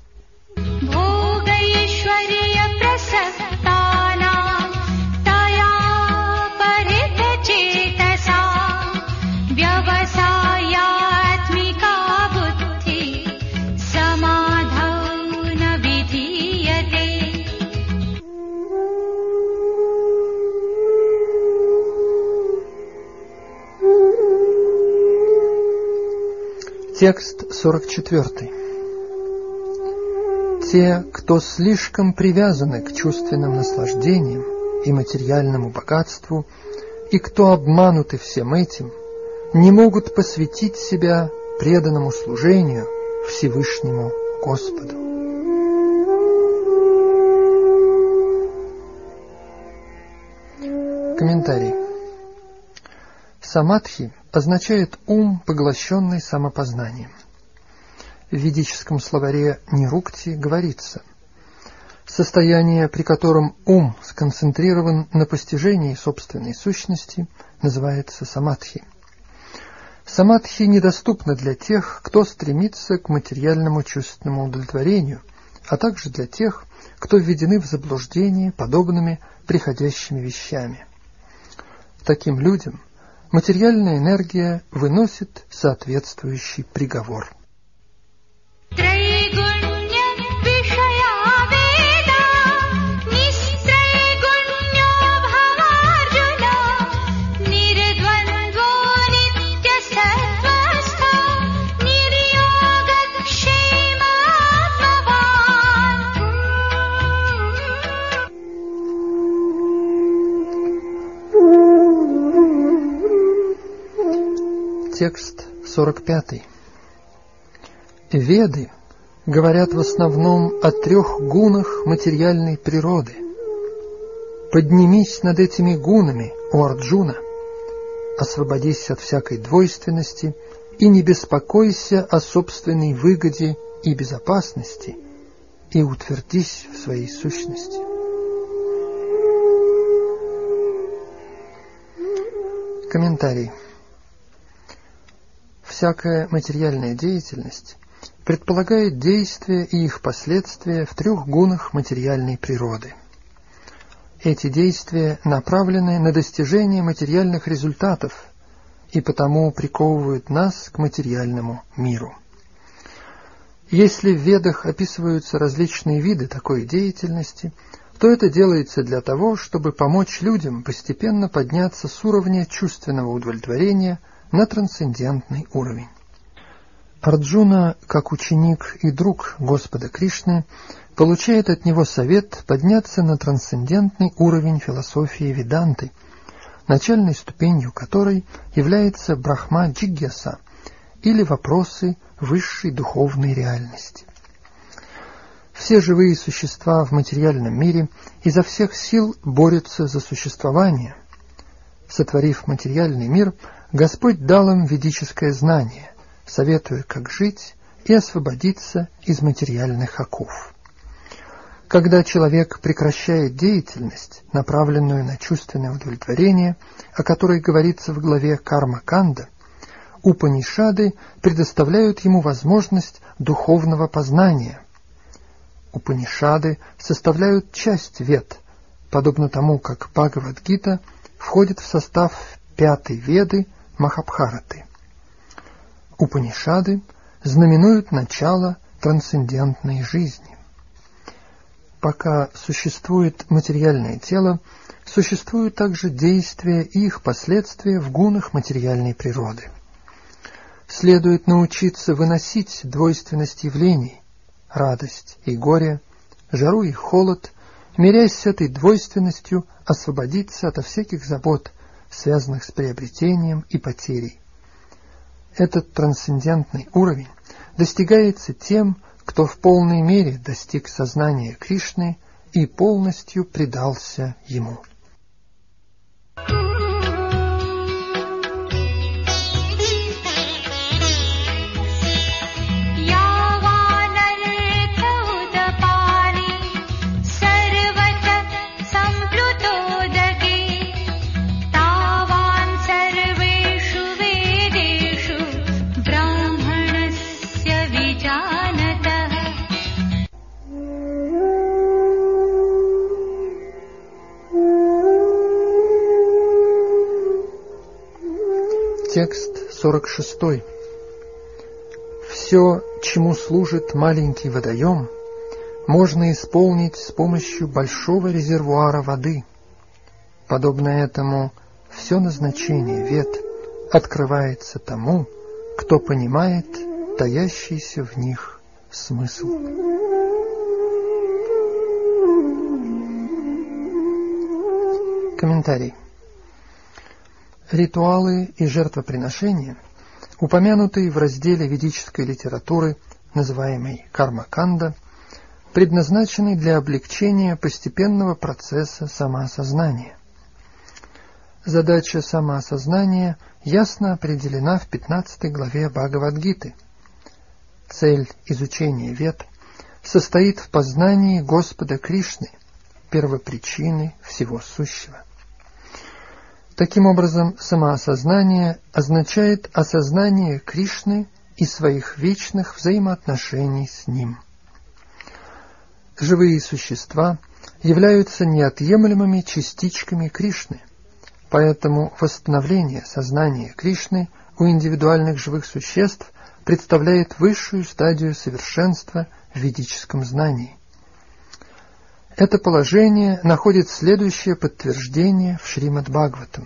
Текст 44. Те, кто слишком привязаны к чувственным наслаждениям и материальному богатству, и кто обмануты всем этим, не могут посвятить себя преданному служению Всевышнему Господу. Комментарий. Самадхи означает ум, поглощенный самопознанием. В ведическом словаре Нирукти говорится: состояние, при котором ум сконцентрирован на постижении собственной сущности, называется самадхи. Самадхи недоступна для тех, кто стремится к материальному чувственному удовлетворению, а также для тех, кто введены в заблуждение подобными приходящими вещами. Таким людям материальная энергия выносит соответствующий приговор. Текст 45. Веды говорят в основном о 3 гунах материальной природы. Поднимись над этими гунами, о Арджуна, освободись от всякой двойственности и не беспокойся о собственной выгоде и безопасности, и утвердись в своей сущности. Комментарий. Всякая материальная деятельность предполагает действия и их последствия в 3 гунах материальной природы. Эти действия направлены на достижение материальных результатов и потому приковывают нас к материальному миру. Если в Ведах описываются различные виды такой деятельности, то это делается для того, чтобы помочь людям постепенно подняться с уровня чувственного удовлетворения на трансцендентный уровень. Арджуна, как ученик и друг Господа Кришны, получает от него совет подняться на трансцендентный уровень философии Веданты, начальной ступенью которой является Брахма-джигьяса, или вопросы высшей духовной реальности. Все живые существа в материальном мире изо всех сил борются за существование. Сотворив материальный мир, Господь дал им ведическое знание, советуя, как жить и освободиться из материальных оков. Когда человек прекращает деятельность, направленную на чувственное удовлетворение, о которой говорится в главе Карма-канда, Упанишады предоставляют ему возможность духовного познания. Упанишады составляют часть Вед, подобно тому, как Бхагавад-гита входит в состав 5-й Веды Махабхараты. Упанишады знаменуют начало трансцендентной жизни. Пока существует материальное тело, существуют также действия и их последствия в гунах материальной природы. Следует научиться выносить двойственность явлений, радость и горе, жару и холод, мирясь с этой двойственностью, освободиться ото всяких забот, связанных с приобретением и потерей. Этот трансцендентный уровень достигается тем, кто в полной мере достиг сознания Кришны и полностью предался Ему. सर्वत संप्लुतो Текст 46. Все, чему служит маленький водоем, можно исполнить с помощью большого резервуара воды. Подобно этому, все назначение вед открывается тому, кто понимает таящийся в них смысл. Комментарий. Ритуалы и жертвоприношения, упомянутые в разделе ведической литературы, называемой карма-канда, предназначены для облегчения постепенного процесса самоосознания. Задача самоосознания ясно определена в 15 главе Бхагавад-гиты. Цель изучения вед состоит в познании Господа Кришны, первопричины всего сущего. Таким образом, самоосознание означает осознание Кришны и своих вечных взаимоотношений с Ним. Живые существа являются неотъемлемыми частичками Кришны, поэтому восстановление сознания Кришны у индивидуальных живых существ представляет высшую стадию совершенства в ведическом знании. Это положение находит следующее подтверждение в Шримад-Бхагаватам.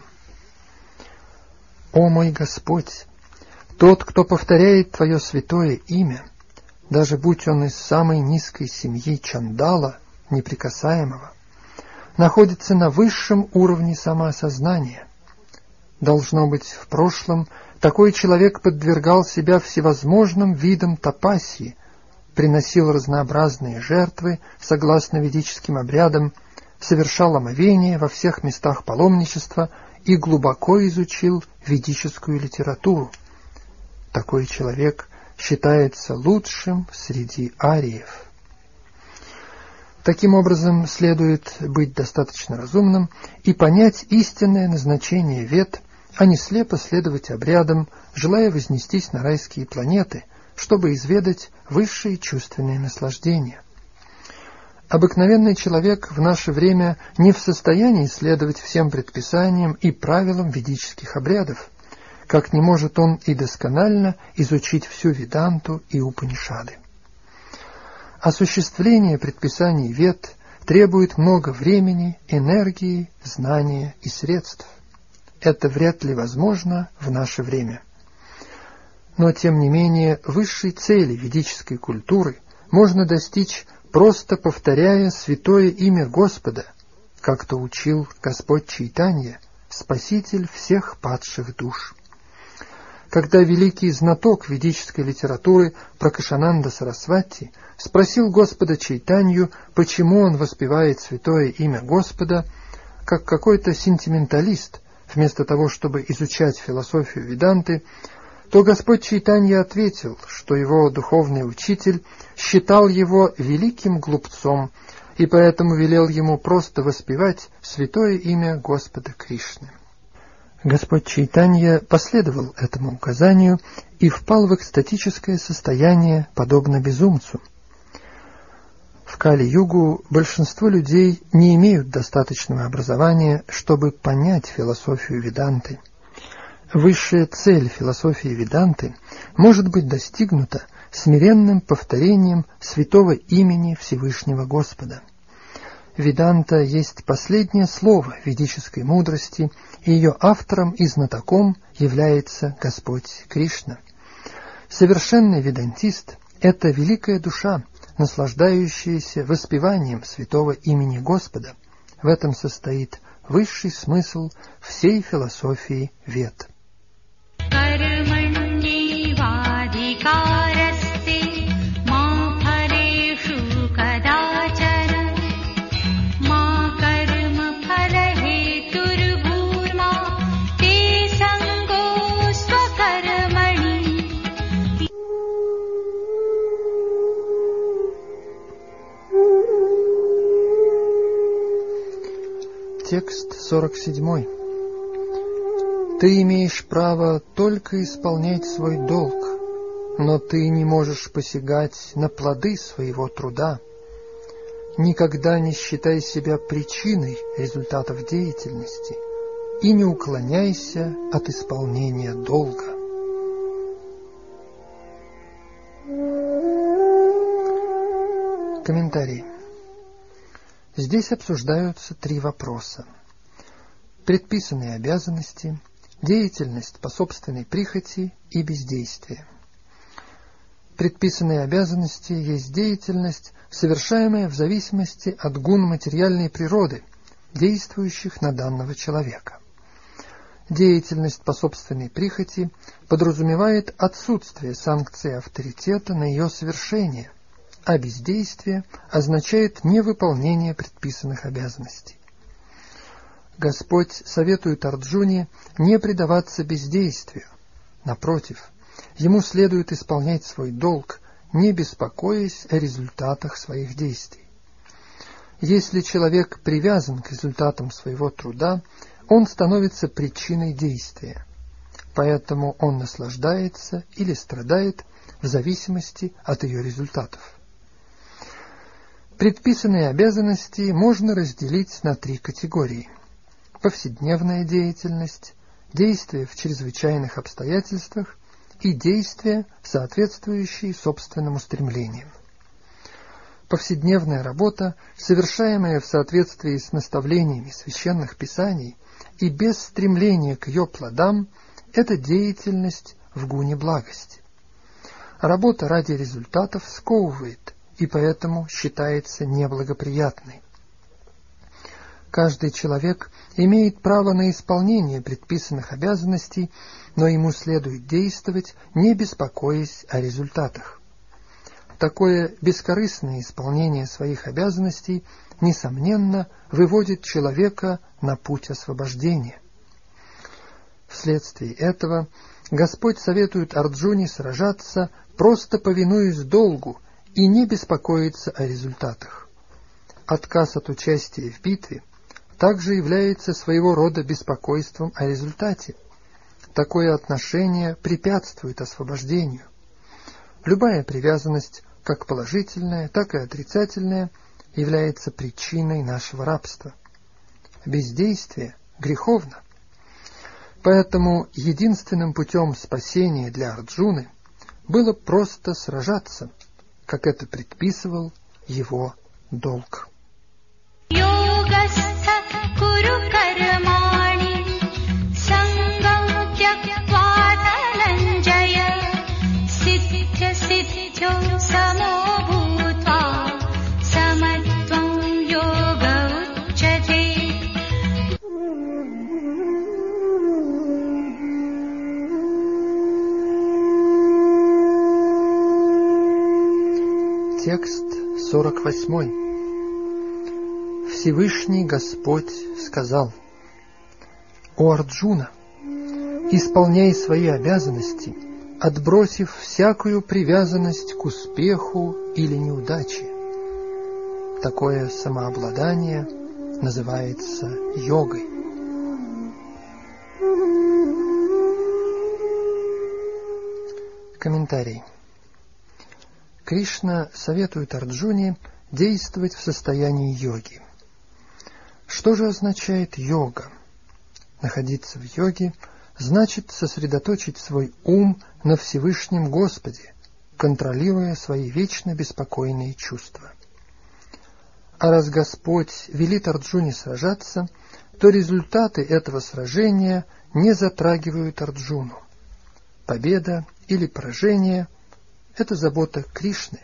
«О мой Господь, тот, кто повторяет Твое святое имя, даже будь он из самой низкой семьи Чандала, неприкасаемого, находится на высшем уровне самоосознания. Должно быть, в прошлом такой человек подвергал себя всевозможным видам тапасьи, приносил разнообразные жертвы согласно ведическим обрядам, совершал омовения во всех местах паломничества и глубоко изучил ведическую литературу. Такой человек считается лучшим среди ариев». Таким образом, следует быть достаточно разумным и понять истинное назначение вед, а не слепо следовать обрядам, желая вознестись на райские планеты, чтобы изведать высшие чувственные наслаждения. Обыкновенный человек в наше время не в состоянии следовать всем предписаниям и правилам ведических обрядов, как не может он и досконально изучить всю Веданту и Упанишады. Осуществление предписаний вед требует много времени, энергии, знания и средств. Это вряд ли возможно в наше время. Но, тем не менее, высшей цели ведической культуры можно достичь, просто повторяя святое имя Господа, как то учил Господь Чайтанья, Спаситель всех падших душ. Когда великий знаток ведической литературы Пракашананда Сарасвати спросил Господа Чайтанью, почему он воспевает святое имя Господа, как какой-то сентименталист, вместо того, чтобы изучать философию Веданты, то Господь Чайтанья ответил, что его духовный учитель считал его великим глупцом и поэтому велел ему просто воспевать святое имя Господа Кришны. Господь Чайтанья последовал этому указанию и впал в экстатическое состояние, подобно безумцу. В Кали-югу большинство людей не имеют достаточного образования, чтобы понять философию Веданты. Высшая цель философии Веданты может быть достигнута смиренным повторением святого имени Всевышнего Господа. Веданта есть последнее слово ведической мудрости, и ее автором и знатоком является Господь Кришна. Совершенный ведантист – это великая душа, наслаждающаяся воспеванием святого имени Господа. В этом состоит высший смысл всей философии вед. Текст 47. Ты имеешь право только исполнять свой долг, но ты не можешь посягать на плоды своего труда. Никогда не считай себя причиной результатов деятельности, и не уклоняйся от исполнения долга. Комментарий. Здесь обсуждаются три вопроса: предписанные обязанности, деятельность по собственной прихоти и бездействие. Предписанные обязанности есть деятельность, совершаемая в зависимости от гун материальной природы, действующих на данного человека. Деятельность по собственной прихоти подразумевает отсутствие санкции авторитета на ее совершение, а бездействие означает невыполнение предписанных обязанностей. Господь советует Арджуне не предаваться бездействию. Напротив, ему следует исполнять свой долг, не беспокоясь о результатах своих действий. Если человек привязан к результатам своего труда, он становится причиной действия. Поэтому он наслаждается или страдает в зависимости от ее результатов. Предписанные обязанности можно разделить на три категории: повседневная деятельность, действия в чрезвычайных обстоятельствах и действия, соответствующие собственным устремлениям. Повседневная работа, совершаемая в соответствии с наставлениями священных писаний и без стремления к ее плодам, это деятельность в гуне благости. Работа ради результатов сковывает и поэтому считается неблагоприятной. Каждый человек имеет право на исполнение предписанных обязанностей, но ему следует действовать, не беспокоясь о результатах. Такое бескорыстное исполнение своих обязанностей, несомненно, выводит человека на путь освобождения. Вследствие этого Господь советует Арджуне сражаться, просто повинуясь долгу, и не беспокоиться о результатах. Отказ от участия в битве также является своего рода беспокойством о результате. Такое отношение препятствует освобождению. Любая привязанность, как положительная, так и отрицательная, является причиной нашего рабства. Бездействие греховно. Поэтому единственным путем спасения для Арджуны было просто сражаться, как это предписывал его долг. Текст 48. Всевышний Господь сказал: «О Арджуна, исполняй свои обязанности, отбросив всякую привязанность к успеху или неудаче». Такое самообладание называется йогой. Комментарий. Кришна советует Арджуне действовать в состоянии йоги. Что же означает йога? Находиться в йоге значит сосредоточить свой ум на Всевышнем Господе, контролируя свои вечно беспокойные чувства. А раз Господь велит Арджуне сражаться, то результаты этого сражения не затрагивают Арджуну. Победа или поражение – это забота Кришны.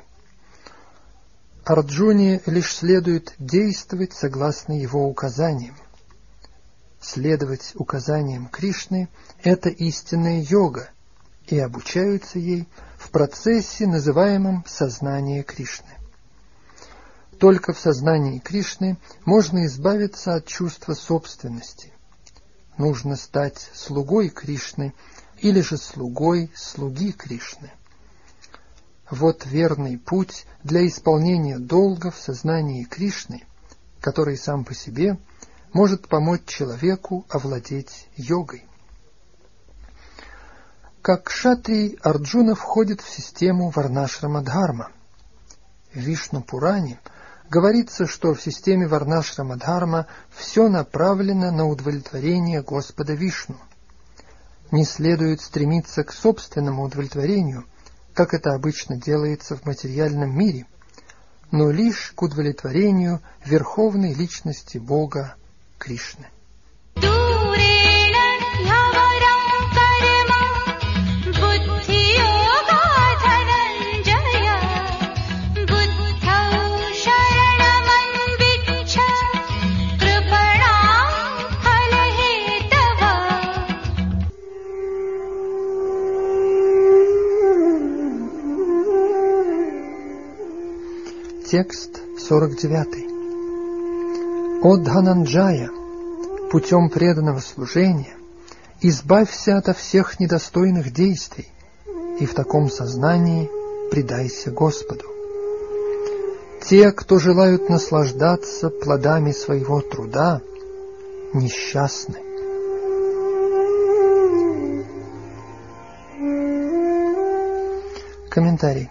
Арджуне лишь следует действовать согласно его указаниям. Следовать указаниям Кришны – это истинная йога, и обучаются ей в процессе, называемом сознание Кришны. Только в сознании Кришны можно избавиться от чувства собственности. Нужно стать слугой Кришны или же слугой слуги Кришны. Вот верный путь для исполнения долга в сознании Кришны, который сам по себе может помочь человеку овладеть йогой. Как кшатрий, Арджуна входит в систему Варнашрама-дхарма. В Вишну-Пуране говорится, что в системе Варнашрама-дхарма все направлено на удовлетворение Господа Вишну. Не следует стремиться к собственному удовлетворению, как это обычно делается в материальном мире, но лишь к удовлетворению Верховной Личности Бога Кришны. Текст 49. «О Дхананджая, путем преданного служения избавься ото всех недостойных действий и в таком сознании предайся Господу. Те, кто желают наслаждаться плодами своего труда, несчастны». Комментарий.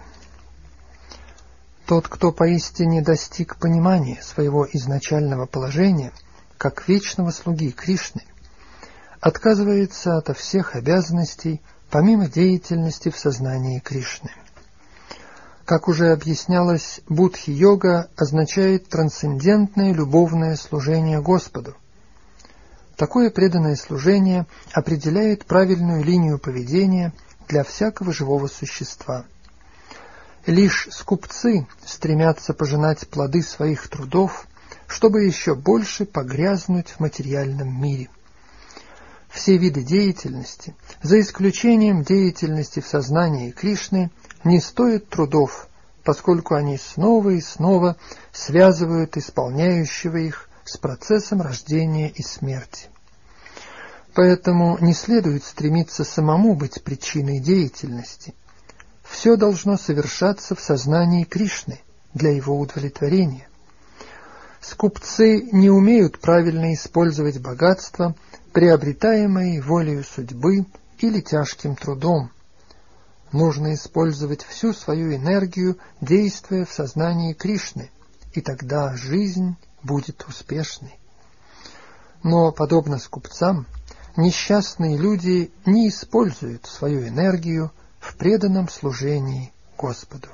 Тот, кто поистине достиг понимания своего изначального положения, как вечного слуги Кришны, отказывается ото всех обязанностей, помимо деятельности в сознании Кришны. Как уже объяснялось, будхи-йога означает трансцендентное любовное служение Господу. Такое преданное служение определяет правильную линию поведения для всякого живого существа. Лишь скупцы стремятся пожинать плоды своих трудов, чтобы еще больше погрязнуть в материальном мире. Все виды деятельности, за исключением деятельности в сознании Кришны, не стоят трудов, поскольку они снова и снова связывают исполняющего их с процессом рождения и смерти. Поэтому не следует стремиться самому быть причиной деятельности. Все должно совершаться в сознании Кришны для его удовлетворения. Скупцы не умеют правильно использовать богатство, приобретаемое волею судьбы или тяжким трудом. Нужно использовать всю свою энергию, действуя в сознании Кришны, и тогда жизнь будет успешной. Но, подобно скупцам, несчастные люди не используют свою энергию в преданном служении Господу.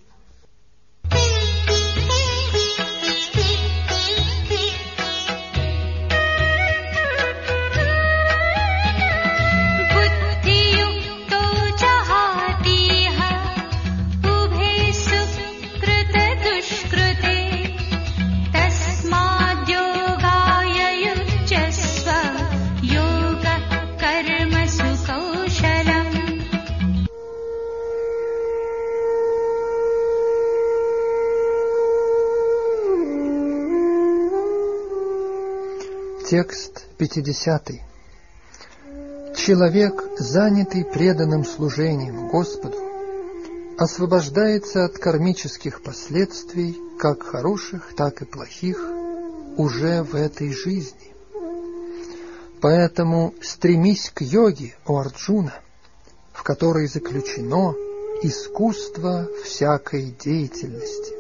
Текст 50. Человек, занятый преданным служением Господу, освобождается от кармических последствий, как хороших, так и плохих, уже в этой жизни. Поэтому стремись к йоге, о Арджуна, в которой заключено искусство всякой деятельности.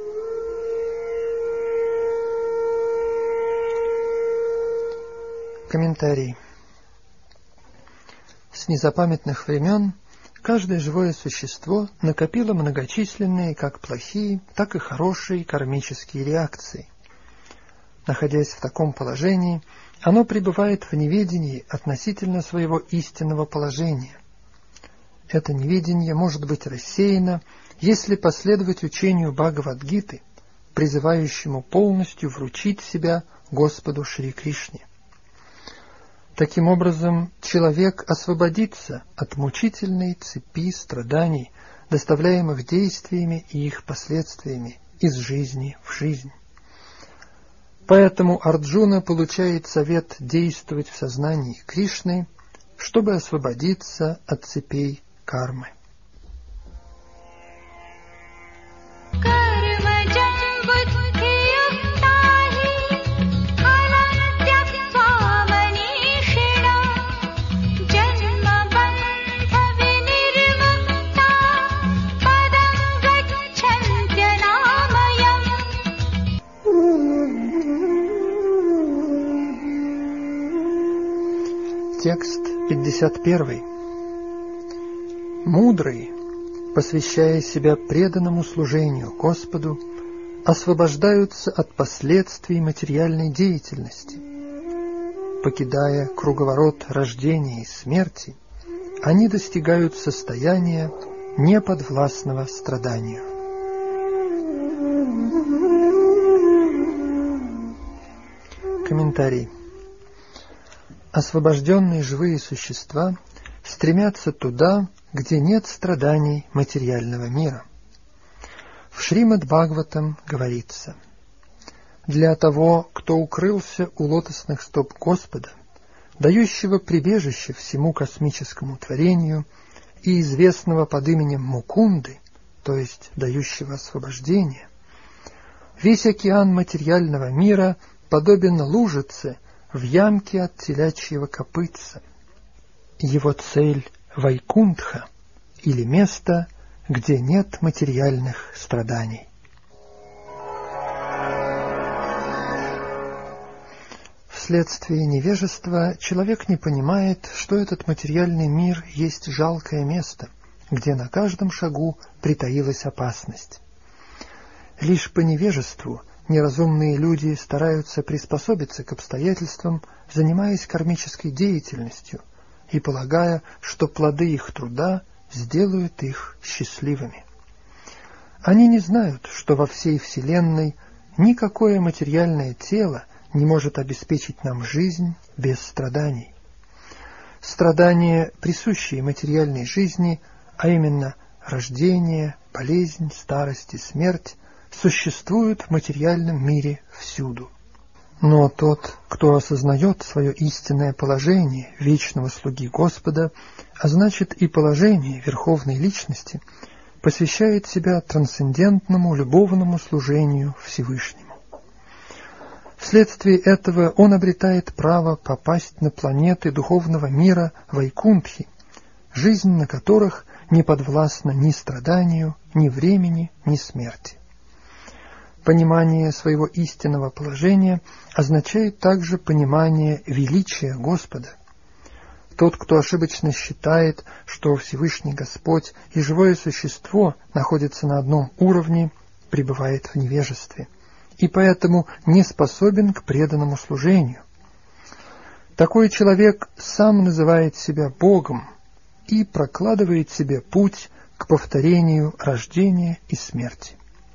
Комментарий. С незапамятных времен каждое живое существо накопило многочисленные как плохие, так и хорошие кармические реакции. Находясь в таком положении, оно пребывает в неведении относительно своего истинного положения. Это неведение может быть рассеяно, если последовать учению Бхагавад-гиты, призывающему полностью вручить себя Господу Шри Кришне. Таким образом, человек освободится от мучительной цепи страданий, доставляемых действиями и их последствиями из жизни в жизнь. Поэтому Арджуна получает совет действовать в сознании Кришны, чтобы освободиться от цепей кармы. Текст 51. Мудрые, посвящая себя преданному служению Господу, освобождаются от последствий материальной деятельности. Покидая круговорот рождения и смерти, они достигают состояния неподвластного страданию. Комментарий. Освобожденные живые существа стремятся туда, где нет страданий материального мира. В Шримад-Бхагаватам говорится: «Для того, кто укрылся у лотосных стоп Господа, дающего прибежище всему космическому творению и известного под именем Мукунды, то есть дающего освобождение, весь океан материального мира подобен лужице в ямке от телячьего копытца. Его цель — Вайкунтха, или место, где нет материальных страданий». Вследствие невежества человек не понимает, что этот материальный мир есть жалкое место, где на каждом шагу притаилась опасность. Лишь по невежеству неразумные люди стараются приспособиться к обстоятельствам, занимаясь кармической деятельностью и полагая, что плоды их труда сделают их счастливыми. Они не знают, что во всей Вселенной никакое материальное тело не может обеспечить нам жизнь без страданий. Страдания, присущие материальной жизни, а именно рождение, болезнь, старость и смерть, существуют в материальном мире всюду. Но тот, кто осознает свое истинное положение вечного слуги Господа, а значит и положение Верховной Личности, посвящает себя трансцендентному любовному служению Всевышнему. Вследствие этого он обретает право попасть на планеты духовного мира Вайкунтхи, жизнь на которых не подвластна ни страданию, ни времени, ни смерти. Понимание своего истинного положения означает также понимание величия Господа. Тот, кто ошибочно считает, что Всевышний Господь и живое существо находятся на одном уровне, пребывает в невежестве и поэтому не способен к преданному служению. Такой человек сам называет себя Богом и прокладывает себе путь к повторению рождения и смерти.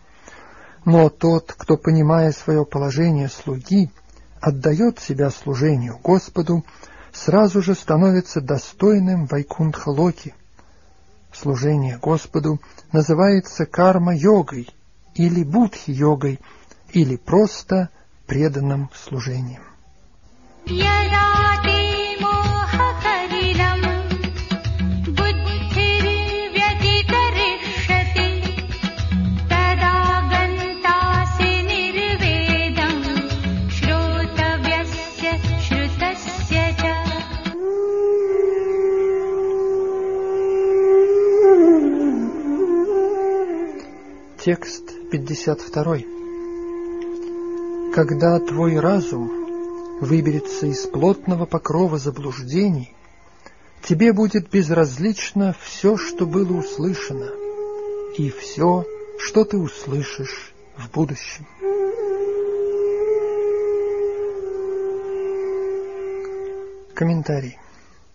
Но тот, кто, понимая свое положение слуги, отдает себя служению Господу, сразу же становится достойным Вайкунтха-локи. Служение Господу называется карма-йогой или будхи-йогой, или просто преданным служением. Текст 52. Когда твой разум выберется из плотного покрова заблуждений, тебе будет безразлично все, что было услышано, и все, что ты услышишь в будущем. Комментарий.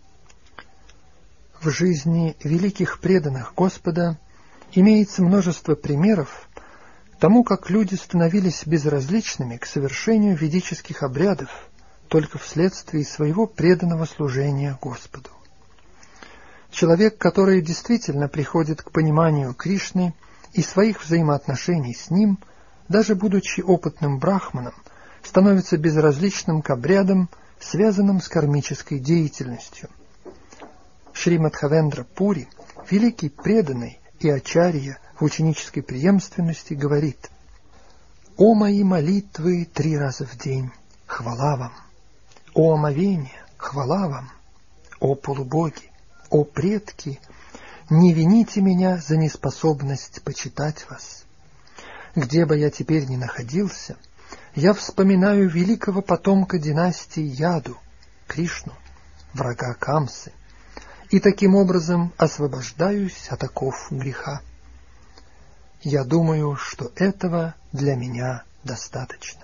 В жизни великих преданных Господа имеется множество примеров тому, как люди становились безразличными к совершению ведических обрядов только вследствие своего преданного служения Господу. Человек, который действительно приходит к пониманию Кришны и своих взаимоотношений с Ним, даже будучи опытным брахманом, становится безразличным к обрядам, связанным с кармической деятельностью. Шри Мадхавендра Пури, великий преданный и ачарья в ученической преемственности, говорит: «О мои молитвы 3 раза в день, хвала вам! О омовение, хвала вам! О полубоги, о предки, не вините меня за неспособность почитать вас! Где бы я теперь ни находился, я вспоминаю великого потомка династии Яду, Кришну. врага Камсы, и таким образом освобождаюсь от оков греха. Я думаю, что этого для меня достаточно.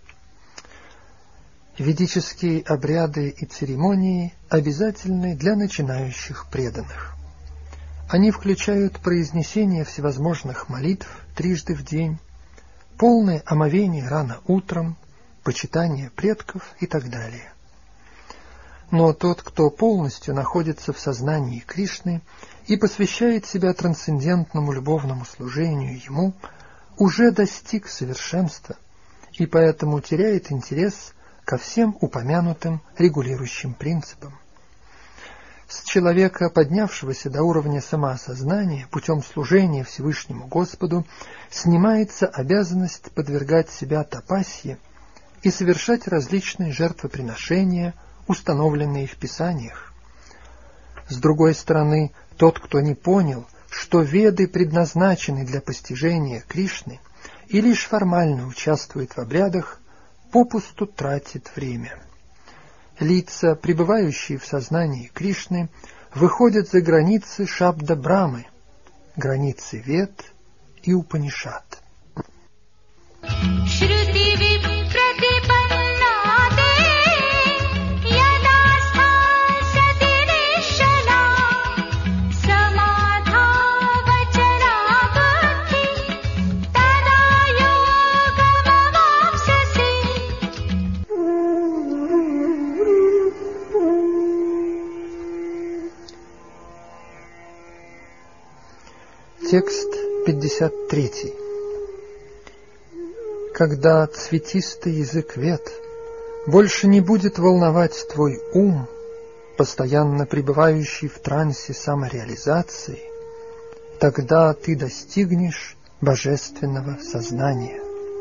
Ведические обряды и церемонии обязательны для начинающих преданных. Они включают произнесение всевозможных молитв трижды в день, полное омовение рано утром, почитание предков и так далее. Но тот, кто полностью находится в сознании Кришны и посвящает себя трансцендентному любовному служению Ему, уже достиг совершенства и поэтому теряет интерес ко всем упомянутым регулирующим принципам. С человека, поднявшегося до уровня самоосознания путем служения Всевышнему Господу, снимается обязанность подвергать себя тапасье и совершать различные жертвоприношения, установленные в Писаниях. С другой стороны, тот, кто не понял, что Веды предназначены для постижения Кришны и лишь формально участвует в обрядах, попусту тратит время. Лица, пребывающие в сознании Кришны, выходят за границы Шабда-Брамы, границы Вед и Упанишад. Текст 53. Когда цветистый язык Вед больше не будет волновать твой ум, постоянно пребывающий в трансе самореализации, тогда ты достигнешь божественного сознания.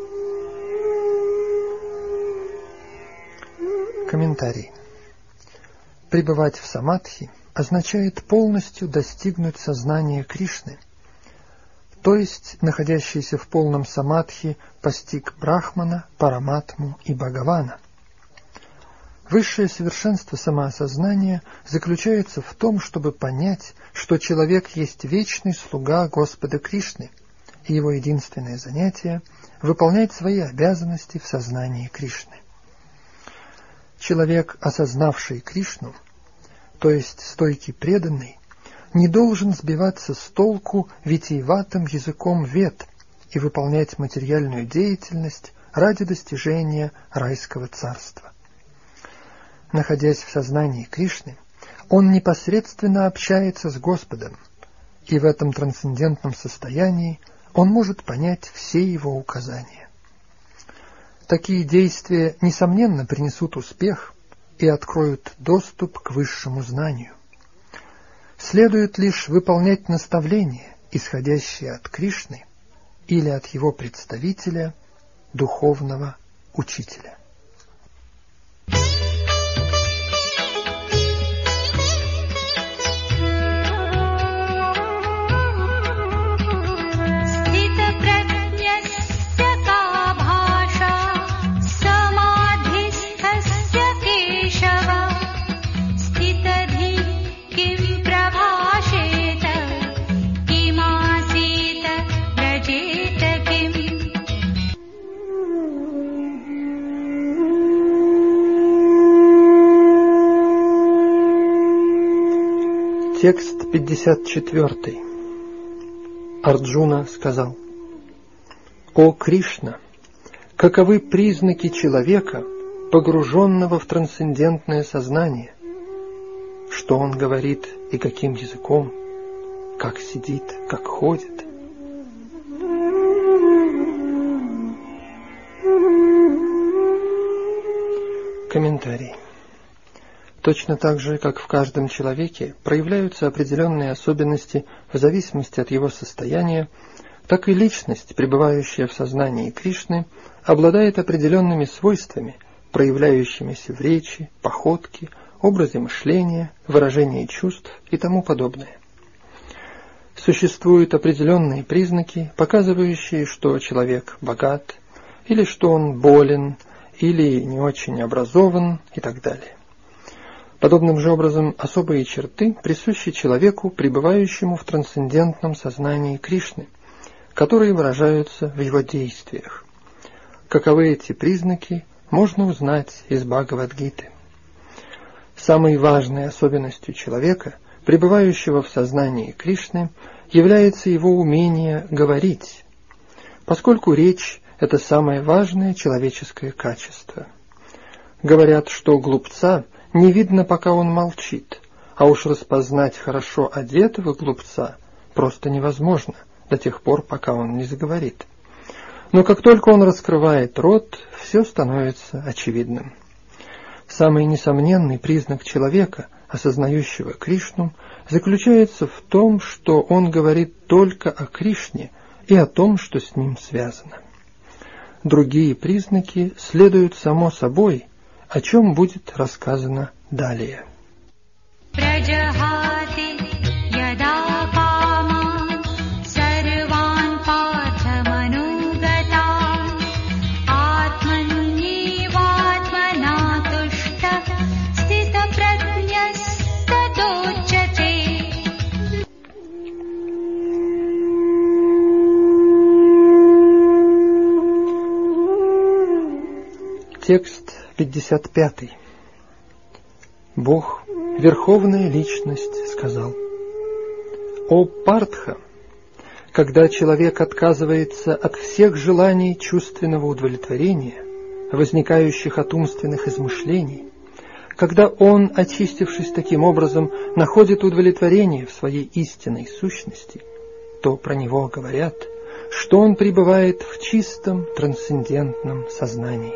Комментарий. Пребывать в самадхи означает полностью достигнуть сознания Кришны, то есть находящийся в полном самадхи постиг Брахмана, Параматму и Бхагавана. Высшее совершенство самоосознания заключается в том, чтобы понять, что человек есть вечный слуга Господа Кришны, и его единственное занятие – выполнять свои обязанности в сознании Кришны. Человек, осознавший Кришну, то есть стойкий преданный, не должен сбиваться с толку витиеватым языком Вед и выполнять материальную деятельность ради достижения райского царства. Находясь в сознании Кришны, он непосредственно общается с Господом, и в этом трансцендентном состоянии он может понять все его указания. Такие действия, несомненно, принесут успех и откроют доступ к высшему знанию. Следует лишь выполнять наставления, исходящие от Кришны или от его представителя, духовного учителя. Текст 54. Арджуна сказал: «О Кришна, каковы признаки человека, погруженного в трансцендентное сознание? Что он говорит и каким языком? Как сидит, как ходит?» Комментарий. Точно так же, как в каждом человеке проявляются определенные особенности в зависимости от его состояния, так и личность, пребывающая в сознании Кришны, обладает определенными свойствами, проявляющимися в речи, походке, образе мышления, выражении чувств и тому подобное. Существуют определенные признаки, показывающие, что человек богат, или что он болен, или не очень образован и так далее. Подобным же образом особые черты присущи человеку, пребывающему в трансцендентном сознании Кришны, которые выражаются в его действиях. Каковы эти признаки, можно узнать из Бхагавад-гиты. Самой важной особенностью человека, пребывающего в сознании Кришны, является его умение говорить, поскольку речь – это самое важное человеческое качество. Говорят, что глупца не видно, пока он молчит, а уж распознать хорошо одетого глупца просто невозможно до тех пор, пока он не заговорит. Но как только он раскрывает рот, все становится очевидным. Самый несомненный признак человека, осознающего Кришну, заключается в том, что он говорит только о Кришне и о том, что с ним связано. Другие признаки следуют само собой, о чем будет рассказано далее. Текст 55. Бог, Верховная Личность, сказал: «О Партха, когда человек отказывается от всех желаний чувственного удовлетворения, возникающих от умственных измышлений, когда он, очистившись таким образом, находит удовлетворение в своей истинной сущности, то про него говорят, что он пребывает в чистом трансцендентном сознании».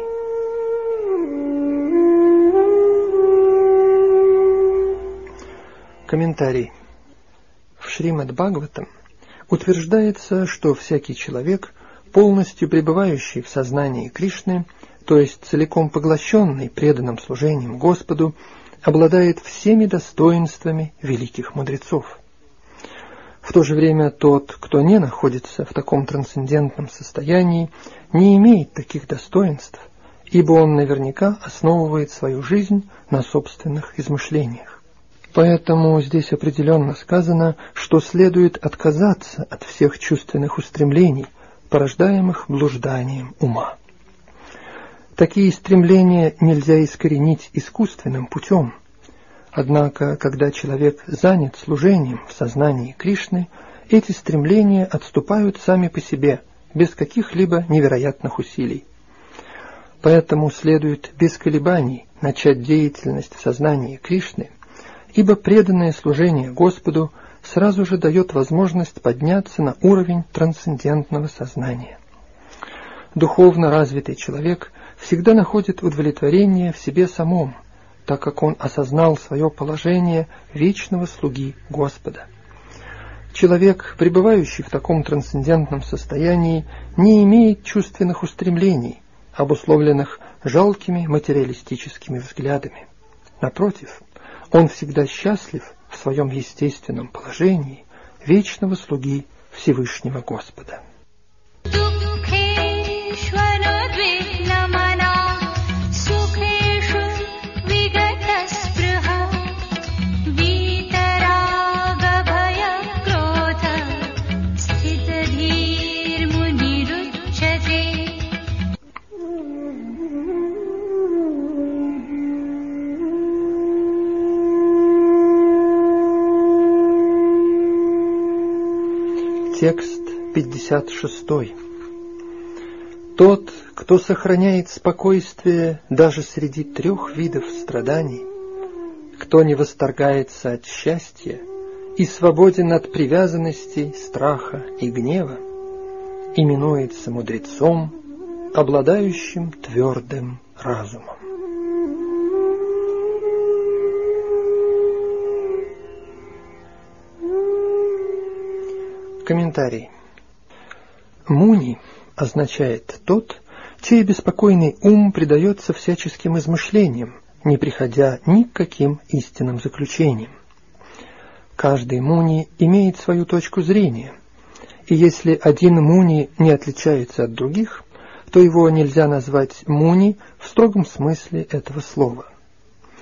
Комментарий. В Шримад-Бхагаватам утверждается, что всякий человек, полностью пребывающий в сознании Кришны, то есть целиком поглощенный преданным служением Господу, обладает всеми достоинствами великих мудрецов. В то же время тот, кто не находится в таком трансцендентном состоянии, не имеет таких достоинств, ибо он наверняка основывает свою жизнь на собственных измышлениях. Поэтому здесь определенно сказано, что следует отказаться от всех чувственных устремлений, порождаемых блужданием ума. Такие стремления нельзя искоренить искусственным путем. Однако, когда человек занят служением в сознании Кришны, эти стремления отступают сами по себе, без каких-либо невероятных усилий. Поэтому следует без колебаний начать деятельность в сознании Кришны, ибо преданное служение Господу сразу же дает возможность подняться на уровень трансцендентного сознания. Духовно развитый человек всегда находит удовлетворение в себе самом, так как он осознал свое положение вечного слуги Господа. Человек, пребывающий в таком трансцендентном состоянии, не имеет чувственных устремлений, обусловленных жалкими материалистическими взглядами. Напротив, он всегда счастлив в своем естественном положении вечного слуги Всевышнего Господа. Текст 56. Тот, кто сохраняет спокойствие даже среди 3 видов страданий, кто не восторгается от счастья и свободен от привязанностей, страха и гнева, именуется мудрецом, обладающим твердым разумом. Комментарий. Муни означает тот, чей беспокойный ум предается всяческим измышлениям, не приходя ни к каким истинным заключениям. Каждый муни имеет свою точку зрения, и если один муни не отличается от других, то его нельзя назвать муни в строгом смысле этого слова.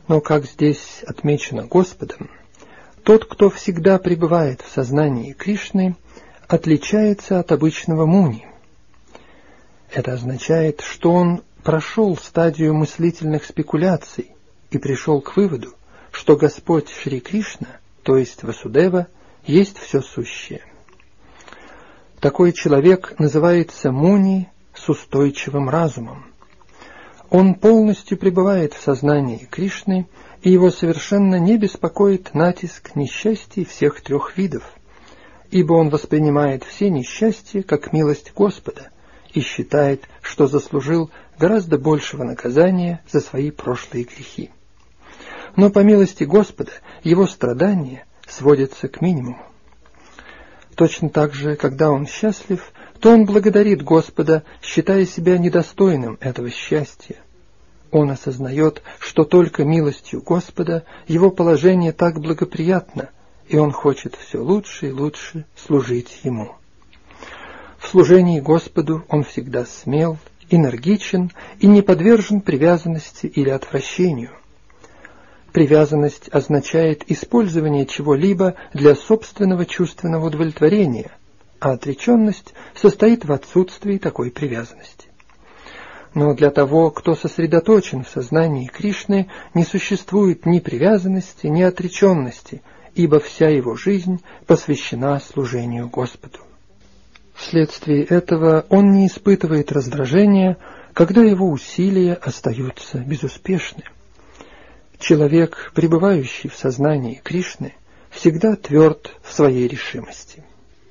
Но, как здесь отмечено Господом, тот, кто всегда пребывает в сознании Кришны, отличается от обычного муни. Это означает, что он прошел стадию мыслительных спекуляций и пришел к выводу, что Господь Шри Кришна, то есть Васудева, есть все сущее. Такой человек называется муни с устойчивым разумом. Он полностью пребывает в сознании Кришны, и его совершенно не беспокоит натиск несчастий всех трех видов, ибо он воспринимает все несчастья как милость Господа и считает, что заслужил гораздо большего наказания за свои прошлые грехи. Но по милости Господа его страдания сводятся к минимуму. Точно так же, когда он счастлив, то он благодарит Господа, считая себя недостойным этого счастья. Он осознает, что только милостью Господа его положение так благоприятно, и он хочет все лучше и лучше служить Ему. В служении Господу он всегда смел, энергичен и не подвержен привязанности или отвращению. Привязанность означает использование чего-либо для собственного чувственного удовлетворения, а отреченность состоит в отсутствии такой привязанности. Но для того, кто сосредоточен в сознании Кришны, не существует ни привязанности, ни отреченности, ибо вся его жизнь посвящена служению Господу. Вследствие этого он не испытывает раздражения, когда его усилия остаются безуспешны. Человек, пребывающий в сознании Кришны, всегда тверд в своей решимости.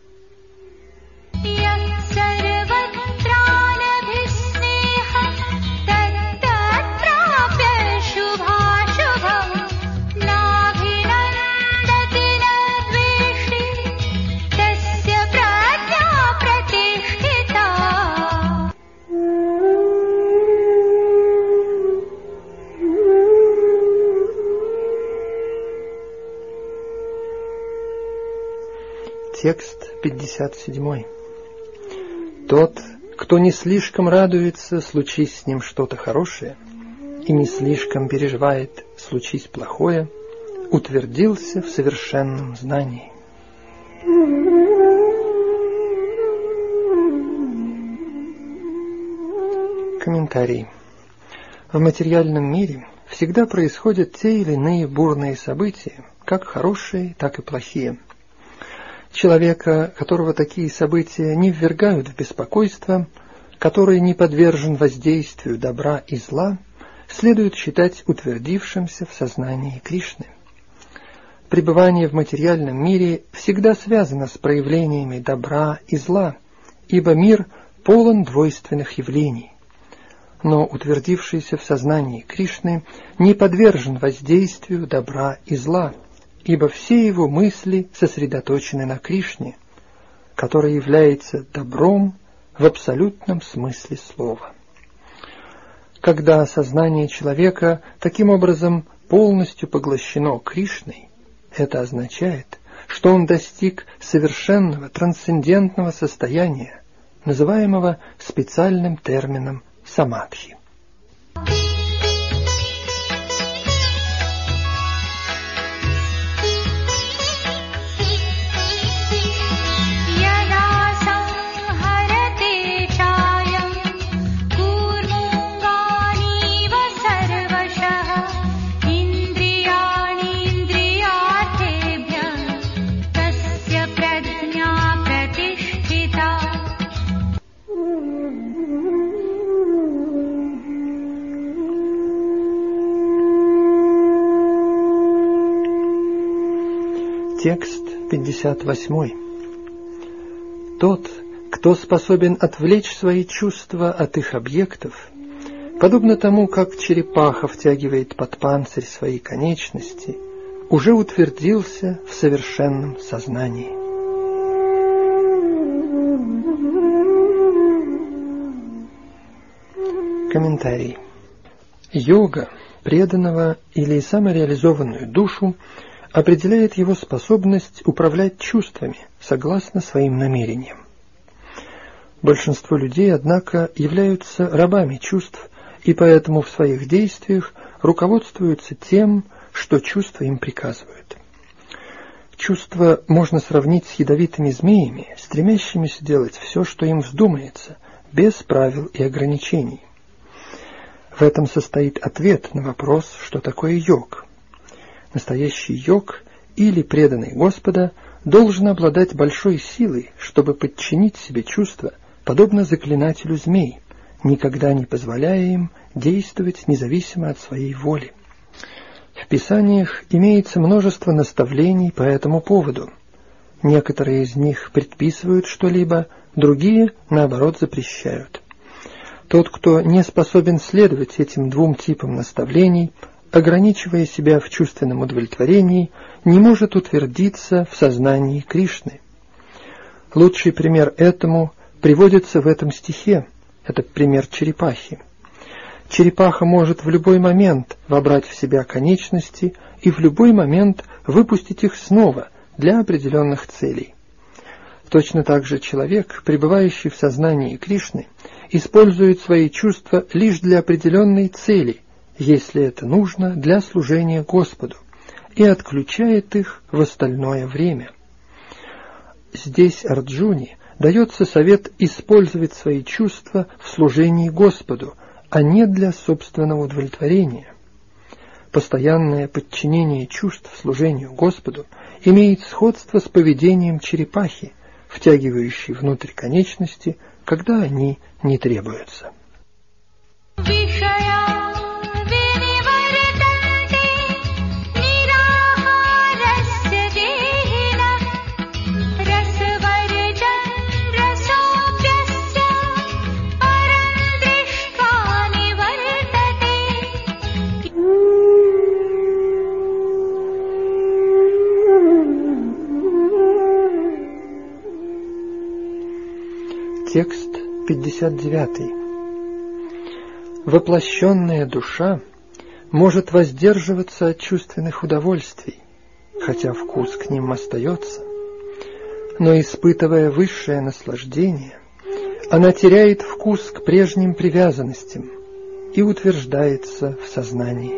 Текст 57. Тот, кто не слишком радуется, случись с ним что-то хорошее, и не слишком переживает, случись плохое, утвердился в совершенном знании. Комментарий. В материальном мире всегда происходят те или иные бурные события, как хорошие, так и плохие. Человека, которого такие события не ввергают в беспокойство, который не подвержен воздействию добра и зла, следует считать утвердившимся в сознании Кришны. Пребывание в материальном мире всегда связано с проявлениями добра и зла, ибо мир полон двойственных явлений. Но утвердившийся в сознании Кришны не подвержен воздействию добра и зла, ибо все его мысли сосредоточены на Кришне, который является добром в абсолютном смысле слова. Когда сознание человека таким образом полностью поглощено Кришной, это означает, что он достиг совершенного трансцендентного состояния, называемого специальным термином самадхи. Текст 58. Тот, кто способен отвлечь свои чувства от их объектов, подобно тому, как черепаха втягивает под панцирь свои конечности, уже утвердился в совершенном сознании. Комментарий. Йога преданного или самореализованную душу определяет его способность управлять чувствами согласно своим намерениям. Большинство людей, однако, являются рабами чувств и поэтому в своих действиях руководствуются тем, что чувства им приказывают. Чувства можно сравнить с ядовитыми змеями, стремящимися делать все, что им вздумается, без правил и ограничений. В этом состоит ответ на вопрос, что такое йог. Настоящий йог или преданный Господа должен обладать большой силой, чтобы подчинить себе чувства, подобно заклинателю змей, никогда не позволяя им действовать независимо от своей воли. В Писаниях имеется множество наставлений по этому поводу. Некоторые из них предписывают что-либо, другие, наоборот, запрещают. Тот, кто не способен следовать этим двум типам наставлений, ограничивая себя в чувственном удовлетворении, не может утвердиться в сознании Кришны. Лучший пример этому приводится в этом стихе. Это пример черепахи. Черепаха может в любой момент вобрать в себя конечности и в любой момент выпустить их снова для определенных целей. Точно так же человек, пребывающий в сознании Кришны, использует свои чувства лишь для определенной цели, если это нужно для служения Господу, и отключает их в остальное время. Здесь Арджуне дается совет использовать свои чувства в служении Господу, а не для собственного удовлетворения. Постоянное подчинение чувств служению Господу имеет сходство с поведением черепахи, втягивающей внутрь конечности, когда они не требуются. Текст 59. Воплощенная душа может воздерживаться от чувственных удовольствий, хотя вкус к ним остается, но, испытывая высшее наслаждение, она теряет вкус к прежним привязанностям и утверждается в сознании.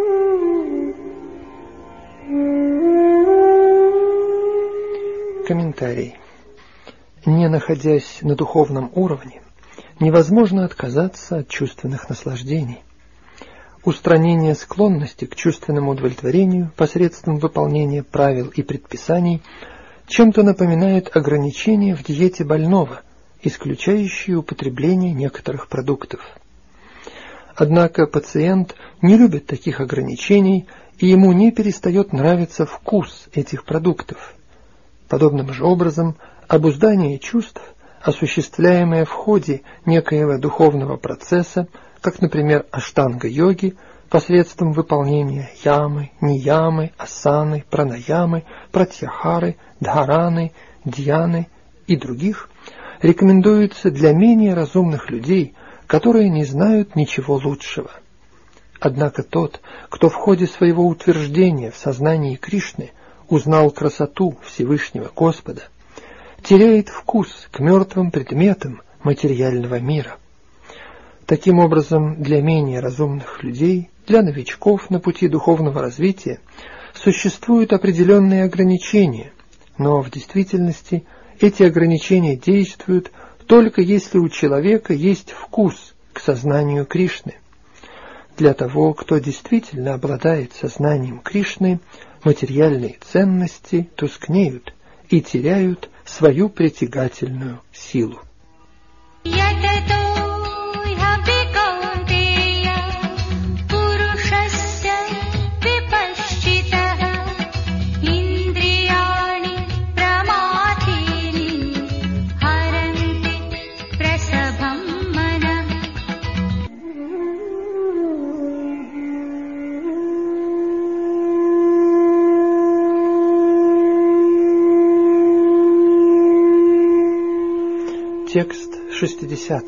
Комментарий. Не находясь на духовном уровне, невозможно отказаться от чувственных наслаждений. Устранение склонности к чувственному удовлетворению посредством выполнения правил и предписаний чем-то напоминает ограничения в диете больного, исключающие употребление некоторых продуктов. Однако пациент не любит таких ограничений, и ему не перестает нравиться вкус этих продуктов. Подобным же образом, обуздание чувств, осуществляемое в ходе некоего духовного процесса, как, например, аштанга-йоги, посредством выполнения ямы, ниямы, асаны, пранаямы, пратьяхары, дхараны, дьяны и других, рекомендуется для менее разумных людей, которые не знают ничего лучшего. Однако тот, кто в ходе своего утверждения в сознании Кришны узнал красоту Всевышнего Господа, теряет вкус к мертвым предметам материального мира. Таким образом, для менее разумных людей, для новичков на пути духовного развития, существуют определенные ограничения, но в действительности эти ограничения действуют только если у человека есть вкус к сознанию Кришны. Для того, кто действительно обладает сознанием Кришны, материальные ценности тускнеют и теряют свою притягательную силу. Текст 60.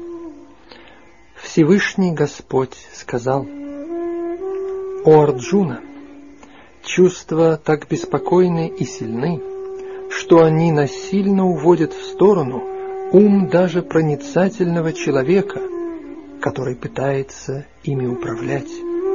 Всевышний Господь сказал: «О Арджуна, чувства так беспокойны и сильны, что они насильно уводят в сторону ум даже проницательного человека, который пытается ими управлять.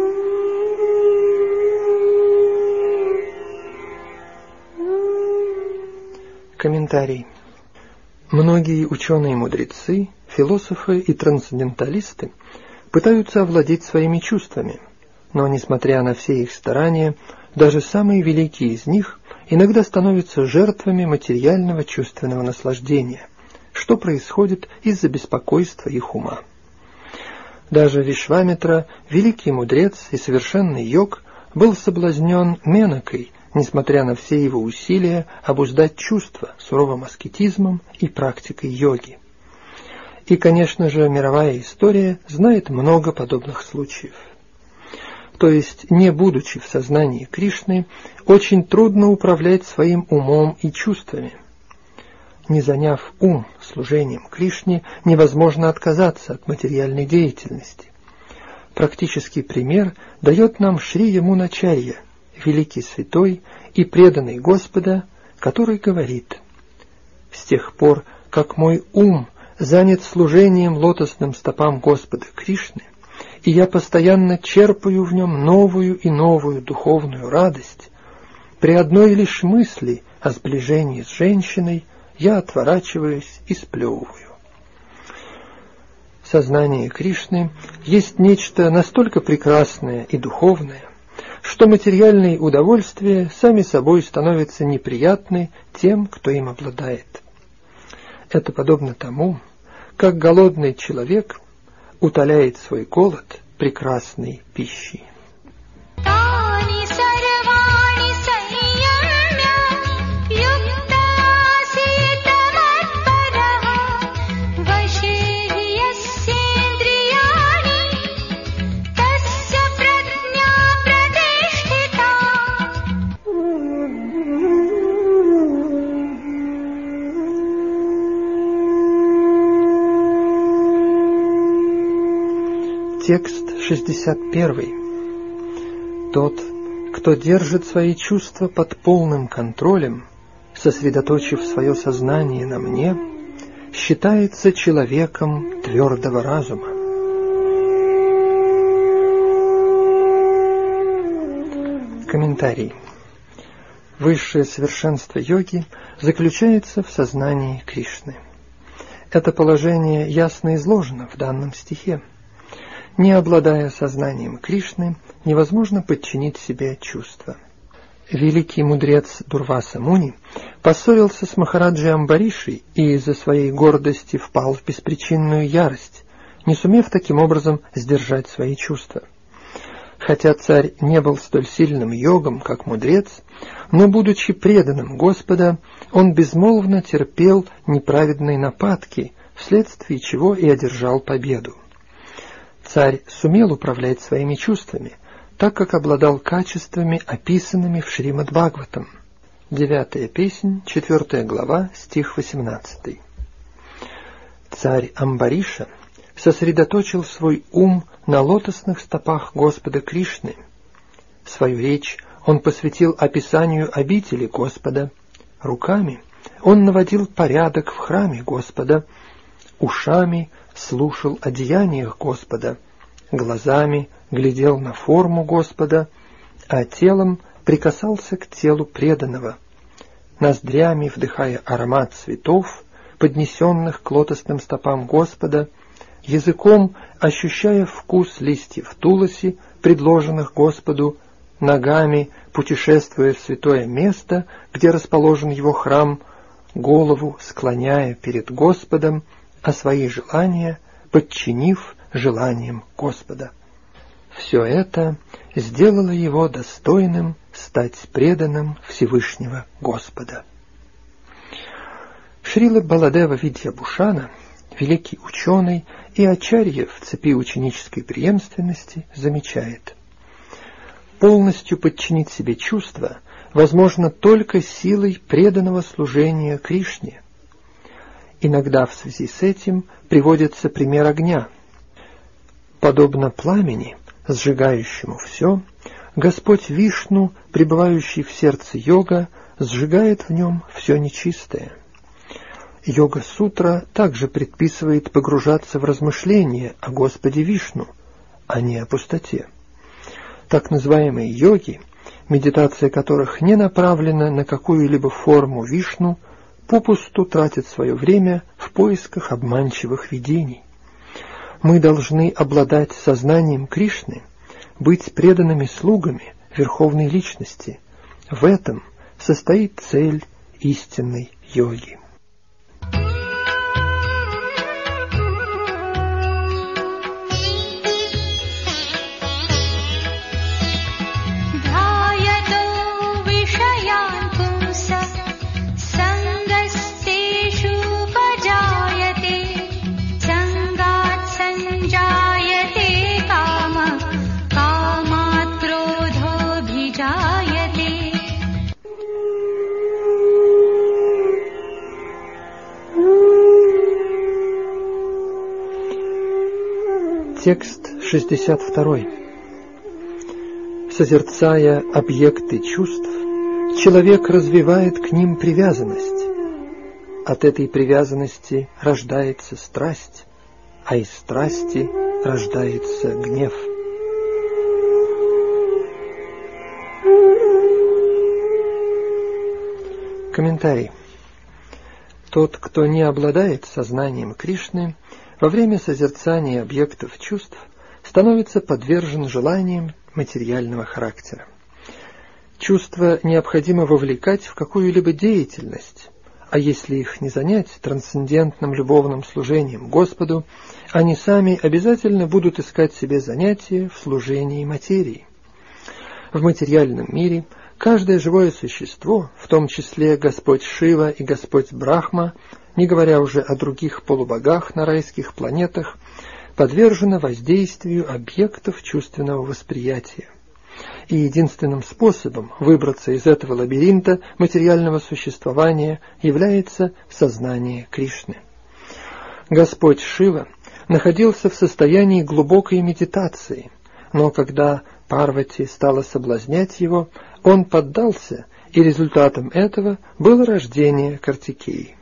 Комментарий. Многие ученые-мудрецы, философы и трансценденталисты пытаются овладеть своими чувствами, но, несмотря на все их старания, даже самые великие из них иногда становятся жертвами материального чувственного наслаждения, что происходит из-за беспокойства их ума. Даже Вишвамитра, великий мудрец и совершенный йог, был соблазнен Менакой, несмотря на все его усилия обуздать чувства суровым аскетизмом и практикой йоги. И, конечно же, мировая история знает много подобных случаев. То есть, не будучи в сознании Кришны, очень трудно управлять своим умом и чувствами. Не заняв ум служением Кришне, невозможно отказаться от материальной деятельности. Практический пример дает нам Шри Ямуначарья, великий святой и преданный Господа, который говорит: «С тех пор, как мой ум занят служением лотосным стопам Господа Кришны, и я постоянно черпаю в нем новую и новую духовную радость, при одной лишь мысли о сближении с женщиной я отворачиваюсь и сплевываю». Сознание Кришны есть нечто настолько прекрасное и духовное, что материальные удовольствия сами собой становятся неприятны тем, кто им обладает. Это подобно тому, как голодный человек утоляет свой голод прекрасной пищей. Текст 61. Тот, кто держит свои чувства под полным контролем, сосредоточив свое сознание на мне, считается человеком твердого разума. Комментарий. Высшее совершенство йоги заключается в сознании Кришны. Это положение ясно изложено в данном стихе. Не обладая сознанием Кришны, невозможно подчинить себе чувства. Великий мудрец Дурваса Муни поссорился с Махараджей Амбаришей и из-за своей гордости впал в беспричинную ярость, не сумев таким образом сдержать свои чувства. Хотя царь не был столь сильным йогом, как мудрец, но, будучи преданным Господа, он безмолвно терпел неправедные нападки, вследствие чего и одержал победу. Царь сумел управлять своими чувствами, так как обладал качествами, описанными в Шримад-Бхагаватам. 9 песнь, 4 глава, стих 18. Царь Амбариша сосредоточил свой ум на лотосных стопах Господа Кришны. Свою речь он посвятил описанию обители Господа. Руками он наводил порядок в храме Господа, ушами слушал о деяниях Господа, глазами глядел на форму Господа, а телом прикасался к телу преданного, ноздрями вдыхая аромат цветов, поднесенных к лотосным стопам Господа, языком ощущая вкус листьев туласи, предложенных Господу, ногами путешествуя в святое место, где расположен его храм, голову склоняя перед Господом, а свои желания подчинив желаниям Господа. Все это сделало его достойным стать преданным Всевышнего Господа. Шрила Баладева Видьябушана, великий ученый и ачарья в цепи ученической преемственности, замечает: полностью подчинить себе чувства возможно только силой преданного служения Кришне. Иногда в связи с этим приводится пример огня. Подобно пламени, сжигающему все, Господь Вишну, пребывающий в сердце йога, сжигает в нем все нечистое. Йога-сутра также предписывает погружаться в размышления о Господе Вишну, а не о пустоте. Так называемые йоги, медитация которых не направлена на какую-либо форму Вишну, попусту тратят свое время в поисках обманчивых видений. Мы должны обладать сознанием Кришны, быть преданными слугами Верховной Личности. В этом состоит цель истинной йоги. Текст 62. Созерцая объекты чувств, человек развивает к ним привязанность. От этой привязанности рождается страсть, а из страсти рождается гнев. Комментарий. Тот, кто не обладает сознанием Кришны, во время созерцания объектов чувств становится подвержен желаниям материального характера. Чувства необходимо вовлекать в какую-либо деятельность, а если их не занять трансцендентным любовным служением Господу, они сами обязательно будут искать себе занятия в служении материи. В материальном мире каждое живое существо, в том числе Господь Шива и Господь Брахма, не говоря уже о других полубогах на райских планетах, подвержено воздействию объектов чувственного восприятия. И единственным способом выбраться из этого лабиринта материального существования является сознание Кришны. Господь Шива находился в состоянии глубокой медитации, но когда Парвати стала соблазнять его, он поддался, и результатом этого было рождение Картикеи.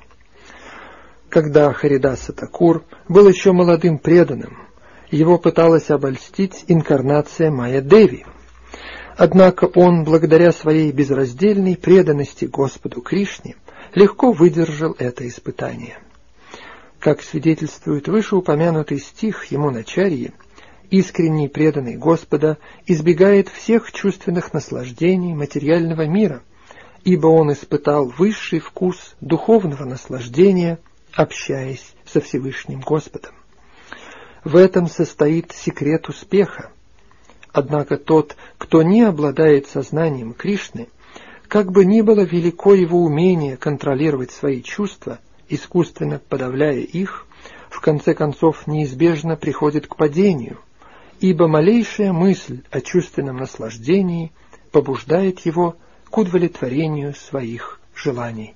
Когда Харидаса Такур был еще молодым преданным, его пыталась обольстить инкарнация Майя-деви. Однако он, благодаря своей безраздельной преданности Господу Кришне, легко выдержал это испытание. Как свидетельствует вышеупомянутый стих Ямуначарьи, искренний преданный Господа избегает всех чувственных наслаждений материального мира, ибо он испытал высший вкус духовного наслаждения, общаясь со Всевышним Господом. В этом состоит секрет успеха. Однако тот, кто не обладает сознанием Кришны, как бы ни было велико его умение контролировать свои чувства, искусственно подавляя их, в конце концов неизбежно приходит к падению, ибо малейшая мысль о чувственном наслаждении побуждает его к удовлетворению своих желаний.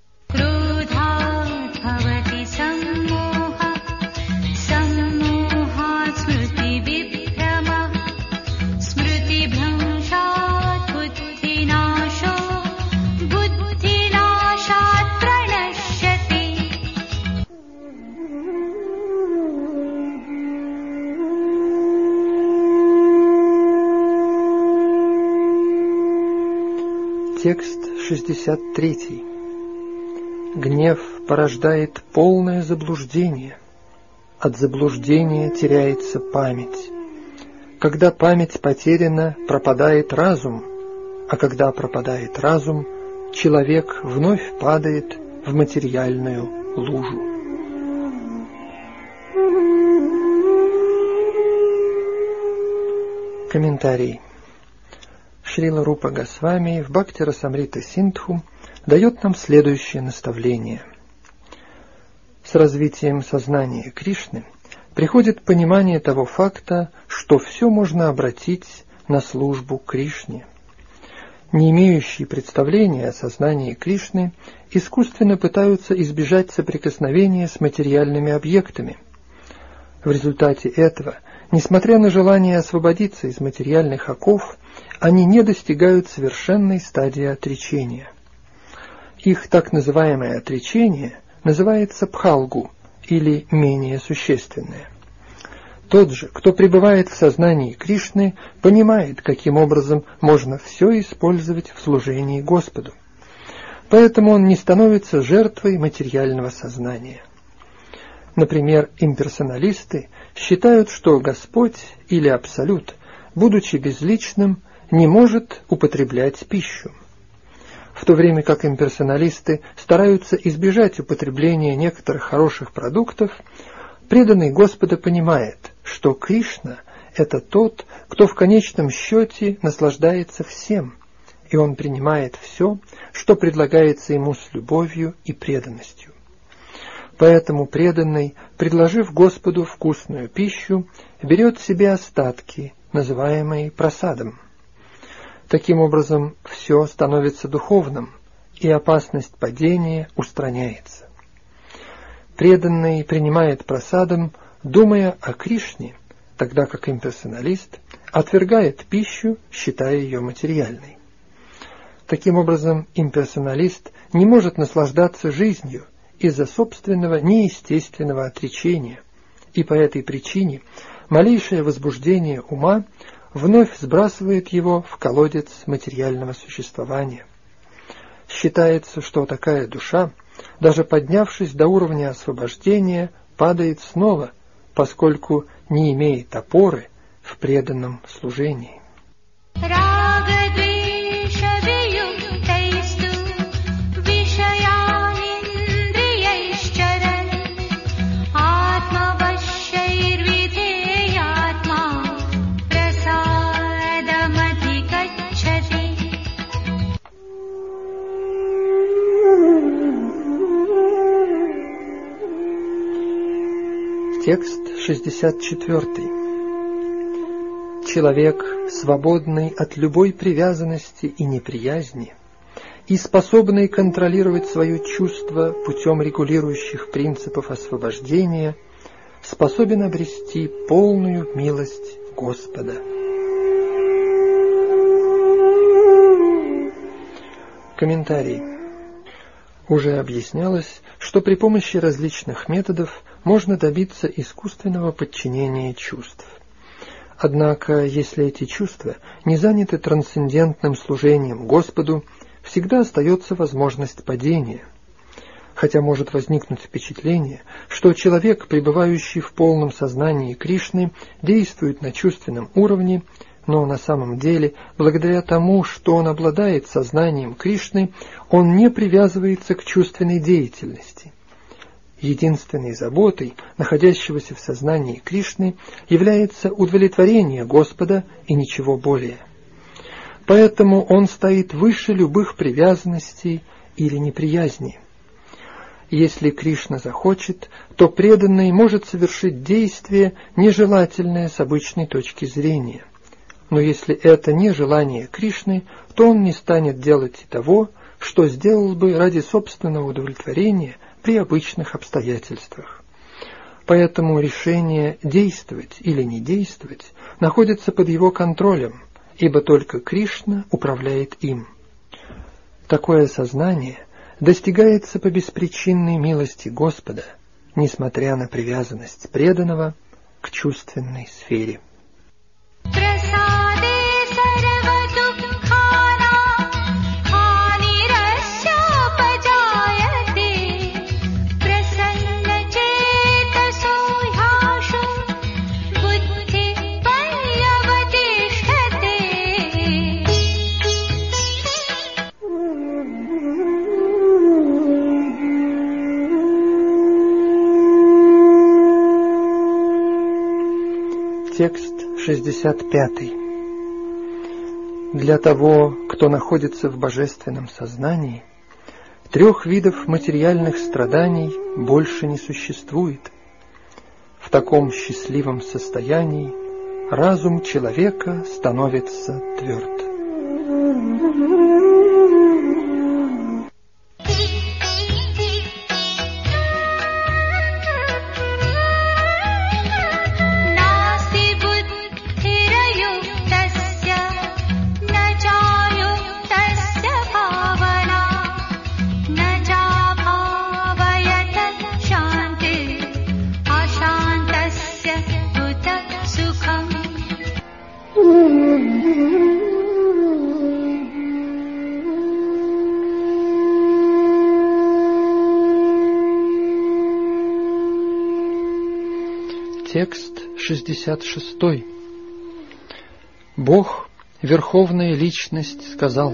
Текст 63. Гнев порождает полное заблуждение. От заблуждения теряется память. Когда память потеряна, пропадает разум, а когда пропадает разум, человек вновь падает в материальную лужу. Комментарий. Шрила Рупа Госвами в Бхакти-расамрита-синдху дает нам следующее наставление. С развитием сознания Кришны приходит понимание того факта, что все можно обратить на службу Кришне. Не имеющие представления о сознании Кришны искусственно пытаются избежать соприкосновения с материальными объектами. В результате этого, несмотря на желание освободиться из материальных оков, они не достигают совершенной стадии отречения. Их так называемое отречение называется пхалгу, или менее существенное. Тот же, кто пребывает в сознании Кришны, понимает, каким образом можно все использовать в служении Господу. Поэтому он не становится жертвой материального сознания. Например, имперсоналисты считают, что Господь или Абсолют, будучи безличным, не может употреблять пищу. В то время как имперсоналисты стараются избежать употребления некоторых хороших продуктов, преданный Господа понимает, что Кришна – это тот, кто в конечном счете наслаждается всем, и он принимает все, что предлагается ему с любовью и преданностью. Поэтому преданный, предложив Господу вкусную пищу, берет себе остатки, называемые прасадом. Таким образом, все становится духовным, и опасность падения устраняется. Преданный принимает прасадом, думая о Кришне, тогда как имперсоналист отвергает пищу, считая ее материальной. Таким образом, имперсоналист не может наслаждаться жизнью из-за собственного неестественного отречения, и по этой причине малейшее возбуждение ума вновь сбрасывает его в колодец материального существования. Считается, что такая душа, даже поднявшись до уровня освобождения, падает снова, поскольку не имеет опоры в преданном служении. Текст 64. Человек, свободный от любой привязанности и неприязни и способный контролировать свое чувство путем регулирующих принципов освобождения, способен обрести полную милость Господа. Комментарий. Уже объяснялось, что при помощи различных методов можно добиться искусственного подчинения чувств. Однако, если эти чувства не заняты трансцендентным служением Господу, всегда остается возможность падения. Хотя может возникнуть впечатление, что человек, пребывающий в полном сознании Кришны, действует на чувственном уровне, но на самом деле, благодаря тому, что он обладает сознанием Кришны, он не привязывается к чувственной деятельности. Единственной заботой, находящегося в сознании Кришны, является удовлетворение Господа и ничего более. Поэтому он стоит выше любых привязанностей или неприязни. Если Кришна захочет, то преданный может совершить действие, нежелательное с обычной точки зрения. Но если это не желание Кришны, то он не станет делать того, что сделал бы ради собственного удовлетворения при обычных обстоятельствах. Поэтому решение действовать или не действовать находится под его контролем, ибо только Кришна управляет им. Такое сознание достигается по беспричинной милости Господа, несмотря на привязанность преданного к чувственной сфере. Текст 65. Для того, кто находится в божественном сознании, 3 видов материальных страданий больше не существует. В таком счастливом состоянии разум человека становится тверд. Текст 66. Бог, Верховная Личность, сказал: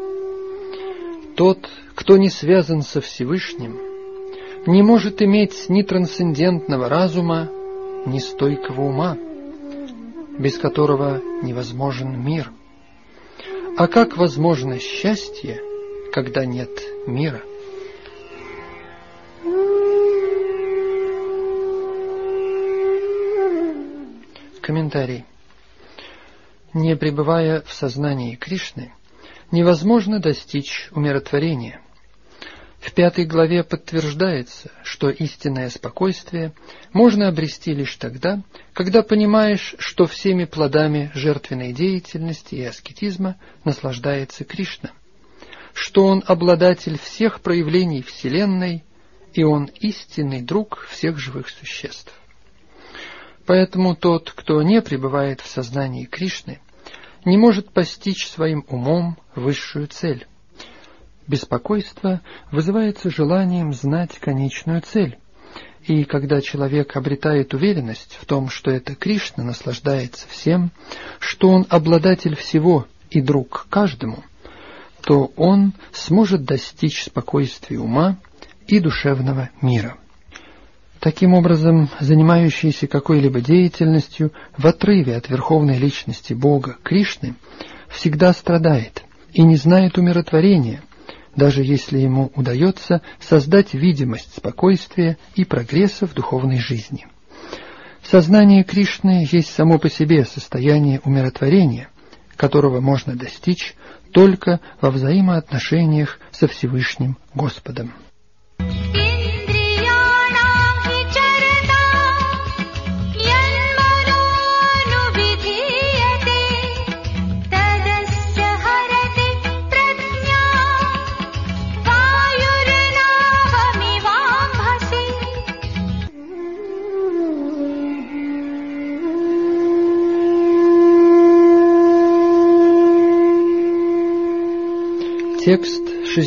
«Тот, кто не связан со Всевышним, не может иметь ни трансцендентного разума, ни стойкого ума, без которого невозможен мир. А как возможно счастье, когда нет мира?» Комментарий. Не пребывая в сознании Кришны, невозможно достичь умиротворения. В 5 главе подтверждается, что истинное спокойствие можно обрести лишь тогда, когда понимаешь, что всеми плодами жертвенной деятельности и аскетизма наслаждается Кришна, что Он обладатель всех проявлений Вселенной, и Он истинный друг всех живых существ. Поэтому тот, кто не пребывает в сознании Кришны, не может постичь своим умом высшую цель. Беспокойство вызывается желанием знать конечную цель, и когда человек обретает уверенность в том, что это Кришна наслаждается всем, что Он обладатель всего и друг каждому, то он сможет достичь спокойствия ума и душевного мира. Таким образом, занимающийся какой-либо деятельностью в отрыве от Верховной Личности Бога, Кришны, всегда страдает и не знает умиротворения, даже если ему удается создать видимость спокойствия и прогресса в духовной жизни. Сознание Кришны есть само по себе состояние умиротворения, которого можно достичь только во взаимоотношениях со Всевышним Господом. Текст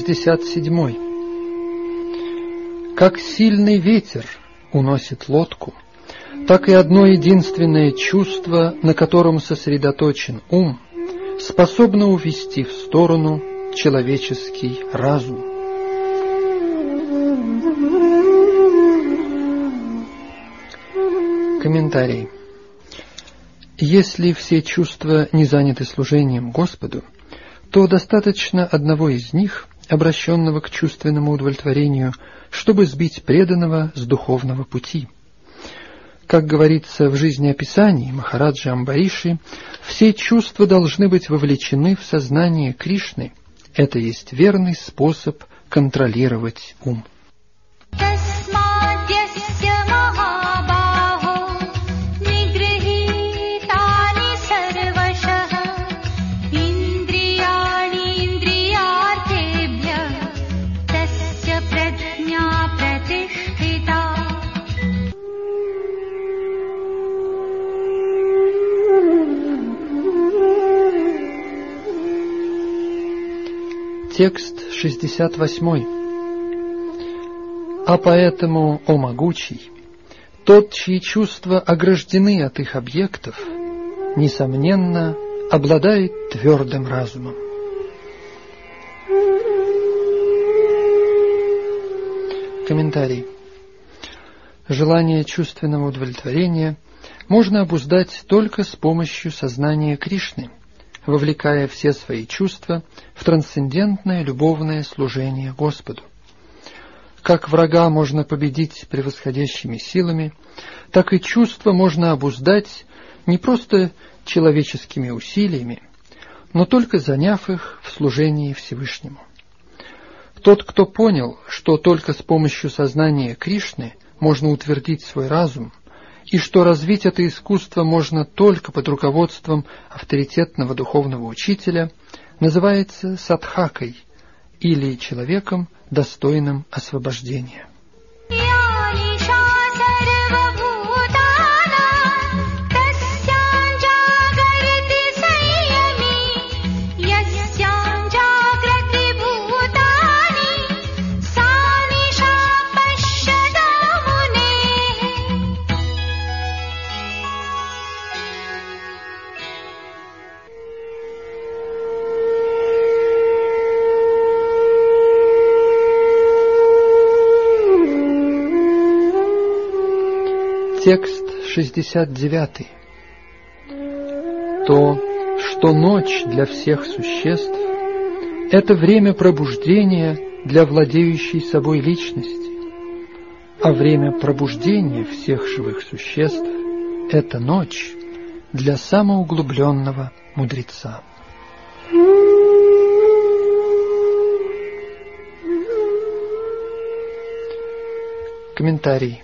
67. Как сильный ветер уносит лодку, так и одно единственное чувство, на котором сосредоточен ум, способно увести в сторону человеческий разум. Комментарий. Если все чувства не заняты служением Господу, то достаточно одного из них, обращенного к чувственному удовлетворению, чтобы сбить преданного с духовного пути. Как говорится в жизнеописании Махараджи Амбариши, все чувства должны быть вовлечены в сознание Кришны. Это есть верный способ контролировать ум. Текст 68. А поэтому, о могучий, тот, чьи чувства ограждены от их объектов, несомненно, обладает твердым разумом. Комментарий. Желание чувственного удовлетворения можно обуздать только с помощью сознания Кришны, вовлекая все свои чувства в трансцендентное любовное служение Господу. Как врага можно победить превосходящими силами, так и чувства можно обуздать не просто человеческими усилиями, но только заняв их в служении Всевышнему. Тот, кто понял, что только с помощью сознания Кришны можно утвердить свой разум, и что развить это искусство можно только под руководством авторитетного духовного учителя, называется садхакой, или человеком, достойным освобождения. Текст 69. То, что ночь для всех существ, это время пробуждения для владеющей собой личности, а время пробуждения всех живых существ – это ночь для самоуглубленного мудреца. Комментарий.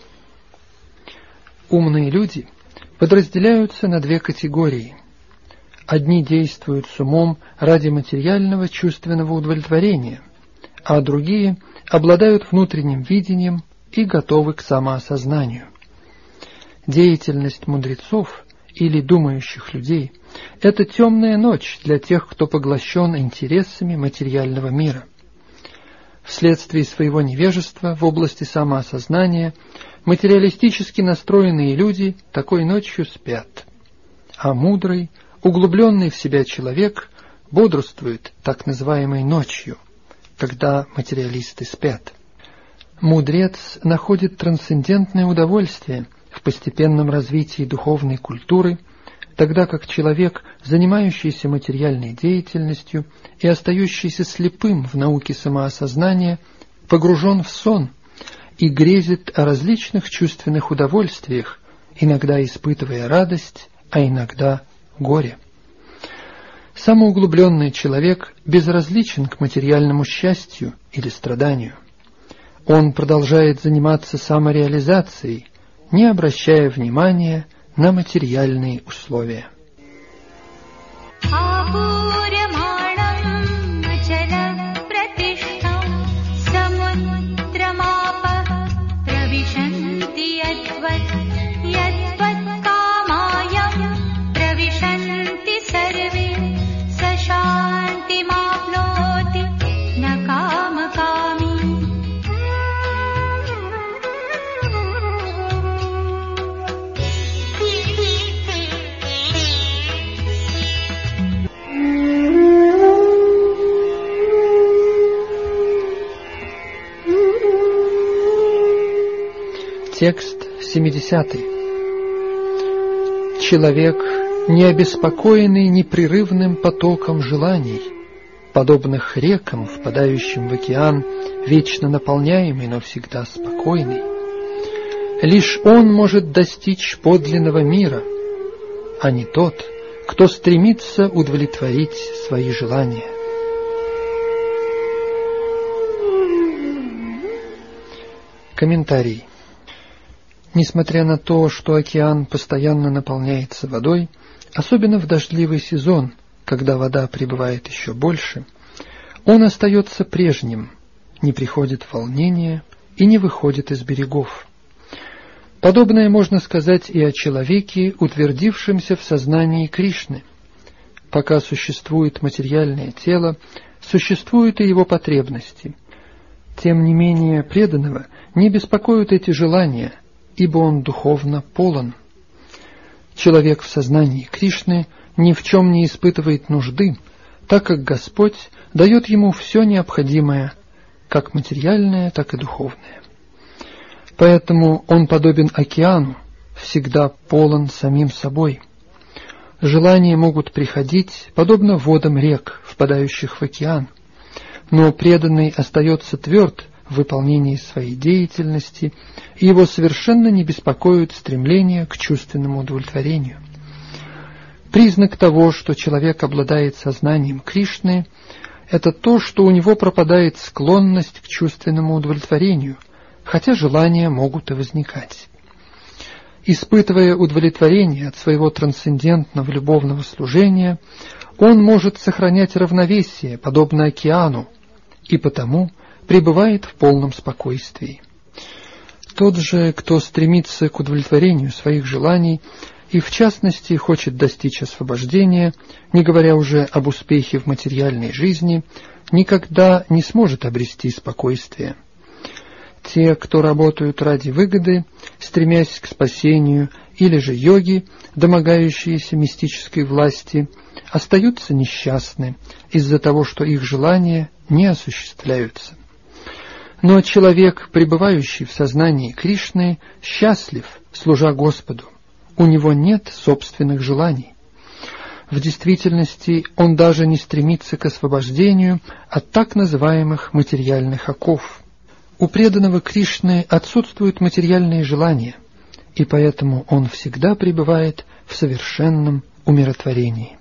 Умные люди подразделяются на две категории. Одни действуют с умом ради материального чувственного удовлетворения, а другие обладают внутренним видением и готовы к самоосознанию. Деятельность мудрецов или думающих людей – это темная ночь для тех, кто поглощен интересами материального мира. Вследствие своего невежества в области самоосознания материалистически настроенные люди такой ночью спят, а мудрый, углубленный в себя человек бодрствует так называемой ночью, когда материалисты спят. Мудрец находит трансцендентное удовольствие в постепенном развитии духовной культуры, тогда как человек, занимающийся материальной деятельностью и остающийся слепым в науке самоосознания, погружен в сон и грезит о различных чувственных удовольствиях, иногда испытывая радость, а иногда горе. Самоуглубленный человек безразличен к материальному счастью или страданию. Он продолжает заниматься самореализацией, не обращая внимания на материальные условия. Текст 70. Человек, не обеспокоенный непрерывным потоком желаний, подобных рекам, впадающим в океан, вечно наполняемый, но всегда спокойный, лишь он может достичь подлинного мира, а не тот, кто стремится удовлетворить свои желания. Комментарий. Несмотря на то, что океан постоянно наполняется водой, особенно в дождливый сезон, когда вода прибывает еще больше, он остается прежним, не приходит в волнение и не выходит из берегов. Подобное можно сказать и о человеке, утвердившемся в сознании Кришны. Пока существует материальное тело, существуют и его потребности. Тем не менее, преданного не беспокоят эти желания, ибо он духовно полон. Человек в сознании Кришны ни в чем не испытывает нужды, так как Господь дает ему все необходимое, как материальное, так и духовное. Поэтому он подобен океану, всегда полон самим собой. Желания могут приходить, подобно водам рек, впадающих в океан, но преданный остается тверд в выполнении своей деятельности, и его совершенно не беспокоит стремление к чувственному удовлетворению. Признак того, что человек обладает сознанием Кришны, это то, что у него пропадает склонность к чувственному удовлетворению, хотя желания могут и возникать. Испытывая удовлетворение от своего трансцендентного любовного служения, он может сохранять равновесие, подобно океану, и потому пребывает в полном спокойствии. Тот же, кто стремится к удовлетворению своих желаний и, в частности, хочет достичь освобождения, не говоря уже об успехе в материальной жизни, никогда не сможет обрести спокойствие. Те, кто работают ради выгоды, стремясь к спасению, или же йоги, домогающиеся мистической власти, остаются несчастны из-за того, что их желания не осуществляются. Но человек, пребывающий в сознании Кришны, счастлив, служа Господу. У него нет собственных желаний. В действительности он даже не стремится к освобождению от так называемых материальных оков. У преданного Кришны отсутствуют материальные желания, и поэтому он всегда пребывает в совершенном умиротворении.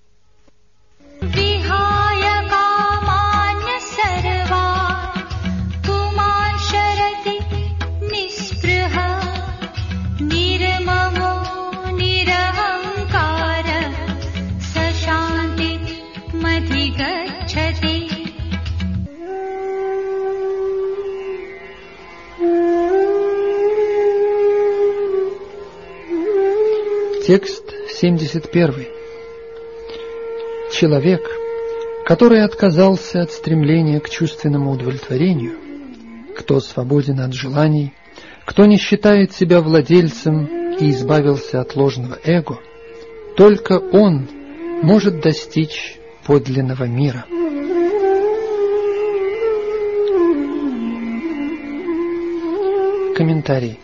Текст 71. Человек, который отказался от стремления к чувственному удовлетворению, кто свободен от желаний, кто не считает себя владельцем и избавился от ложного эго, только он может достичь подлинного мира. Комментарий.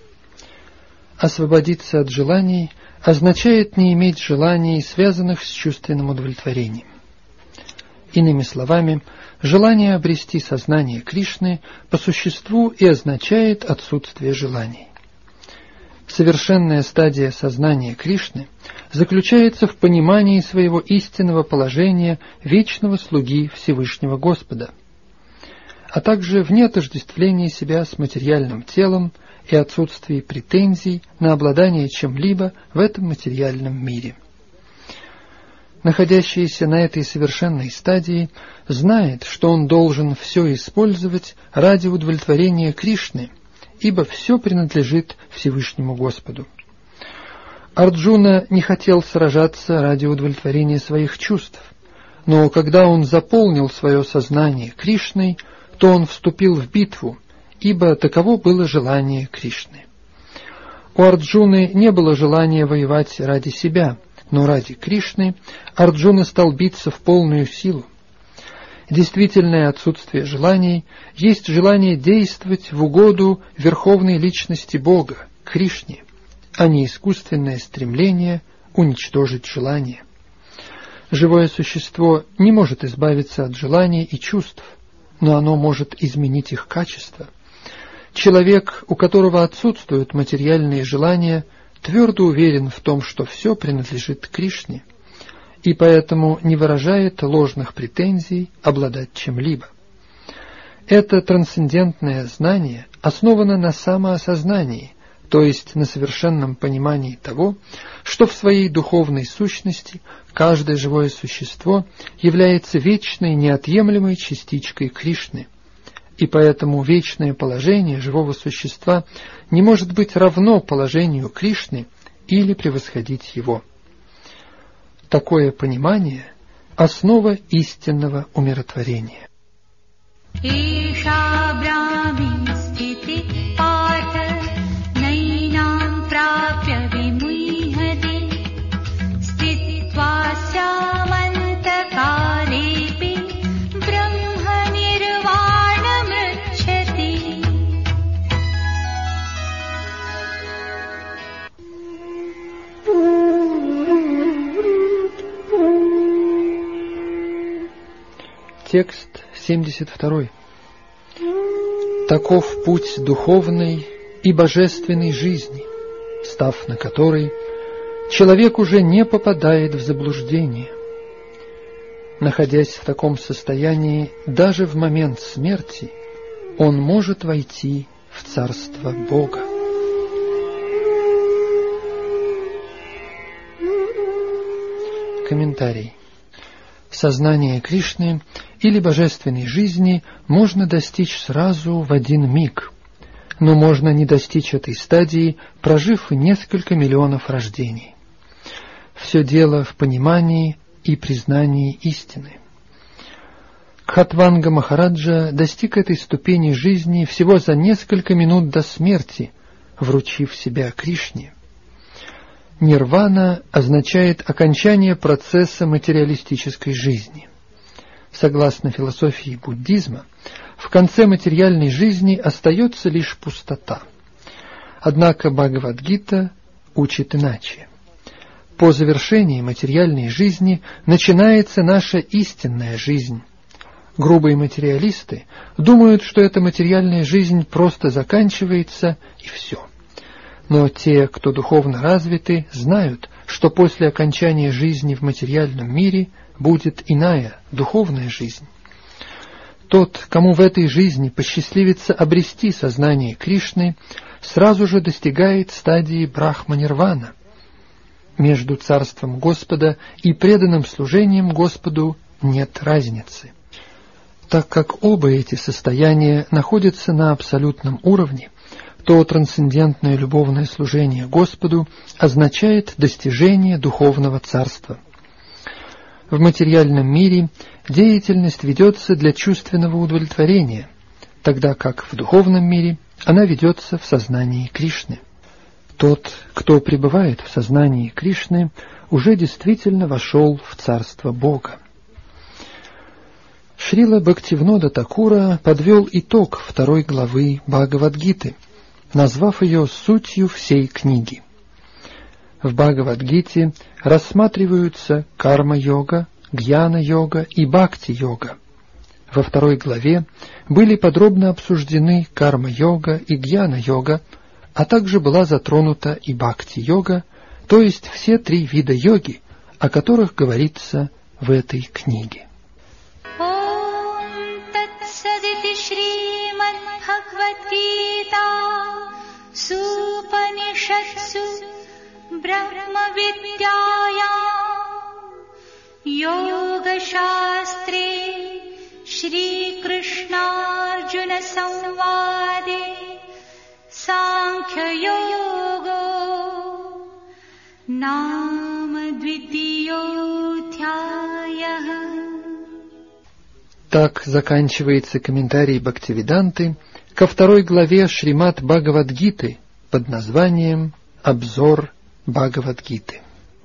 Освободиться от желаний означает не иметь желаний, связанных с чувственным удовлетворением. Иными словами, желание обрести сознание Кришны по существу и означает отсутствие желаний. Совершенная стадия сознания Кришны заключается в понимании своего истинного положения вечного слуги Всевышнего Господа, а также в неотождествлении себя с материальным телом и отсутствии претензий на обладание чем-либо в этом материальном мире. Находящийся на этой совершенной стадии знает, что он должен все использовать ради удовлетворения Кришны, ибо все принадлежит Всевышнему Господу. Арджуна не хотел сражаться ради удовлетворения своих чувств, но когда он заполнил свое сознание Кришной, то он вступил в битву, ибо таково было желание Кришны. У Арджуны не было желания воевать ради себя, но ради Кришны Арджуна стал биться в полную силу. Действительное отсутствие желаний есть желание действовать в угоду Верховной Личности Бога, Кришне, а не искусственное стремление уничтожить желание. Живое существо не может избавиться от желаний и чувств, но оно может изменить их качество. Человек, у которого отсутствуют материальные желания, твердо уверен в том, что все принадлежит Кришне, и поэтому не выражает ложных претензий обладать чем-либо. Это трансцендентное знание основано на самоосознании, то есть на совершенном понимании того, что в своей духовной сущности каждое живое существо является вечной, неотъемлемой частичкой Кришны, и поэтому вечное положение живого существа не может быть равно положению Кришны или превосходить его. Такое понимание – основа истинного умиротворения. Текст 72. Таков путь духовной и божественной жизни, став на которой, человек уже не попадает в заблуждение. Находясь в таком состоянии, даже в момент смерти, он может войти в Царство Бога. Комментарий. Сознание Кришны или божественной жизни можно достичь сразу в один миг, но можно не достичь этой стадии, прожив несколько миллионов рождений. Все дело в понимании и признании истины. Кхатванга Махараджа достиг этой ступени жизни всего за несколько минут до смерти, вручив себя Кришне. Нирвана означает окончание процесса материалистической жизни. Согласно философии буддизма, в конце материальной жизни остается лишь пустота. Однако Бхагавад-гита учит иначе. По завершении материальной жизни начинается наша истинная жизнь. Грубые материалисты думают, что эта материальная жизнь просто заканчивается и все. Но те, кто духовно развиты, знают, что после окончания жизни в материальном мире будет иная, духовная жизнь. Тот, кому в этой жизни посчастливится обрести сознание Кришны, сразу же достигает стадии Брахма-нирвана. Между царством Господа и преданным служением Господу нет разницы. Так как оба эти состояния находятся на абсолютном уровне, то трансцендентное любовное служение Господу означает достижение духовного царства. В материальном мире деятельность ведется для чувственного удовлетворения, тогда как в духовном мире она ведется в сознании Кришны. Тот, кто пребывает в сознании Кришны, уже действительно вошел в царство Бога. Шрила Бхактивинода Такура подвел итог 2 главы Бхагавад-гиты, назвав ее сутью всей книги. В Бхагавад-гите рассматриваются карма-йога, гьяна-йога и бхакти-йога. Во 2 главе были подробно обсуждены карма-йога и гьяна-йога, а также была затронута и бхакти-йога, то есть все 3 вида йоги, о которых говорится в этой книге. Супанишатсу Брахмавидьяям Йога-шастре Шри Кришна-Арджуна Самваде Санkhya-його Нама-двитиё-дхьяя. Так заканчивается комментарий Бхактивиданты ко 2 главе Шримад Бхагавад-гиты под названием «Обзор Бхагавад-гиты».